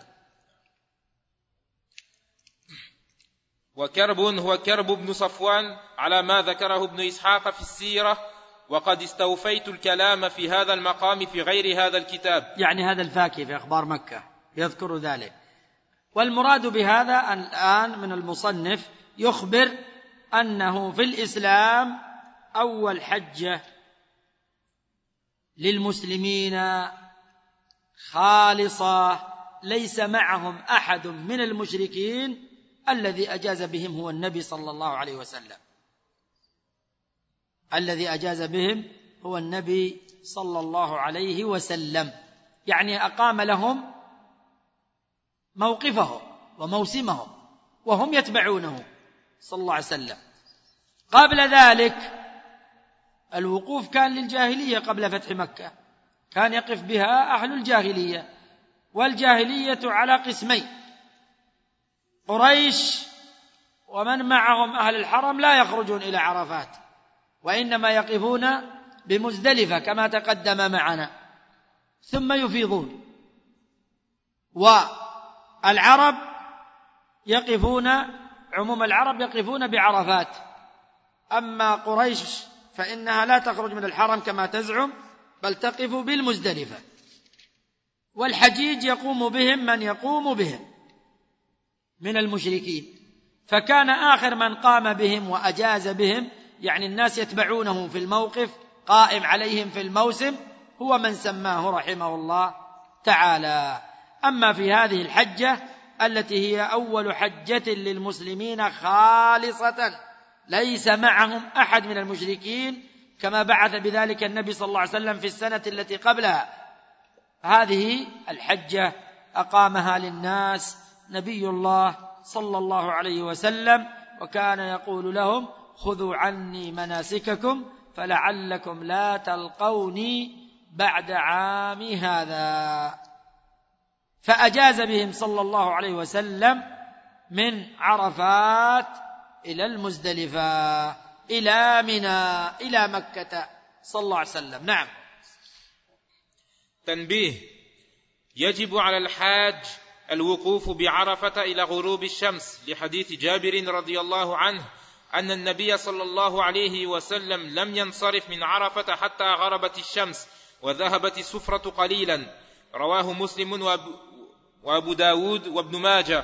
وكرب هو كرب بن صفوان على ما ذكره ابن إسحاق في السيرة، وقد استوفيت الكلام في هذا المقام في غير هذا الكتاب. يعني هذا الفاكهي في أخبار مكة يذكر ذلك. والمراد بهذا الآن من المصنف يخبر أنه في الإسلام أول حجة للمسلمين خالصة ليس معهم أحد من المشركين، الذي أجاز بهم هو النبي صلى الله عليه وسلم. الذي أجاز بهم هو النبي صلى الله عليه وسلم، يعني أقام لهم موقفهم وموسمهم وهم يتبعونه صلى الله عليه وسلم. قبل ذلك الوقوف كان للجاهلية، قبل فتح مكة كان يقف بها أهل الجاهلية، والجاهلية على قسمين: قريش ومن معهم أهل الحرم لا يخرجون إلى عرفات، وإنما يقفون بمزدلفة كما تقدم معنا ثم يفيضون. والعرب يقفون، عموم العرب يقفون بعرفات، أما قريش فإنها لا تخرج من الحرم كما تزعم، بل تقف بالمزدلفة. والحجيج يقوم بهم من يقوم بهم من المشركين، فكان آخر من قام بهم وأجاز بهم، يعني الناس يتبعونه في الموقف قائم عليهم في الموسم، هو من سماه رحمه الله تعالى. أما في هذه الحجة التي هي أول حجة للمسلمين خالصة ليس معهم أحد من المشركين، كما بعث بذلك النبي صلى الله عليه وسلم في السنة التي قبلها، هذه الحجة أقامها للناس نبي الله صلى الله عليه وسلم، وكان يقول لهم: خذوا عني مناسككم فلعلكم لا تلقوني بعد عامي هذا. فأجاز بهم صلى الله عليه وسلم من عرفات إلى المزدلفة إلى منى إلى مكة صلى الله عليه وسلم. نعم. تنبيه: يجب على الحاج الوقوف بعرفة إلى غروب الشمس لحديث جابر رضي الله عنه أن النبي صلى الله عليه وسلم لم ينصرف من عرفة حتى غربت الشمس وذهبت السفرة قليلا، رواه مسلم وأبو داود وابن ماجه.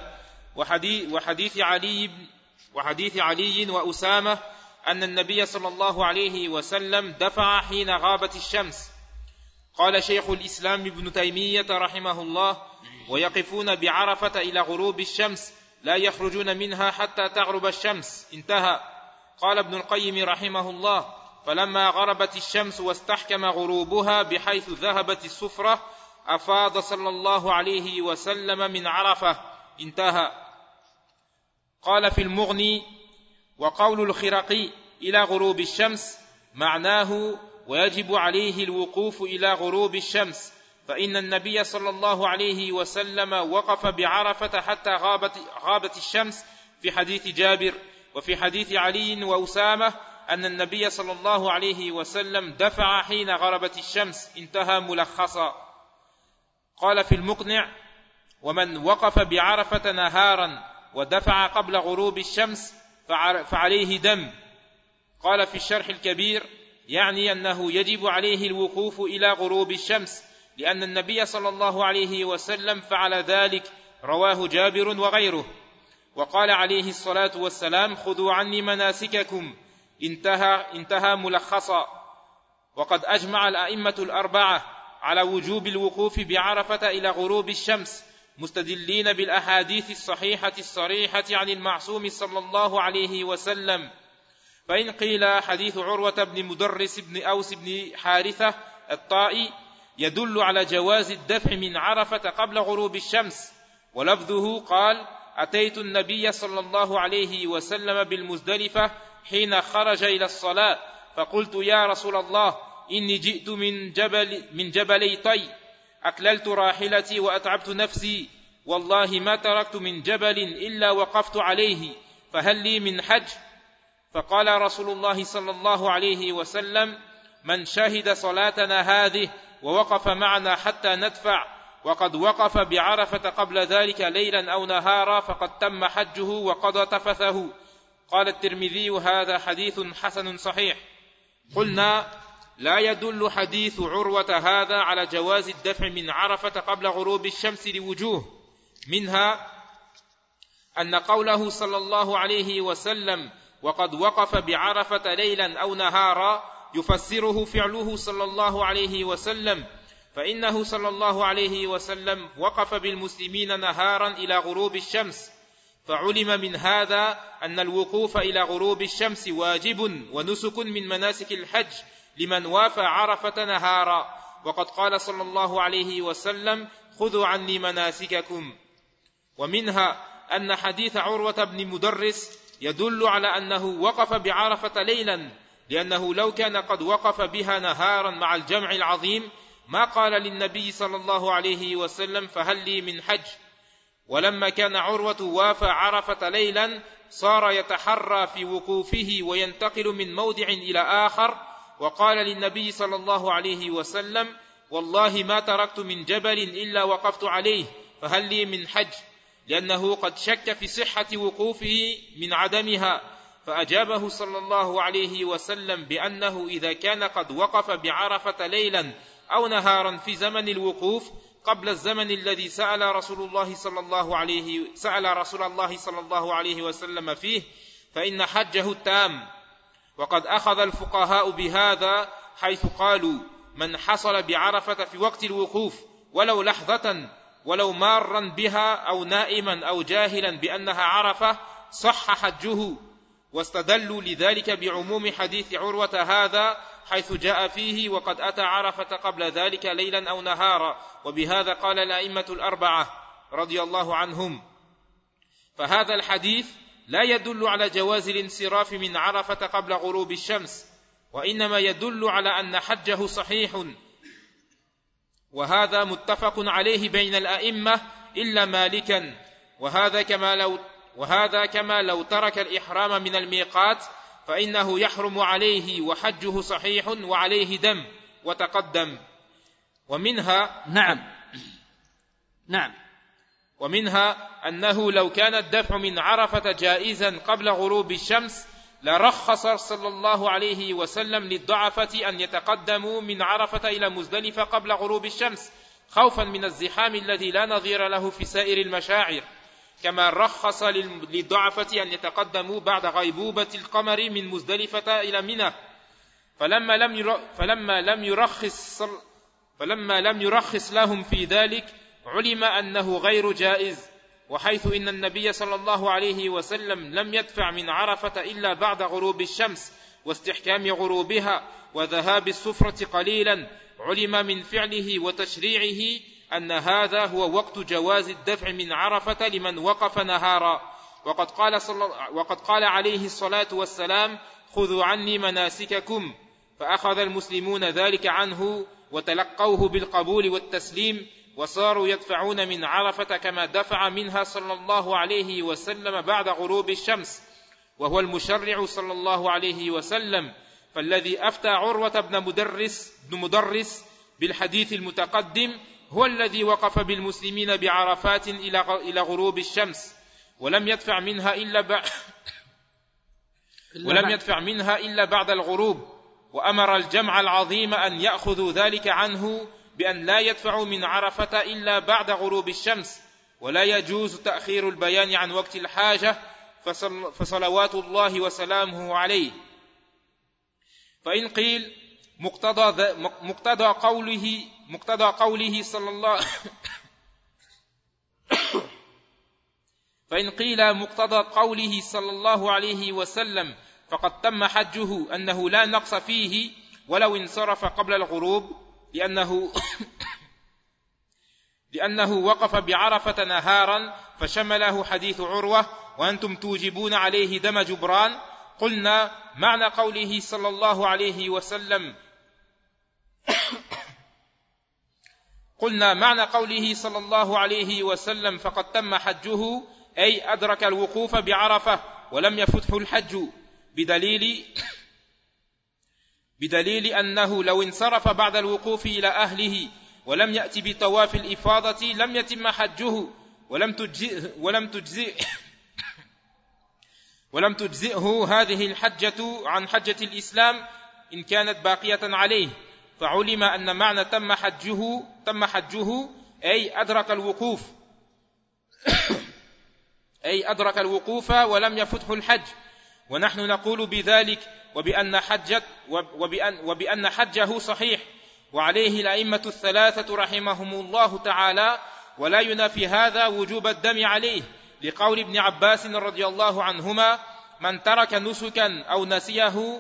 وحديث علي وأسامة أن النبي صلى الله عليه وسلم دفع حين غابت الشمس. قال شيخ الإسلام ابن تيمية رحمه الله: ويقفون بعرفة إلى غروب الشمس لا يخرجون منها حتى تغرب الشمس. انتهى. قال ابن القيم رحمه الله: فلما غربت الشمس واستحكم غروبها بحيث ذهبت السفرة أفاض صلى الله عليه وسلم من عرفة. انتهى. قال في المغني: وقول الخرقي إلى غروب الشمس معناه ويجب عليه الوقوف إلى غروب الشمس، فإن النبي صلى الله عليه وسلم وقف بعرفة حتى غابت الشمس في حديث جابر. وفي حديث علي وأسامة أن النبي صلى الله عليه وسلم دفع حين غربت الشمس. انتهى ملخصا. قال في المقنع: ومن وقف بعرفة نهارا ودفع قبل غروب الشمس فعليه دم. قال في الشرح الكبير: يعني أنه يجب عليه الوقوف إلى غروب الشمس لأن النبي صلى الله عليه وسلم فعل ذلك، رواه جابر وغيره. وقال عليه الصلاة والسلام: خذوا عني مناسككم. انتهى ملخصا. وقد أجمع الأئمة الأربعة على وجوب الوقوف بعرفة إلى غروب الشمس مستدلين بالأحاديث الصحيحة الصريحة عن المعصوم صلى الله عليه وسلم. فإن قيل حديث عروة بن مدرس بن أوس بن حارثة الطائي يدل على جواز الدفع من عرفة قبل غروب الشمس، ولفظه قال: أتيت النبي صلى الله عليه وسلم بالمزدلفة حين خرج إلى الصلاة فقلت: يا رسول الله، إني جئت من جبلي طي، أكللت راحلتي وأتعبت نفسي، والله ما تركت من جبل إلا وقفت عليه، فهل لي من حج؟ فقال رسول الله صلى الله عليه وسلم: من شهد صلاتنا هذه ووقف معنا حتى ندفع وقد وقف بعرفة قبل ذلك ليلا أو نهارا فقد تم حجه وقضى تفثه. قال الترمذي: هذا حديث حسن صحيح. قلنا: لا يدل حديث عروة هذا على جواز الدفع من عرفة قبل غروب الشمس لوجوه، منها أن قوله صلى الله عليه وسلم وقد وقف بعرفة ليلا أو نهارا يفسره فعله صلى الله عليه وسلم، فإنه صلى الله عليه وسلم وقف بالمسلمين نهارا إلى غروب الشمس، فعلم من هذا أن الوقوف إلى غروب الشمس واجب ونسك من مناسك الحج لمن وافى عرفة نهارا. وقد قال صلى الله عليه وسلم: خذوا عني مناسككم. ومنها أن حديث عروة بن مدرس يدل على أنه وقف بعرفة ليلا، لأنه لو كان قد وقف بها نهارا مع الجمع العظيم ما قال للنبي صلى الله عليه وسلم: فهل لي من حج؟ ولما كان عروة وافى عرفة ليلا صار يتحرى في وقوفه وينتقل من موضع إلى آخر، وقال للنبي صلى الله عليه وسلم: والله ما تركت من جبل إلا وقفت عليه، فهل لي من حج؟ لأنه قد شك في صحة وقوفه من عدمها، فأجابه صلى الله عليه وسلم بأنه إذا كان قد وقف بعرفة ليلا أو نهارا في زمن الوقوف قبل الزمن الذي سأل رسول الله صلى الله عليه وسلم فيه فإن حجه التام. وقد أخذ الفقهاء بهذا حيث قالوا: من حصل بعرفة في وقت الوقوف ولو لحظة ولو مارا بها أو نائما أو جاهلا بأنها عرفة صح حجه، واستدلوا لذلك بعموم حديث عروة هذا حيث جاء فيه: وقد أتى عرفة قبل ذلك ليلا أو نهارا. وبهذا قال الأئمة الأربعة رضي الله عنهم. فهذا الحديث لا يدل على جواز الانصراف من عرفة قبل غروب الشمس، وإنما يدل على أن حجه صحيح، وهذا متفق عليه بين الأئمة إلا مالكا، وهذا كما لو ترك الإحرام من الميقات فإنه يحرم عليه وحجه صحيح وعليه دم وتقدم. ومنها أنه لو كان الدفع من عرفة جائزا قبل غروب الشمس لرخص صلى الله عليه وسلم للضعفة أن يتقدموا من عرفة إلى مزدلفة قبل غروب الشمس خوفا من الزحام الذي لا نظير له في سائر المشاعر، كما رخص للضعفة أن يتقدموا بعد غيبوبة القمر من مزدلفة إلى منى. فلما لم يرخص لهم في ذلك علم أنه غير جائز، وحيث إن النبي صلى الله عليه وسلم لم يدفع من عرفة إلا بعد غروب الشمس واستحكام غروبها وذهاب الصفرة قليلا، علم من فعله وتشريعه أن هذا هو وقت جواز الدفع من عرفة لمن وقف نهارا. وقد قال عليه الصلاة والسلام: خذوا عني مناسككم، فأخذ المسلمون ذلك عنه وتلقوه بالقبول والتسليم، وصاروا يدفعون من عرفة كما دفع منها صلى الله عليه وسلم بعد غروب الشمس، وهو المشرع صلى الله عليه وسلم. فالذي أفتى عروة بن مدرس بالحديث المتقدم هو الذي وقف بالمسلمين بعرفات إلى غروب الشمس ولم يدفع منها إلا بعد الغروب، وأمر الجمع العظيم أن يأخذوا ذلك عنه بأن لا يدفعوا من عرفة إلا بعد غروب الشمس، ولا يجوز تأخير البيان عن وقت الحاجة، فصلوات الله وسلامه عليه. فإن قيل مقتضى قوله صلى الله فإن قيل مقتضى قوله صلى الله عليه وسلم فقد تم حجه أنه لا نقص فيه ولو انصرف قبل الغروب، لأنه وقف بعرفة نهارا فشمله حديث عروة: وأنتم توجبون عليه دم جبران. قلنا معنى قوله صلى الله عليه وسلم فقد تم حجه، أي أدرك الوقوف بعرفة ولم يفته الحج، بدليل أنه لو انصرف بعد الوقوف إلى أهله ولم يأتي بطواف الإفاضة لم يتم حجه ولم تجزئه هذه الحجة عن حجة الإسلام إن كانت باقية عليه. فعلم أن معنى تم حجه أي أدرك الوقوف ولم يفته الحج. ونحن نقول بذلك وبأن حجه صحيح، وعليه الأئمة الثلاثة رحمهم الله تعالى، ولا ينافي هذا وجوب الدم عليه، لقول ابن عباس رضي الله عنهما: من ترك نسكا أو نسيه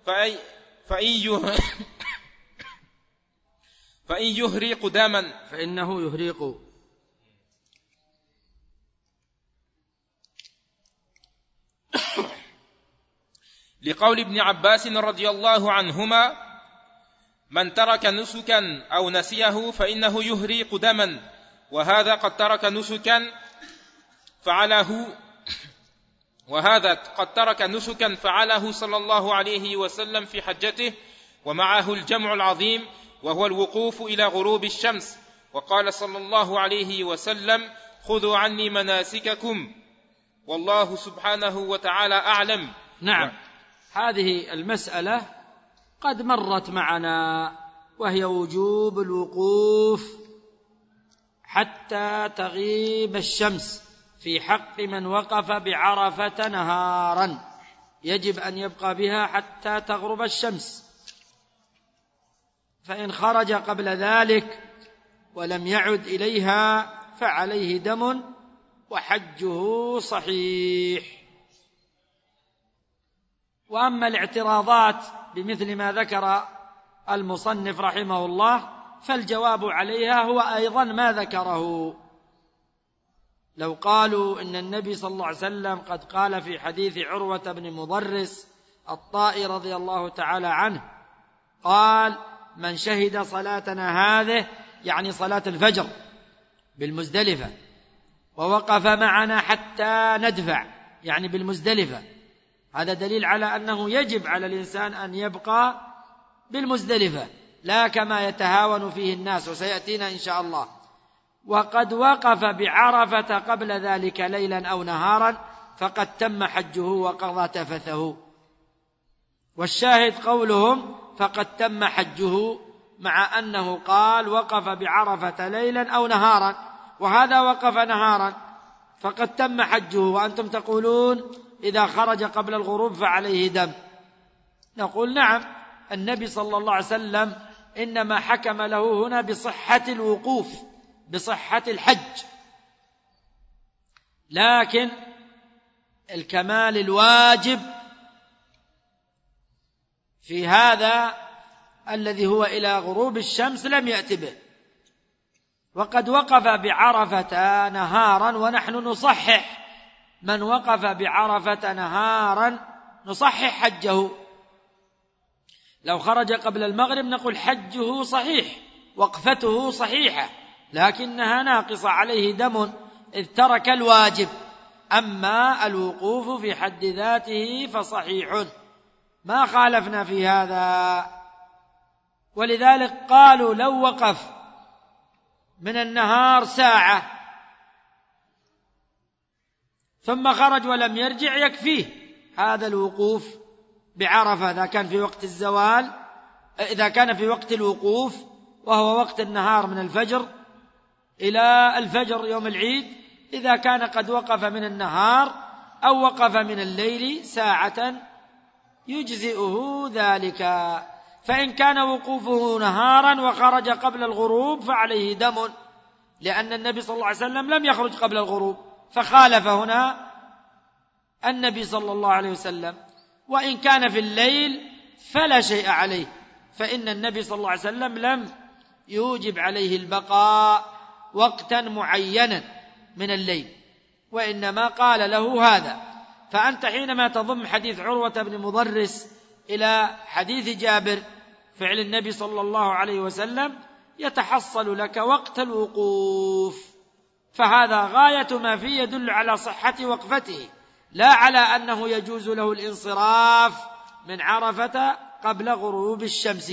فإن يهريق دما فإنه يهريق. لقول ابن عباس رضي الله عنهما: من ترك نسكا أو نسيه فإنه يهريق دما، وهذا قد ترك نسكا فعله صلى الله عليه وسلم في حجته، ومعه الجمع العظيم وهو الوقوف إلى غروب الشمس. وقال صلى الله عليه وسلم: خذوا عني مناسككم، والله سبحانه وتعالى أعلم. نعم، هذه المسألة قد مرت معنا، وهي وجوب الوقوف حتى تغيب الشمس في حق من وقف بعرفة نهارا، يجب أن يبقى بها حتى تغرب الشمس، فإن خرج قبل ذلك ولم يعد إليها فعليه دم وحجه صحيح. وأما الاعتراضات بمثل ما ذكر المصنف رحمه الله فالجواب عليها هو أيضا ما ذكره، لو قالوا إن النبي صلى الله عليه وسلم قد قال في حديث عروة بن مضرس الطائي رضي الله تعالى عنه، قال: من شهد صلاتنا هذه، يعني صلاة الفجر بالمزدلفة، ووقف معنا حتى ندفع، يعني بالمزدلفة، هذا دليل على أنه يجب على الإنسان أن يبقى بالمزدلفة لا كما يتهاون فيه الناس، وسيأتينا إن شاء الله. وقد وقف بعرفة قبل ذلك ليلا أو نهارا فقد تم حجه وقضى تفثه. والشاهد قولهم فقد تم حجه، مع أنه قال وقف بعرفة ليلا أو نهارا، وهذا وقف نهارا، فقد تم حجه. وأنتم تقولون إذا خرج قبل الغروب فعليه دم. نقول نعم، النبي صلى الله عليه وسلم إنما حكم له هنا بصحة الوقوف، بصحة الحج، لكن الكمال الواجب في هذا الذي هو إلى غروب الشمس لم يأت به. وقد وقف بعرفة نهارا، ونحن نصحح من وقف بعرفة نهارا، نصحح حجه. لو خرج قبل المغرب نقول حجه صحيح، وقفته صحيحة، لكنها ناقصة، عليه دم إذ ترك الواجب. أما الوقوف في حد ذاته فصحيح، ما خالفنا في هذا. ولذلك قالوا لو وقف من النهار ساعة ثم خرج ولم يرجع يكفيه هذا الوقوف بعرفة، إذا كان في وقت الزوال، إذا كان في وقت الوقوف وهو وقت النهار من الفجر إلى الفجر يوم العيد. إذا كان قد وقف من النهار أو وقف من الليل ساعة يجزئه ذلك. فإن كان وقوفه نهارا وخرج قبل الغروب فعليه دم، لأن النبي صلى الله عليه وسلم لم يخرج قبل الغروب، فخالف هنا النبي صلى الله عليه وسلم. وإن كان في الليل فلا شيء عليه، فإن النبي صلى الله عليه وسلم لم يوجب عليه البقاء وقتا معينا من الليل، وإنما قال له هذا. فأنت حينما تضم حديث عروة بن مضرس إلى حديث جابر فعل النبي صلى الله عليه وسلم يتحصل لك وقت الوقوف، فهذا غاية ما فيه يدل على صحة وقفته، لا على أنه يجوز له الانصراف من عرفة قبل غروب الشمس،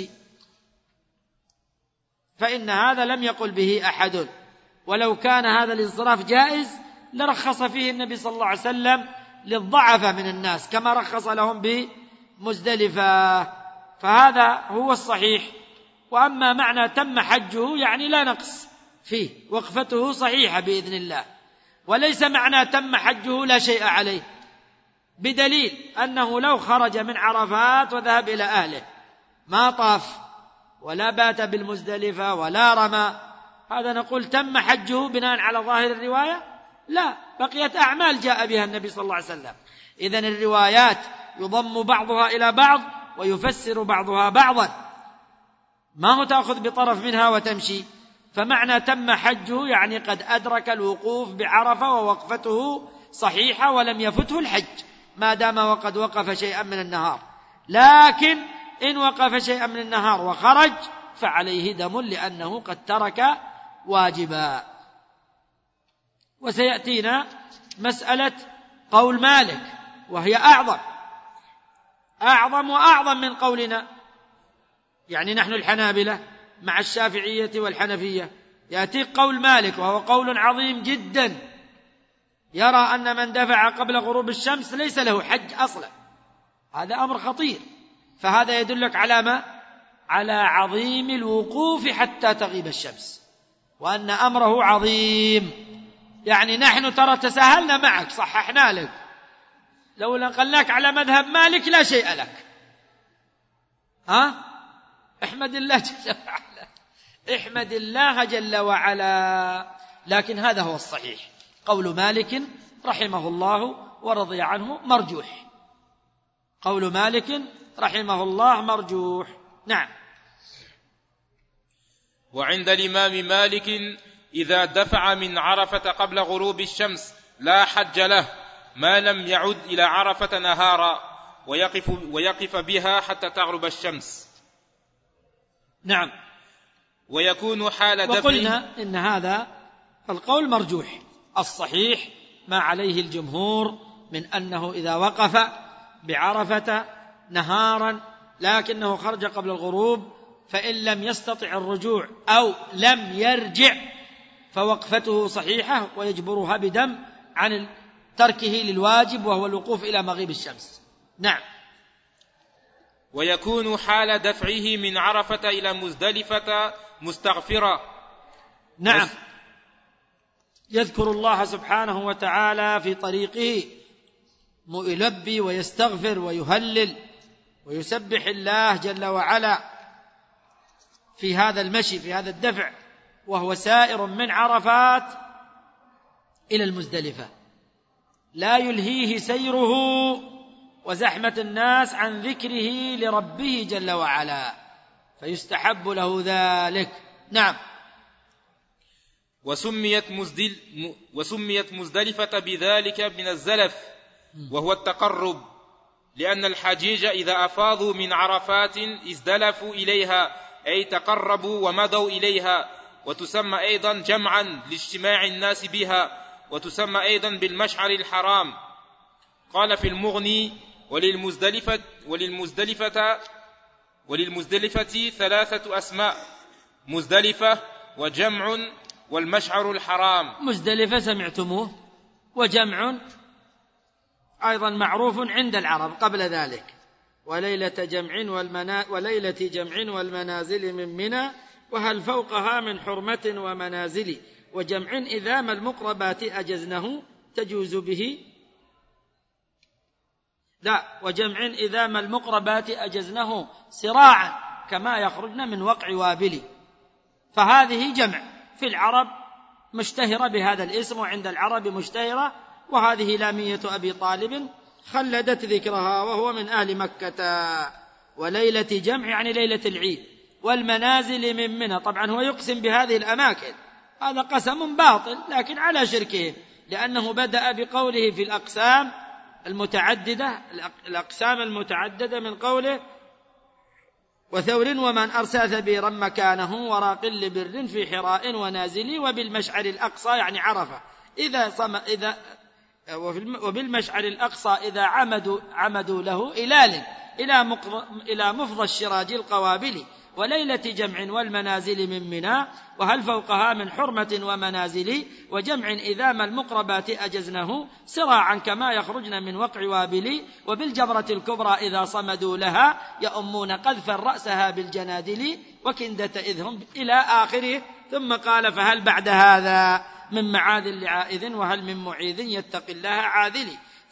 فإن هذا لم يقل به أحد. ولو كان هذا الانصراف جائز لرخص فيه النبي صلى الله عليه وسلم للضعف من الناس، كما رخص لهم بمزدلفة، فهذا هو الصحيح. وأما معنى تم حجه يعني لا نقص فيه، وقفته صحيحة بإذن الله، وليس معنى تم حجه لا شيء عليه، بدليل أنه لو خرج من عرفات وذهب إلى أهله ما طاف ولا بات بالمزدلفة ولا رمى، هذا نقول تم حجه بناء على ظاهر الرواية؟ لا، بقيت أعمال جاء بها النبي صلى الله عليه وسلم. إذن الروايات يضم بعضها إلى بعض ويفسر بعضها بعضا، ما هو تأخذ بطرف منها وتمشي. فمعنى تم حجه يعني قد أدرك الوقوف بعرفة ووقفته صحيحة ولم يفته الحج ما دام وقد وقف شيئا من النهار. لكن إن وقف شيئا من النهار وخرج فعليه دم، لأنه قد ترك واجبا. وسيأتينا مسألة قول مالك، وهي أعظم وأعظم من قولنا، يعني نحن الحنابلة مع الشافعية والحنفية يأتيك قول مالك وهو قول عظيم جدا، يرى أن من دفع قبل غروب الشمس ليس له حج أصلا. هذا أمر خطير، فهذا يدلك على ما؟ على عظيم الوقوف حتى تغيب الشمس، وأن أمره عظيم. يعني نحن ترى تساهلنا معك، صححنا لك، لو نقلناك على مذهب مالك لا شيء لك. احمد الله جل وعلا، احمد الله جل وعلا. لكن هذا هو الصحيح، قول مالك رحمه الله ورضي عنه مرجوح، قول مالك رحمه الله مرجوح. نعم. وعند الإمام مالك إذا دفع من عرفة قبل غروب الشمس لا حج له ما لم يعد إلى عرفة نهارا ويقف بها حتى تغرب الشمس. نعم. ويكون حال دفع. وقلنا إن هذا القول مرجوح، الصحيح ما عليه الجمهور من أنه إذا وقف بعرفة نهارا لكنه خرج قبل الغروب فإن لم يستطع الرجوع أو لم يرجع فوقفته صحيحة ويجبرها بدم عن تركه للواجب وهو الوقوف إلى مغيب الشمس. نعم. ويكون حال دفعه من عرفة إلى مزدلفة مستغفرا. نعم. يذكر الله سبحانه وتعالى في طريقه يلبي ويستغفر ويهلل ويسبح الله جل وعلا في هذا المشي، في هذا الدفع، وهو سائر من عرفات إلى المزدلفة، لا يلهيه سيره وزحمة الناس عن ذكره لربه جل وعلا، فيستحب له ذلك. نعم. وسميت مزدلفة بذلك من الزلف، وهو التقرب، لأن الحجيج إذا أفاضوا من عرفات ازدلفوا إليها أي تقربوا ومضوا إليها، وتسمى أيضا جمعا لاجتماع الناس بها، وتسمى أيضا بالمشعر الحرام. قال في المغني: وللمزدلفة 3 أسماء: مزدلفة وجمع والمشعر الحرام. مزدلفة سمعتموه، وجمع أيضا معروف عند العرب قبل ذلك، وليلة جمع والمنازل من منى، وهل فوقها من حرمة ومنازل، وجمع إذا ما المقربات أجزنه تجوز به، لا، وجمع إذا ما المقربات أجزنه سراعا كما يخرجن من وقع وابل. فهذه جمع في العرب مشتهرة بهذا الاسم، وعند العرب مشتهرة، وهذه لامية أبي طالب خلدت ذكرها وهو من أهل مكة. وليلة جمع يعني ليلة العيد، والمنازل من منى. طبعا هو يقسم بهذه الأماكن، هذا قسم باطل لكن على شركه، لأنه بدأ بقوله في الأقسام المتعددة من قوله: وثور ومن أرسى ثبيرا مكانه وراق لبر في حراء ونازلي، وبالمشعر الأقصى يعني عرفة وبالمشعر الأقصى إذا عمدوا له إلى مفضى الشراج القوابل، وليلة جمع والمنازل من منى، وهل فوقها من حرمة ومنازل، وجمع إذا ما المقربات أجزنه سراعا كما يخرجن من وقع وابل، وبالجبرة الكبرى إذا صمدوا لها يؤمون قذفا رأسها بالجنادل، وكندة إذ هم إلى آخره. ثم قال: فهل بعد هذا من معاذ لعائذ، وهل من معيذ يتقي الله عاذل.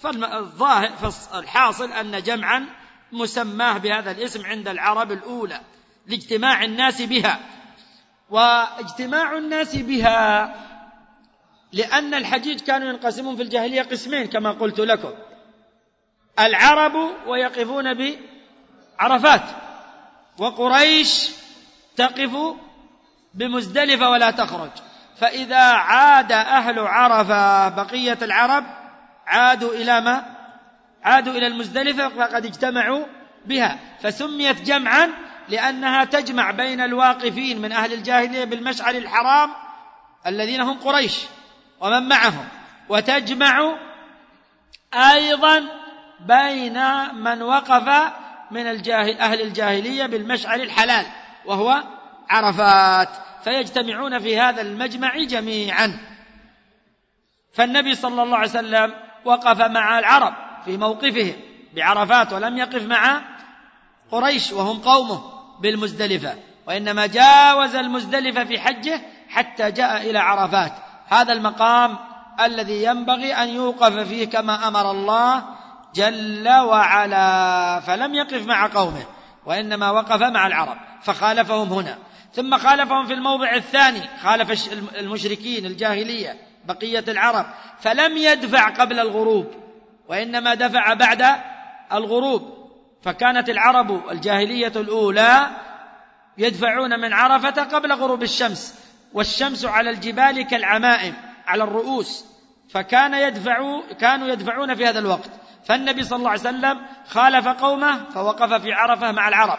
فالحاصل أن جمعا مسماه بهذا الاسم عند العرب الأولى لاجتماع الناس بها. واجتماع الناس بها لأن الحجيج كانوا ينقسمون في الجاهلية قسمين كما قلت لكم: العرب ويقفون بعرفات، وقريش تقف بمزدلفة ولا تخرج. فإذا عاد أهل عرفة بقية العرب عادوا إلى المزدلفة فقد اجتمعوا بها، فسميت جمعا لأنها تجمع بين الواقفين من أهل الجاهلية بالمشعر الحرام الذين هم قريش ومن معهم، وتجمع أيضا بين من وقف من أهل الجاهلية بالمشعر الحلال وهو عرفات، فيجتمعون في هذا المجمع جميعا. فالنبي صلى الله عليه وسلم وقف مع العرب في موقفهم بعرفات، ولم يقف مع قريش وهم قومه بالمزدلفة، وإنما جاوز المزدلفة في حجه حتى جاء إلى عرفات. هذا المقام الذي ينبغي أن يوقف فيه كما أمر الله جل وعلا، فلم يقف مع قومه وإنما وقف مع العرب، فخالفهم هنا. ثم خالفهم في الموضع الثاني، خالف المشركين الجاهلية بقية العرب، فلم يدفع قبل الغروب وإنما دفع بعد الغروب. فكانت العرب الجاهلية الأولى يدفعون من عرفة قبل غروب الشمس، والشمس على الجبال كالعمائم على الرؤوس، كانوا يدفعون في هذا الوقت. فالنبي صلى الله عليه وسلم خالف قومه فوقف في عرفة مع العرب،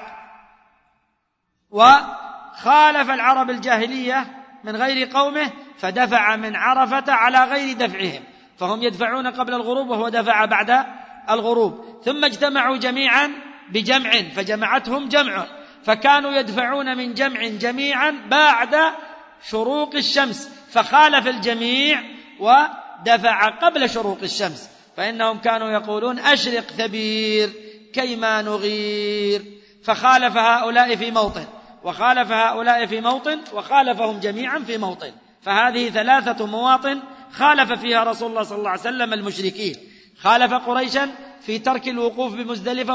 وخالف العرب الجاهلية من غير قومه فدفع من عرفة على غير دفعهم، فهم يدفعون قبل الغروب وهو دفع بعد الغروب. ثم اجتمعوا جميعا بجمع فجمعتهم جمع، فكانوا يدفعون من جمع جميعا بعد شروق الشمس، فخالف الجميع ودفع قبل شروق الشمس، فإنهم كانوا يقولون أشرق ثبير كيما نغير، فخالف هؤلاء في موطن وخالف هؤلاء في موطن وخالفهم جميعا في موطن. فهذه 3 مواطن خالف فيها رسول الله صلى الله عليه وسلم المشركين. خالف قريشا في ترك الوقوف بمزدلفة،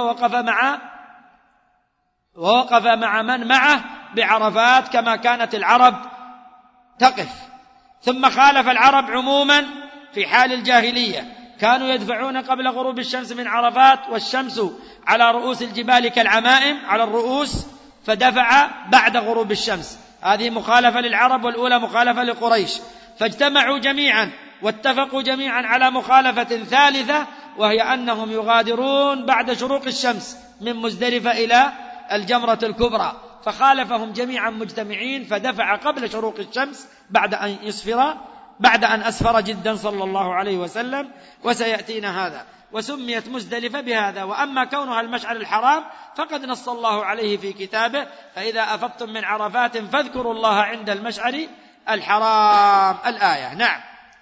ووقف مع من معه بعرفات كما كانت العرب تقف. ثم خالف العرب عموما في حال الجاهلية، كانوا يدفعون قبل غروب الشمس من عرفات والشمس على رؤوس الجبال كالعمائم على الرؤوس، فدفع بعد غروب الشمس. هذه مخالفة للعرب، والأولى مخالفة لقريش. فاجتمعوا جميعا واتفقوا جميعا على مخالفة ثالثة، وهي أنهم يغادرون بعد شروق الشمس من مزدلفة إلى الجمرة الكبرى، فخالفهم جميعا مجتمعين فدفع قبل شروق الشمس بعد أن أسفر جدا صلى الله عليه وسلم، وسيأتينا هذا. وسميت مزدلفة بهذا. وأما كونها المشعر الحرام فقد نص الله عليه في كتابه: فإذا أفضتم من عرفات فاذكروا الله عند المشعر الحرام، الآية. نعم.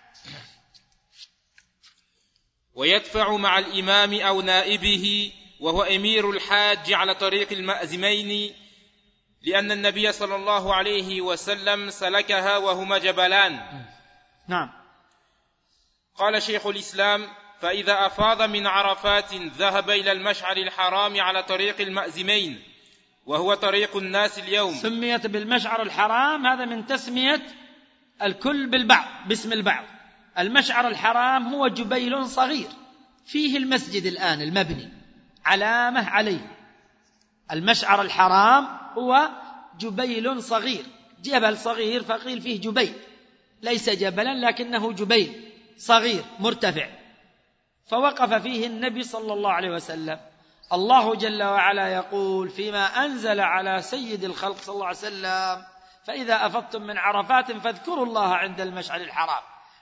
ويدفع مع الإمام أو نائبه وهو أمير الحاج على طريق المأزمين، لأن النبي صلى الله عليه وسلم سلكها وهما جبلان. نعم. قال شيخ الإسلام: فإذا أفاض من عرفات ذهب إلى المشعر الحرام على طريق المأزمين، وهو طريق الناس اليوم. سميت بالمشعر الحرام، هذا من تسمية الكل بالبعض باسم البعض. المشعر الحرام هو جبيل صغير فيه المسجد الآن المبني، علامة عليه. المشعر الحرام هو جبيل صغير، جبل صغير فقيل فيه جبيل، ليس جبلا لكنه جبيل صغير مرتفع، فوقف فيه النبي صلى الله عليه وسلم. الله جل وعلا يقول فيما أنزل على سيد الخلق صلى الله عليه وسلم: فإذا أفضتم من عرفات فاذكروا الله عند المشعر الحرام.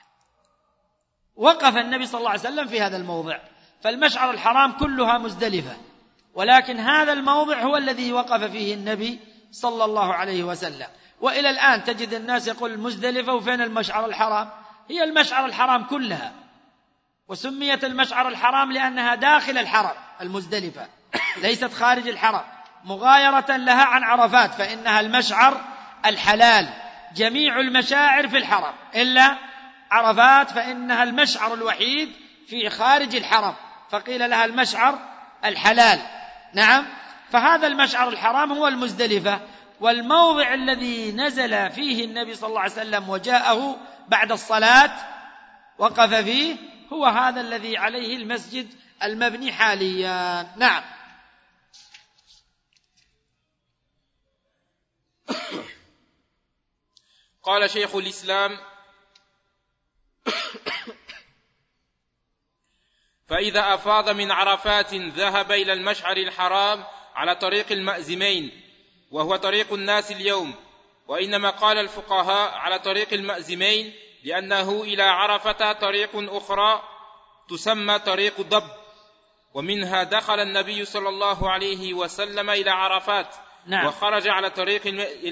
وقف النبي صلى الله عليه وسلم في هذا الموضع. فالمشعر الحرام كلها مزدلفة، ولكن هذا الموضع هو الذي وقف فيه النبي صلى الله عليه وسلم. وإلى الآن تجد الناس يقول مزدلفة وفين المشعر الحرام؟ هي المشعر الحرام كلها، وسميت المشعر الحرام لأنها داخل الحرم المزدلفة، ليست خارج الحرم، مغايرة لها عن عرفات، فإنها المشعر الحلال. جميع المشاعر في الحرم إلا عرفات، فإنها المشعر الوحيد في خارج الحرم، فقيل لها المشعر الحلال. نعم. فهذا المشعر الحرام هو المزدلفة. والموضع الذي نزل فيه النبي صلى الله عليه وسلم وجاءه بعد الصلاة وقف فيه هو هذا الذي عليه المسجد المبني حاليا. نعم. قال شيخ الإسلام: فإذا أفاض من عرفات ذهب إلى المشعر الحرام على طريق المأزمين، وهو طريق الناس اليوم. وإنما قال الفقهاء على طريق المأزمين لأنه إلى عرفة طريق أخرى تسمى طريق ضب، ومنها دخل النبي صلى الله عليه وسلم إلى عرفات. نعم. وخرج على طريق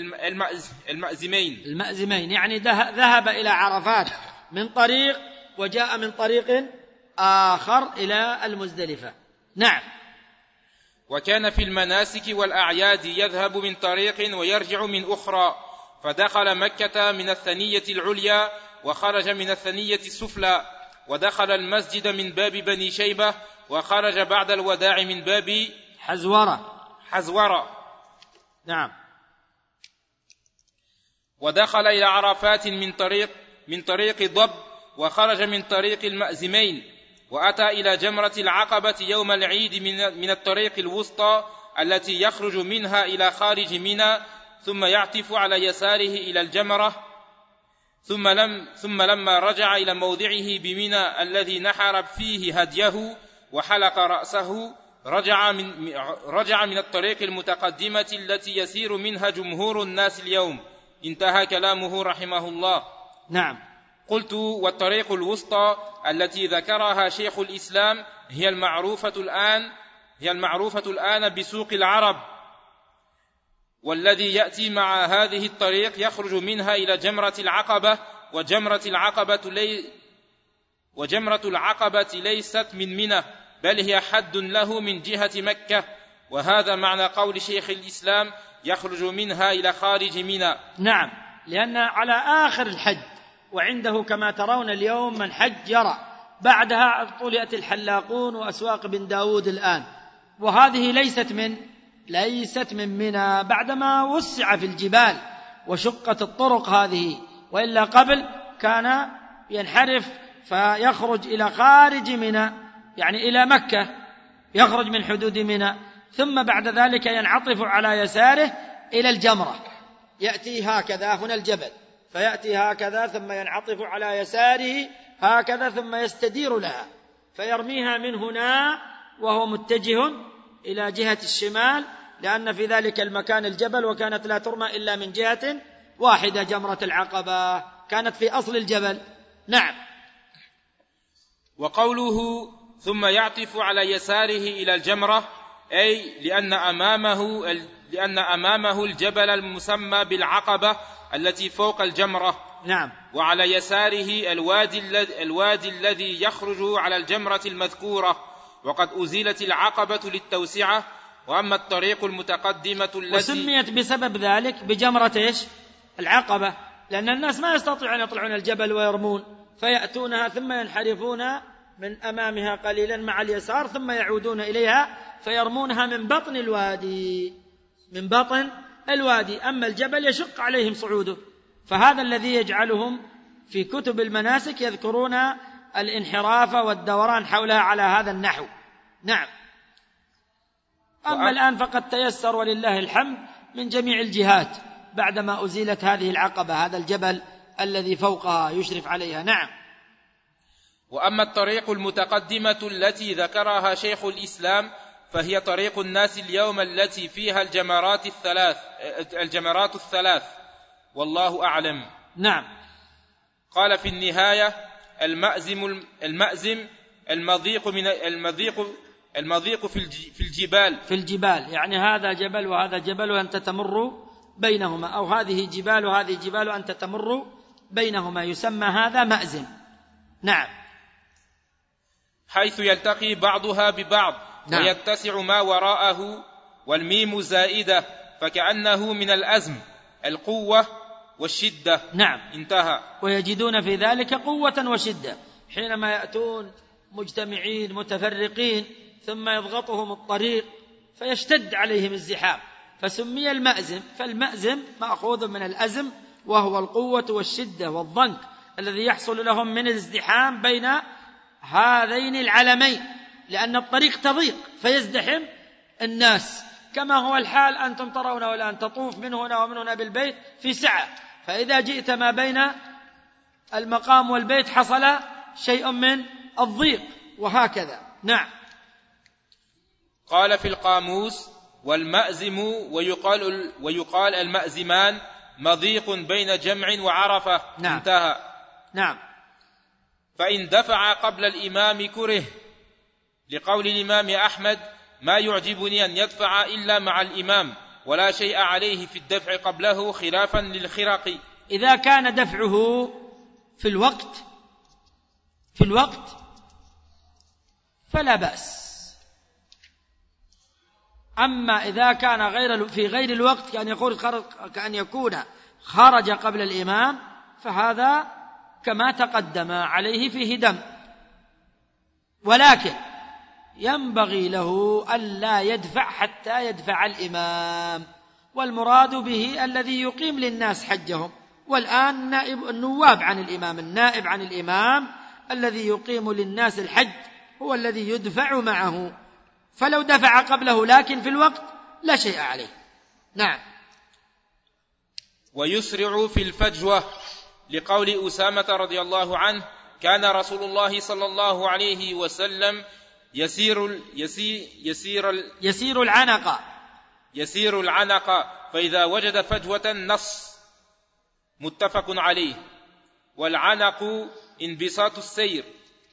المأزمين يعني ذهب إلى عرفات من طريق وجاء من طريق آخر إلى المزدلفة. نعم. وكان في المناسك والأعياد يذهب من طريق ويرجع من أخرى، فدخل مكة من الثنية العليا وخرج من الثنية السفلى، ودخل المسجد من باب بني شيبة، وخرج بعد الوداع من باب حزورة. نعم. ودخل إلى عرفات من طريق ضب، وخرج من طريق المأزمين، وأتى إلى جمرة العقبة يوم العيد من الطريق الوسطى التي يخرج منها إلى خارج منى، ثم يعطف على يساره إلى الجمرة ثم لما رجع إلى موضعه بمنى الذي نحر فيه هديه وحلق رأسه رجع من الطريق المتقدمة التي يسير منها جمهور الناس اليوم. انتهى كلامه رحمه الله. نعم. قلت: والطريق الوسطى التي ذكرها شيخ الإسلام هي المعروفة الآن بسوق العرب، والذي يأتي مع هذه الطريق يخرج منها إلى جمرة العقبة، وجمرة العقبة ليست من منى، بل هي حد له من جهة مكة، وهذا معنى قول شيخ الإسلام يخرج منها إلى خارج منى. نعم، لأن على آخر الحج، وعنده كما ترون اليوم من حج يرى، بعدها على طول يأتي الحلاقون وأسواق بن داود الآن، وهذه ليست من منى بعدما وسع في الجبال وشقت الطرق هذه، وإلا قبل كان ينحرف فيخرج إلى خارج منى، يعني إلى مكة، يخرج من حدود منى، ثم بعد ذلك ينعطف على يساره إلى الجمرة، يأتي هكذا هنا الجبل، فيأتي هكذا ثم ينعطف على يساره هكذا ثم يستدير لها فيرميها من هنا وهو متجه إلى جهة الشمال، لأن في ذلك المكان الجبل، وكانت لا ترمى إلا من جهة واحدة، جمرة العقبة كانت في أصل الجبل. نعم. وقوله ثم يعطف على يساره إلى الجمرة، أي لأن أمامه الجبل المسمى بالعقبة التي فوق الجمرة. نعم. وعلى يساره الوادي الذي يخرج على الجمرة المذكورة، وقد أزيلت العقبة للتوسعة. وأما الطريق المتقدمة التي وسميت بسبب ذلك بجمرة العقبة، لأن الناس ما يستطيعون أن يطلعون الجبل ويرمون، فيأتونها ثم ينحرفون من أمامها قليلا مع اليسار ثم يعودون إليها فيرمونها من بطن الوادي. أما الجبل يشق عليهم صعوده، فهذا الذي يجعلهم في كتب المناسك يذكرون الانحراف والدوران حولها على هذا النحو. نعم. أما الآن فقد تيسر ولله الحمد من جميع الجهات بعدما أزيلت هذه العقبة، هذا الجبل الذي فوقها يشرف عليها. نعم. وأما الطريق المتقدمة التي ذكرها شيخ الإسلام فهي طريق الناس اليوم التي فيها الجمرات الثلاث، والله أعلم. نعم. قال في النهاية: المأزم المضيق في الجبال، يعني هذا جبل وهذا جبل وأنت تمر بينهما، أو هذه جبال وهذه جبال وأنت تمر بينهما، يسمى هذا مأزم. نعم. حيث يلتقي بعضها ببعض. نعم. ويتسع ما وراءه، والميم زائدة، فكأنه من الأزم القوة والشدة. نعم. انتهى. ويجدون في ذلك قوة وشدة حينما يأتون مجتمعين متفرقين ثم يضغطهم الطريق فيشتد عليهم الزحام، فسمي المأزم. فالمأزم مأخوذ من الأزم، وهو القوة والشدة والضنك الذي يحصل لهم من الازدحام بين هذين العلمين، لأن الطريق تضيق فيزدحم الناس، كما هو الحال أنتم ترون والآن تطوف من هنا ومن هنا بالبيت في سعة، فإذا جئت ما بين المقام والبيت حصل شيء من الضيق، وهكذا. نعم. قال في القاموس: والمأزم ويقال المأزمان مضيق بين جمع وعرفة. نعم. انتهى. نعم. فإن دفع قبل الإمام كره، لقول الإمام أحمد: ما يعجبني أن يدفع إلا مع الإمام، ولا شيء عليه في الدفع قبله خلافا للخرق. إذا كان دفعه في الوقت فلا بأس، أما إذا كان في غير الوقت كأن يكون خرج قبل الإمام، فهذا كما تقدم عليه فيه دم، ولكن ينبغي له ألا يدفع حتى يدفع الإمام، والمراد به الذي يقيم للناس حجهم. والآن النواب عن الإمام، النائب عن الإمام الذي يقيم للناس الحج هو الذي يدفع معه، فلو دفع قبله لكن في الوقت لا شيء عليه. نعم. ويسرع في الفجوة، لقول أسامة رضي الله عنه: كان رسول الله صلى الله عليه وسلم يسير العنق فإذا وجد فجوة نص. متفق عليه. والعنق انبساط السير.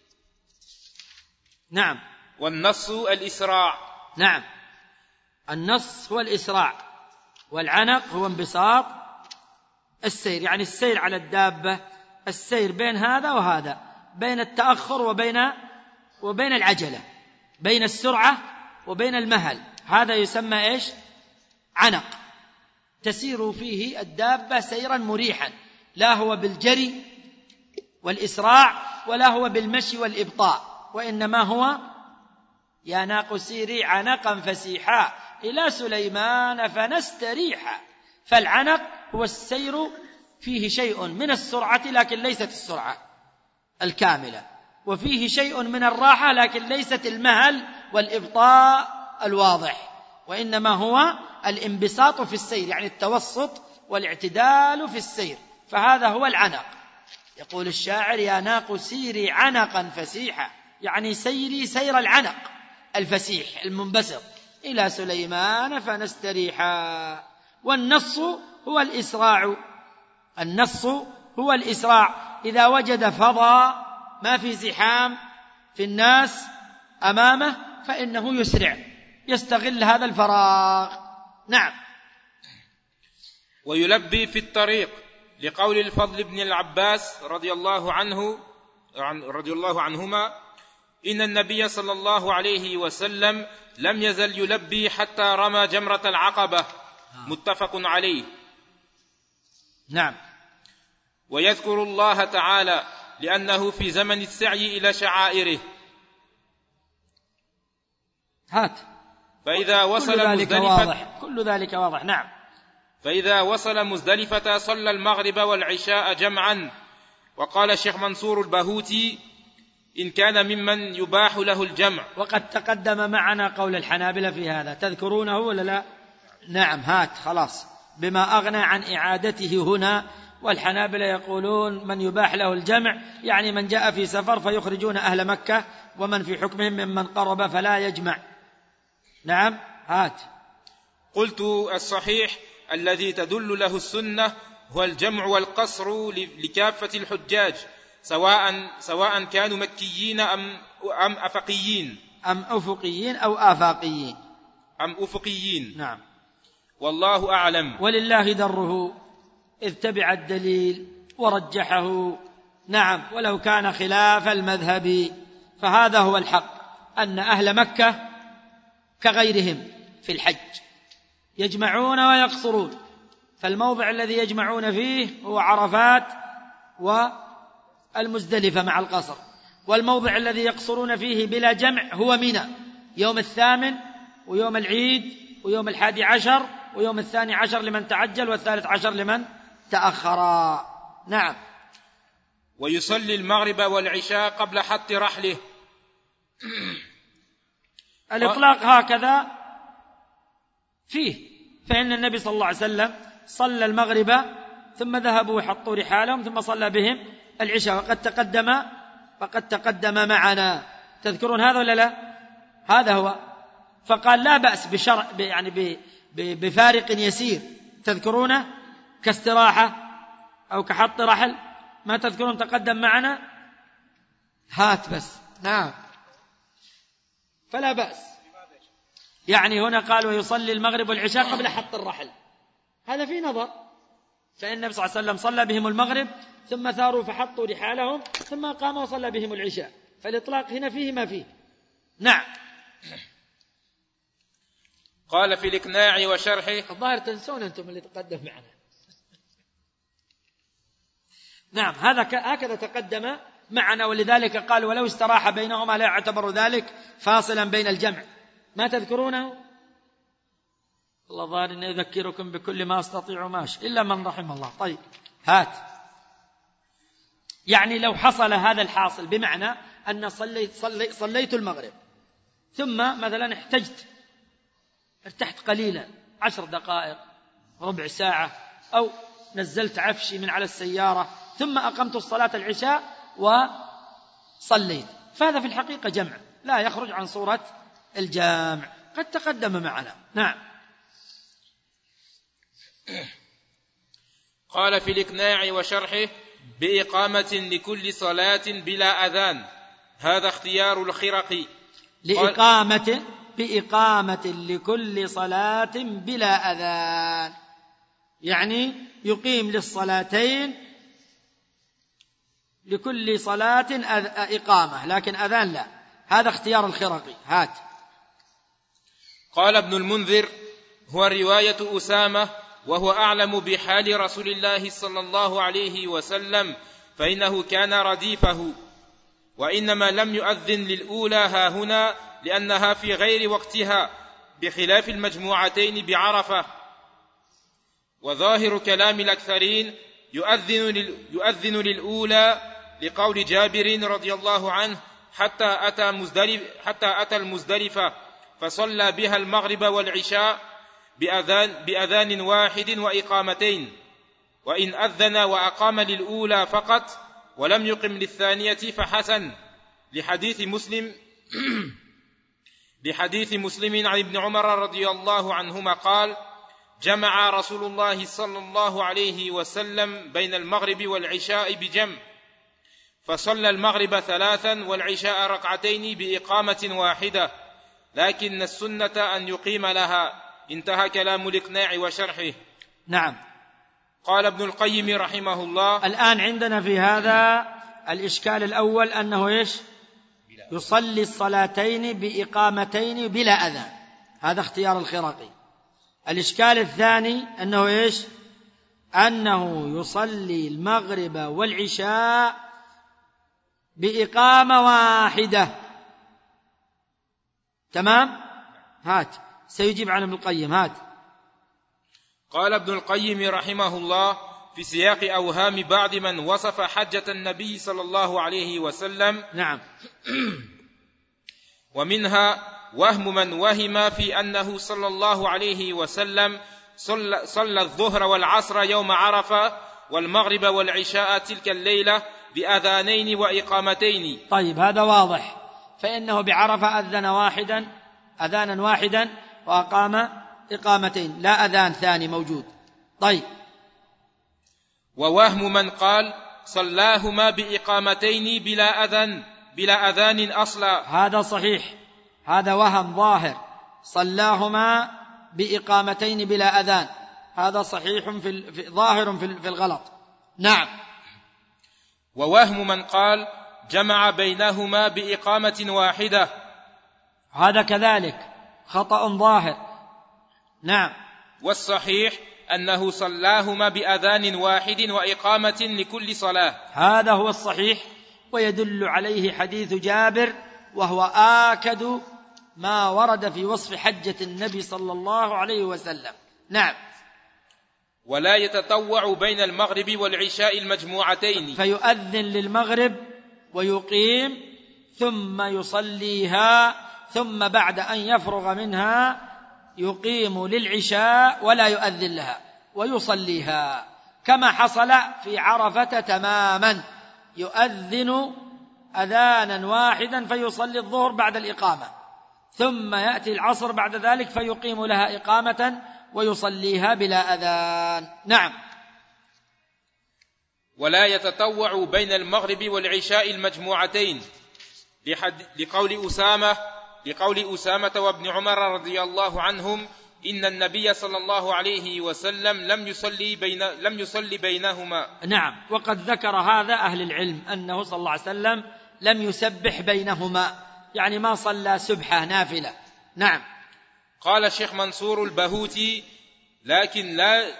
نعم. والنص الإسراع. نعم، النص هو الإسراع، والعنق هو انبساط السير، يعني السير على الدابة، السير بين هذا وهذا، بين التأخر وبين العجلة، بين السرعة وبين المهل، هذا يسمى إيش؟ عنق. تسير فيه الدابة سيرا مريحا، لا هو بالجري والإسراع ولا هو بالمشي والإبطاء، وإنما هو: يا ناق سيري عنقا فسيحا إلى سليمان فنستريحا. فالعنق هو السير فيه شيء من السرعة لكن ليست السرعة الكاملة، وفيه شيء من الراحة لكن ليست المهل والإبطاء الواضح، وإنما هو الانبساط في السير، يعني التوسط والاعتدال في السير، فهذا هو العنق. يقول الشاعر: يا ناق سيري عنقا فسيحا، يعني سيري سير العنق الفسيح المنبسط إلى سليمان فنستريحا. والنص هو الإسراع، النص هو الإسراع، إذا وجد فضاء ما في زحام في الناس أمامه فإنه يسرع، يستغل هذا الفراغ. نعم. ويلبي في الطريق، لقول الفضل بن العباس رضي الله عنهما: إن النبي صلى الله عليه وسلم لم يزل يلبي حتى رمى جمرة العقبة. متفق عليه. نعم. ويذكر الله تعالى لأنه في زمن السعي إلى شعائره. هات. فإذا وصل مزدلفة، كل ذلك واضح. نعم. فإذا وصل مزدلفة صلى المغرب والعشاء جمعا. وقال الشيخ منصور البهوتي: إن كان ممن يباح له الجمع. وقد تقدم معنا قول الحنابلة في هذا، تذكرونه ولا لا؟ نعم. هات خلاص، بما أغنى عن إعادته هنا. والحنابلة يقولون من يباح له الجمع يعني من جاء في سفر فيخرجون أهل مكة، ومن في حكمهم ممن قرب فلا يجمع. نعم. هات. قلت: الصحيح الذي تدل له السنة هو الجمع والقصر لكافة الحجاج، سواء كانوا مكيين أم أفقيين، أم أفقيين أو آفاقيين، أم أفقيين. نعم. والله أعلم. ولله دره إذ تبع الدليل ورجحه. نعم. ولو كان خلاف المذهب فهذا هو الحق، أن أهل مكة كغيرهم في الحج يجمعون ويقصرون، فالموضع الذي يجمعون فيه هو عرفات والمزدلفة مع القصر، والموضع الذي يقصرون فيه بلا جمع هو منى، يوم 8 ويوم العيد ويوم 11 ويوم 12 لمن تعجل وال13 لمن تأخر. نعم. ويصلي المغرب والعشاء قبل حط رحله. الإطلاق هكذا فيه، فإن النبي صلى الله عليه وسلم صلى المغرب ثم ذهبوا وحطوا رحالهم ثم صلى بهم العشاء، وقد تقدم معنا. تذكرون هذا ولا لا؟ هذا هو. فقال لا بأس يعني بفارق يسير، تذكرونه كاستراحة أو كحط رحل، ما تذكرون تقدم معنا؟ هات بس. نعم. فلا بأس. يعني هنا قال ويصلي المغرب والعشاء قبل حط الرحل، هذا في نظر، فإن النبي صلى الله عليه وسلم صلى بهم المغرب ثم ثاروا فحطوا رحالهم ثم قام وصلى بهم العشاء، فالإطلاق هنا فيه ما فيه. نعم. قال في الإقناع وشرحه. الظاهر تنسون أنتم اللي تقدم معنا. نعم. هكذا تقدم معنا، ولذلك قال ولو استراح بينهما لا يعتبر ذلك فاصلا بين الجمع. ما تذكرونه؟ الله ظاهر أن يذكركم بكل ما أستطيع ماشي إلا من رحم الله. طيب هات. يعني لو حصل هذا الحاصل بمعنى أن صليت المغرب ثم مثلا ارتحت قليلا 10 دقائق ربع ساعة، أو نزلت عفشي من على السيارة ثم أقمت الصلاة العشاء وصليت، فهذا في الحقيقة جمع لا يخرج عن صورة الجامع، قد تقدم معنا. نعم. قال في الإقناع وشرحه: بإقامة لكل صلاة بلا أذان، هذا اختيار الخرقي. بإقامة لكل صلاة بلا أذان، يعني يقيم للصلاتين لكل صلاة إقامة، لكن أذان لا، هذا اختيار الخرقي. هات. قال ابن المنذر: هو رواية أسامة، وهو أعلم بحال رسول الله صلى الله عليه وسلم، فإنه كان رديفه، وإنما لم يؤذن للأولى هاهنا لأنها في غير وقتها، بخلاف المجموعتين بعرفة. وظاهر كلام الأكثرين يؤذن للأولى لقول جابر رضي الله عنه: حتى أتى المزدلفة فصلى بها المغرب والعشاء بأذان واحد وإقامتين، وإن أذن وأقام للأولى فقط ولم يقم للثانية فحسن، لحديث مسلم عن ابن عمر رضي الله عنهما قال: جمع رسول الله صلى الله عليه وسلم بين المغرب والعشاء بجمع، فصلى المغرب 3 والعشاء 2 بإقامة واحدة، لكن السنة أن يقيم لها. انتهى كلام الإقناع وشرحه. نعم. قال ابن القيم رحمه الله: الآن عندنا في هذا الإشكال الأول أنه يصلي الصلاتين بإقامتين بلا أذان، هذا اختيار الخرقي. الإشكال الثاني أنه أنه يصلي المغرب والعشاء بإقامة واحدة. تمام؟ هات، سيجيب عن ابن القيم. هات. قال ابن القيم رحمه الله في سياق أوهام بعض من وصف حجة النبي صلى الله عليه وسلم: نعم. ومنها وهم من وهم في أنه صلى الله عليه وسلم صلى الظهر والعصر يوم عرفة والمغرب والعشاء تلك الليلة بأذانين وإقامتين. طيب، هذا واضح، فإنه بعرفة أذانا واحدا وأقام إقامتين، لا أذان ثاني موجود. طيب. ووهم من قال صلاهما بإقامتين بلا أذان أصلا، هذا صحيح، هذا وهم ظاهر، صلاهما بإقامتين بلا أذان، هذا صحيح ظاهر في الغلط. نعم. ووهم من قال جمع بينهما بإقامة واحدة، هذا كذلك خطأ ظاهر. نعم. والصحيح أنه صلاهما بأذان واحد وإقامة لكل صلاة، هذا هو الصحيح، ويدل عليه حديث جابر، وهو آكد ما ورد في وصف حجة النبي صلى الله عليه وسلم. نعم. ولا يتطوع بين المغرب والعشاء المجموعتين، فيؤذن للمغرب ويقيم ثم يصليها، ثم بعد أن يفرغ منها يقيم للعشاء ولا يؤذن لها ويصليها، كما حصل في عرفة تماما، يؤذن أذانا واحدا فيصلي الظهر بعد الإقامة، ثم يأتي العصر بعد ذلك فيقيم لها إقامة ويصليها بلا أذان. نعم. ولا يتطوع بين المغرب والعشاء المجموعتين، لقول أسامة وابن عمر رضي الله عنهم: إن النبي صلى الله عليه وسلم لم يصلي بينهما. نعم. وقد ذكر هذا أهل العلم أنه صلى الله عليه وسلم لم يسبح بينهما، يعني ما صلى سبحة نافلة. نعم. قال الشيخ منصور البهوتي: لكن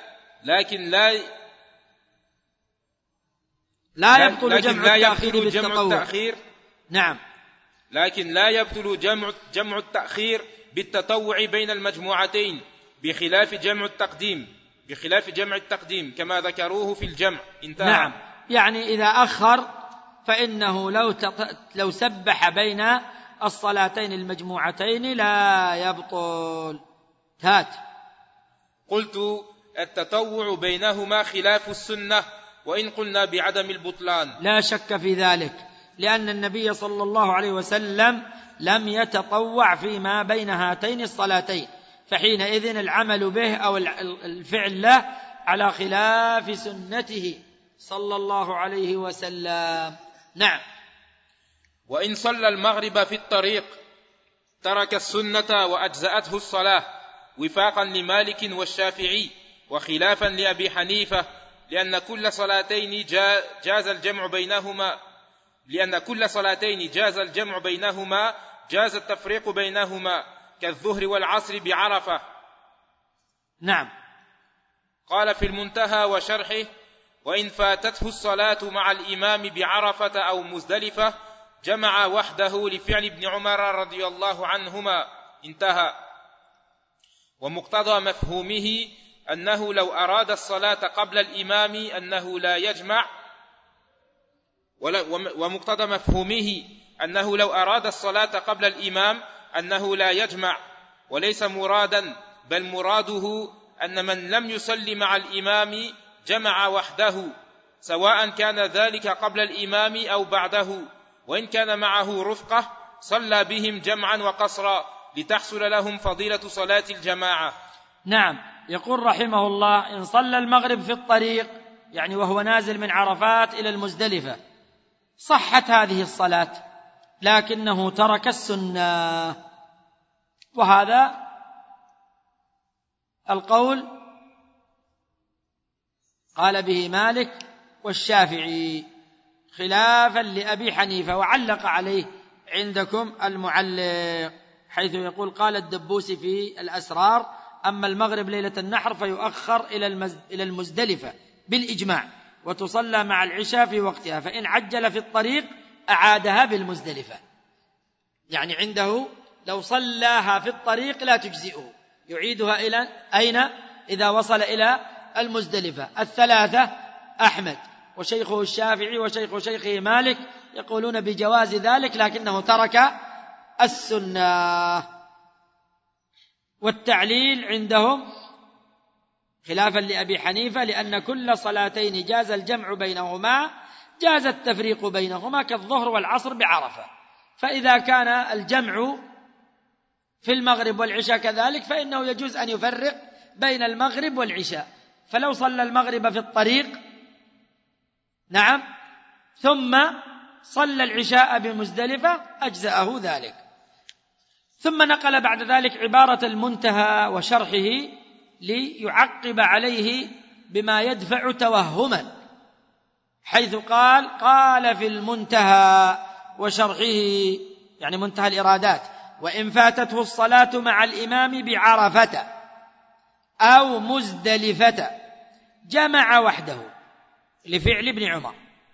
لا يبطل جمع التأخير. نعم. لكن لا يبطل جمع التأخير بالتطوع بين المجموعتين، بخلاف جمع التقديم كما ذكروه في الجمع. انتهى. نعم. يعني إذا أخر فإنه لو سبح بين الصلاتين المجموعتين لا يبطل. هات. قلت: التطوع بينهما خلاف السنة، وإن قلنا بعدم البطلان. لا شك في ذلك، لأن النبي صلى الله عليه وسلم لم يتطوع فيما بين هاتين الصلاتين، فحينئذ العمل به أو الفعل له على خلاف سنته صلى الله عليه وسلم. نعم. وإن صلى المغرب في الطريق ترك السنة وأجزأته الصلاة، وفاقا لمالك والشافعي وخلافا لأبي حنيفة، لأن كل صلاتين جاز الجمع بينهما جاز التفريق بينهما كالظهر والعصر بعرفة. نعم. قال في المنتهى وشرحه: وإن فاتته الصلاة مع الإمام بعرفة أو مزدلفة جمع وحده لفعل ابن عمر رضي الله عنهما. انتهى. ومقتضى مفهومه أنه لو أراد الصلاة قبل الإمام أنه لا يجمع، ومقتضى مفهومه أنه لو أراد الصلاة قبل الإمام أنه لا يجمع، وليس مرادا، بل مراده أن من لم يصلي مع الإمام جمع وحده، سواء كان ذلك قبل الإمام أو بعده، وإن كان معه رفقة صلى بهم جمعا وقصرا لتحصل لهم فضيلة صلاة الجماعة. نعم. يقول رحمه الله: إن صلى المغرب في الطريق، يعني وهو نازل من عرفات إلى المزدلفة، صحت هذه الصلاة، لكنه ترك السنة، وهذا القول قال به مالك والشافعي خلافا لأبي حنيفة، وعلق عليه عندكم المعلق حيث يقول: قال الدبوسي في الأسرار: أما المغرب ليلة النحر فيؤخر إلى المزدلفة بالإجماع، وتصلى مع العشاء في وقتها، فإن عجل في الطريق أعادها بالمزدلفة. يعني عنده لو صلاها في الطريق لا تجزئه، يعيدها إلى أين؟ إذا وصل إلى المزدلفة. الثلاثة أحمد وشيخه الشافعي وشيخ شيخه مالك يقولون بجواز ذلك، لكنه ترك السنة. والتعليل عندهم خلافا لأبي حنيفة: لأن كل صلاتين جاز الجمع بينهما جاز التفريق بينهما كالظهر والعصر بعرفة، فإذا كان الجمع في المغرب والعشاء كذلك فإنه يجوز أن يفرق بين المغرب والعشاء. فلو صلى المغرب في الطريق، نعم، ثم صلى العشاء بمزدلفة أجزأه ذلك. ثم نقل بعد ذلك عبارة المنتهى وشرحه ليعقب عليه بما يدفع توهما، حيث قال في المنتهى وشرحه، يعني منتهى الإرادات: وإن فاتته الصلاة مع الإمام بعرفة أو مزدلفة جمع وحده لفعل ابن عمر.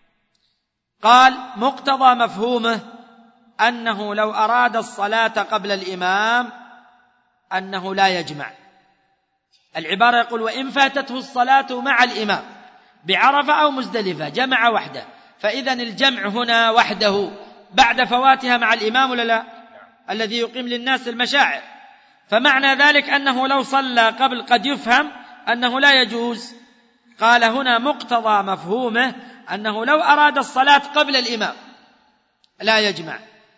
قال: مقتضى مفهومه أنه لو أراد الصلاة قبل الإمام أنه لا يجمع. العبارة يقول: وإن فاتته الصلاة مع الإمام بعرفة أو مزدلفة جمع وحده، فإذن الجمع هنا وحده بعد فواتها مع الإمام ولا لا؟ الذي يقيم للناس المشاعر. فمعنى ذلك أنه لو صلى قبل قد يفهم أنه لا يجوز. قال: هنا مقتضى مفهومه أنه لو أراد الصلاة قبل الإمام لا يجمع،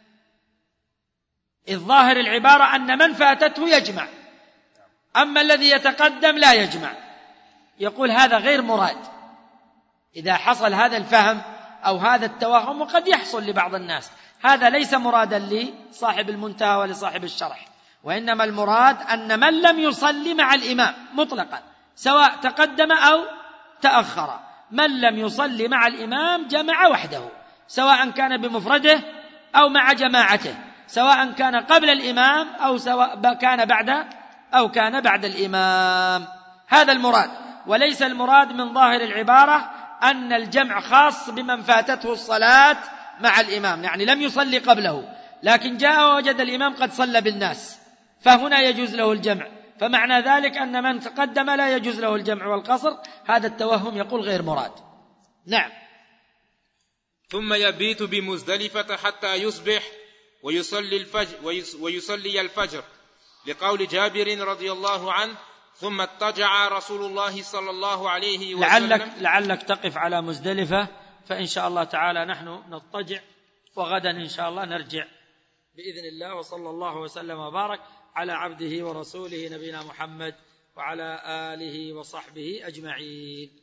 إذ ظاهر العبارة أن من فاتته يجمع، أما الذي يتقدم لا يجمع. يقول هذا غير مراد. إذا حصل هذا الفهم أو هذا التوهم، وقد يحصل لبعض الناس، هذا ليس مرادا لصاحب المنتهى ولصاحب الشرح، وإنما المراد أن من لم يصلي مع الإمام مطلقا سواء تقدم أو تأخر، من لم يصلي مع الإمام جمع وحده، سواء كان بمفرده أو مع جماعته، سواء كان قبل الإمام أو سواء كان بعد الإمام. هذا المراد، وليس المراد من ظاهر العبارة أن الجمع خاص بمن فاتته الصلاة مع الإمام، يعني لم يصلي قبله لكن جاء ووجد الإمام قد صلى بالناس، فهنا يجوز له الجمع. فمعنى ذلك أن من تقدم لا يجوز له الجمع والقصر. هذا التوهم يقول غير مراد. نعم. ثم يبيت بمزدلفة حتى يصبح ويصلي الفجر لقول جابر رضي الله عنه: ثم اضطجع رسول الله صلى الله عليه وسلم. لعلك تقف على مزدلفة، فإن شاء الله تعالى نحن نضطجع، وغدا إن شاء الله نرجع بإذن الله. وصلى الله وسلم وبارك على عبده ورسوله نبينا محمد وعلى آله وصحبه أجمعين.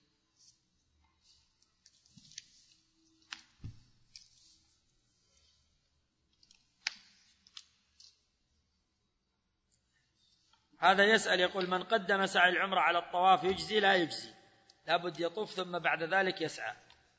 هذا يسأل يقول: من قدم سعي العمرة على الطواف يجزي لا يجزي؟ لابد يطوف ثم بعد ذلك يسعى.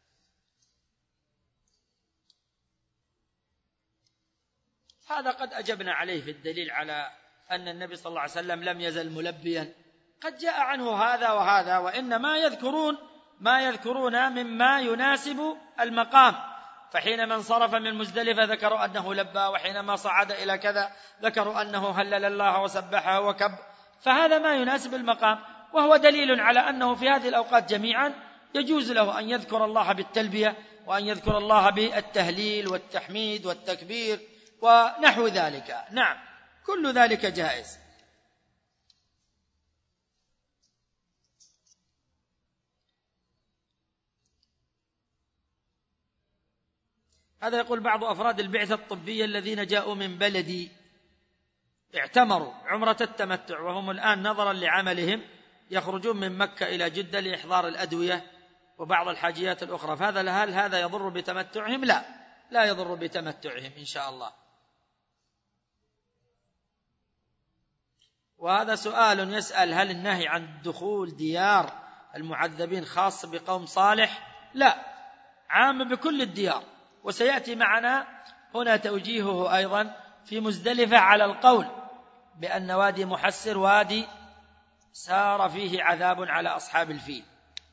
هذا قد أجبنا عليه في الدليل على أن النبي صلى الله عليه وسلم لم يزل ملبيا. قد جاء عنه هذا وهذا، وإنما ما يذكرون مما يناسب المقام. فحينما انصرف من مزدلفة ذكروا أنه لبى، وحينما صعد إلى كذا ذكروا أنه هلل الله وسبحه وكب، فهذا ما يناسب المقام، وهو دليل على أنه في هذه الأوقات جميعا يجوز له أن يذكر الله بالتلبية، وأن يذكر الله بالتهليل والتحميد والتكبير ونحو ذلك. نعم، كل ذلك جائز. هذا يقول: بعض أفراد البعثة الطبية الذين جاءوا من بلدي اعتمروا عمرة التمتع، وهم الآن نظرا لعملهم يخرجون من مكة إلى جدة لإحضار الأدوية وبعض الحاجيات الأخرى، هل هذا يضر بتمتعهم؟ لا يضر بتمتعهم إن شاء الله. وهذا سؤال يسأل: هل النهي عن دخول ديار المعذبين خاص بقوم صالح؟ لا، عام بكل الديار. وسيأتي معنا هنا توجيهه أيضا في مزدلفة على القول بأن وادي محسر وادي سار فيه عذاب على أصحاب الفيل.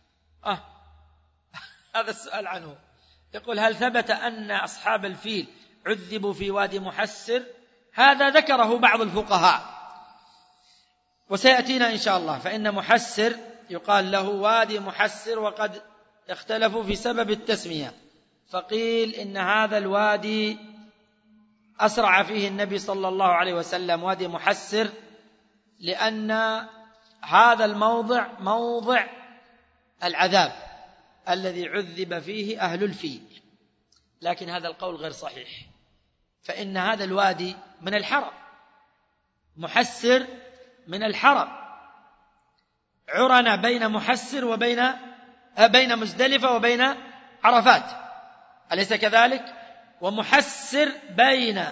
هذا السؤال عنه. يقول: هل ثبت أن أصحاب الفيل عذبوا في وادي محسر؟ هذا ذكره بعض الفقهاء، وسيأتينا إن شاء الله. فإن محسر يقال له وادي محسر، وقد اختلفوا في سبب التسمية، فقيل إن هذا الوادي أسرع فيه النبي صلى الله عليه وسلم، وادي محسر، لأن هذا الموضع موضع العذاب الذي عذب فيه أهل الفيل. لكن هذا القول غير صحيح، فإن هذا الوادي من الحرم، محسر من الحرم، عرنا بين محسر بين مزدلفة وبين عرفات، أليس كذلك؟ ومحسر بين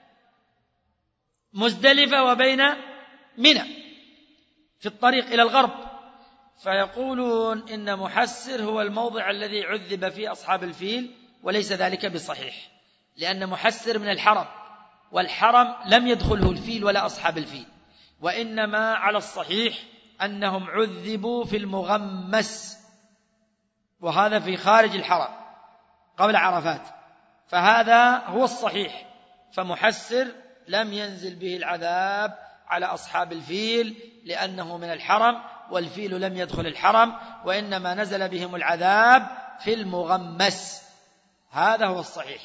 مزدلفة وبين منى في الطريق إلى الغرب، فيقولون إن محسر هو الموضع الذي عذب فيه أصحاب الفيل، وليس ذلك بصحيح، لأن محسر من الحرم، والحرم لم يدخله الفيل ولا أصحاب الفيل، وإنما على الصحيح أنهم عذبوا في المغمس، وهذا في خارج الحرم قبل عرفات، فهذا هو الصحيح. فمحسر لم ينزل به العذاب على أصحاب الفيل لأنه من الحرم، والفيل لم يدخل الحرم، وإنما نزل بهم العذاب في المغمس، هذا هو الصحيح.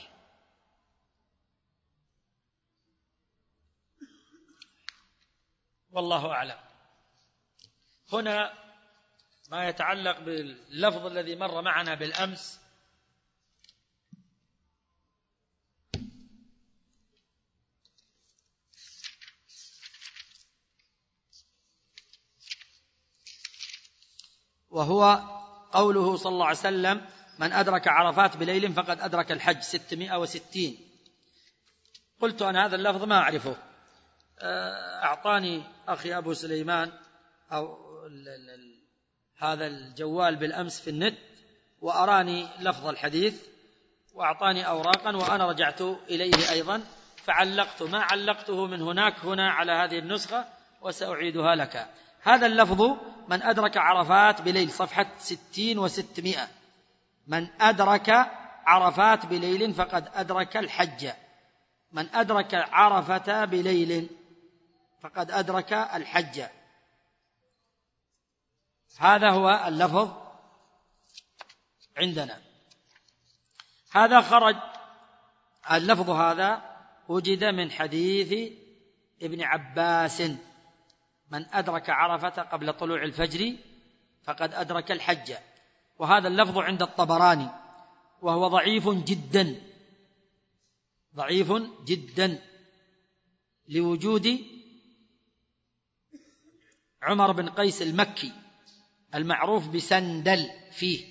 والله أعلم. هنا ما يتعلق باللفظ الذي مر معنا بالأمس، وهو قوله صلى الله عليه وسلم: من أدرك عرفات بليل فقد أدرك الحج 660. قلت أنا هذا اللفظ ما أعرفه، أعطاني أخي أبو سليمان أو هذا الجوال بالأمس في النت، وأراني لفظ الحديث، وأعطاني أوراقا، وأنا رجعت إليه أيضا فعلقت ما علقته من هنا على هذه النسخة، وسأعيدها لك. هذا اللفظ: من أدرك عرفات بليل، صفحة 60 و600. من أدرك عرفات بليل فقد أدرك الحج. من أدرك عرفة بليل فقد أدرك الحج. هذا هو اللفظ عندنا. هذا خرج، اللفظ هذا وجد من حديث ابن عباس من أدرك عرفة قبل طلوع الفجر فقد أدرك الحج. وهذا اللفظ عند الطبراني وهو ضعيف جدا لوجود عمر بن قيس المكي المعروف بسندل فيه،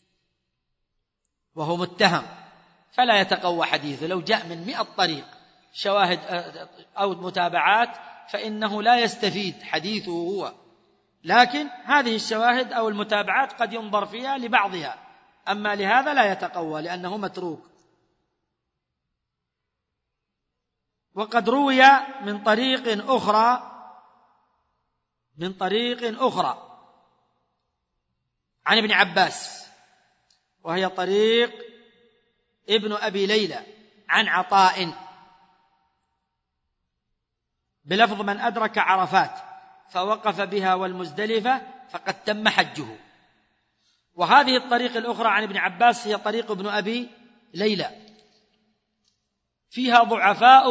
وهو متهم فلا يتقوى حديثه. لو جاء من 100 طريق شواهد أو متابعات فإنه لا يستفيد حديثه هو، لكن هذه الشواهد أو المتابعات قد ينظر فيها لبعضها، أما لهذا لا يتقوى لأنه متروك. وقد روي من طريق أخرى عن ابن عباس، وهي طريق ابن أبي ليلى عن عطاء بلفظ من أدرك عرفات فوقف بها والمزدلفة فقد تم حجه. وهذه الطريق الأخرى عن ابن عباس هي طريق ابن أبي ليلى، فيها ضعفاء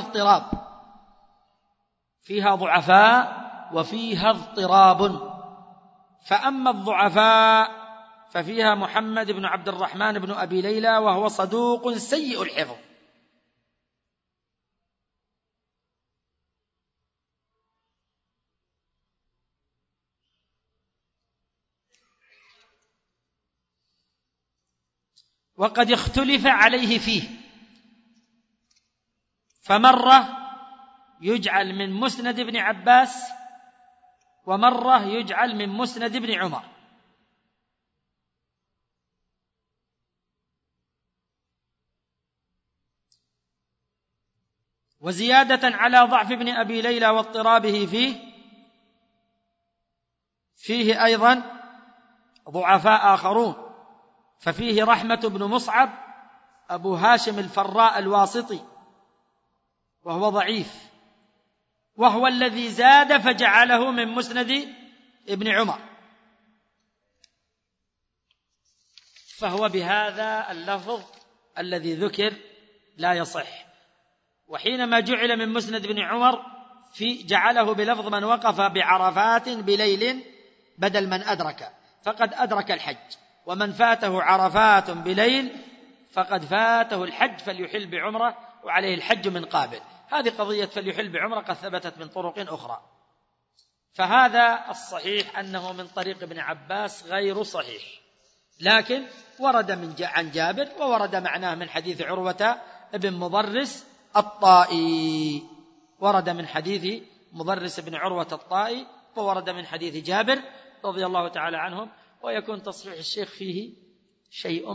وفيها اضطراب. فأما الضعفاء ففيها محمد بن عبد الرحمن بن أبي ليلى وهو صدوق سيء الحفظ، وقد اختلف عليه فيه، فمرة يجعل من مسند ابن عباس ومرة يجعل من مسند ابن عمر. وزيادة على ضعف ابن أبي ليلى واضطرابه فيه أيضا ضعفاء آخرون، ففيه رحمة بن مصعب أبو هاشم الفراء الواسطي وهو ضعيف، وهو الذي زاد فجعله من مسند ابن عمر، فهو بهذا اللفظ الذي ذكر لا يصح. وحينما جعل من مسند ابن عمر جعله بلفظ من وقف بعرفات بليل بدل من أدرك، فقد أدرك الحج، ومن فاته عرفات بليل فقد فاته الحج فليحل بعمرة وعليه الحج من قابل. هذه قضية فليحل بعمرة قد ثبتت من طرق أخرى، فهذا الصحيح أنه من طريق ابن عباس غير صحيح، لكن ورد عن جابر، وورد معناه من حديث عروة ابن مضرس الطائي، ورد من حديث مضرس بن عروة الطائي، وورد من حديث جابر رضي الله تعالى عنهم. ويكون تصحيح الشيخ فيه شيء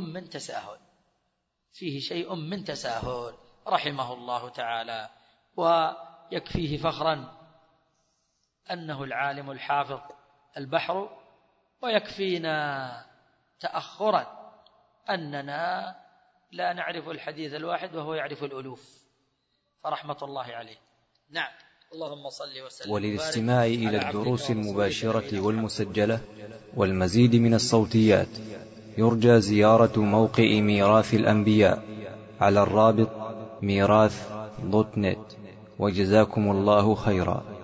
من تساهل رحمه الله تعالى، ويكفيه فخرا أنه العالم الحافظ البحر، ويكفينا تأخرا أننا لا نعرف الحديث الواحد وهو يعرف الألوف، فرحمة الله عليه. نعم. اللهم صل وسلم. وللاستماع إلى الدروس المباشرة والمسجلة والمزيد من الصوتيات يرجى زيارة موقع ميراث الأنبياء على الرابط ميراث.net. وجزاكم الله خيرا.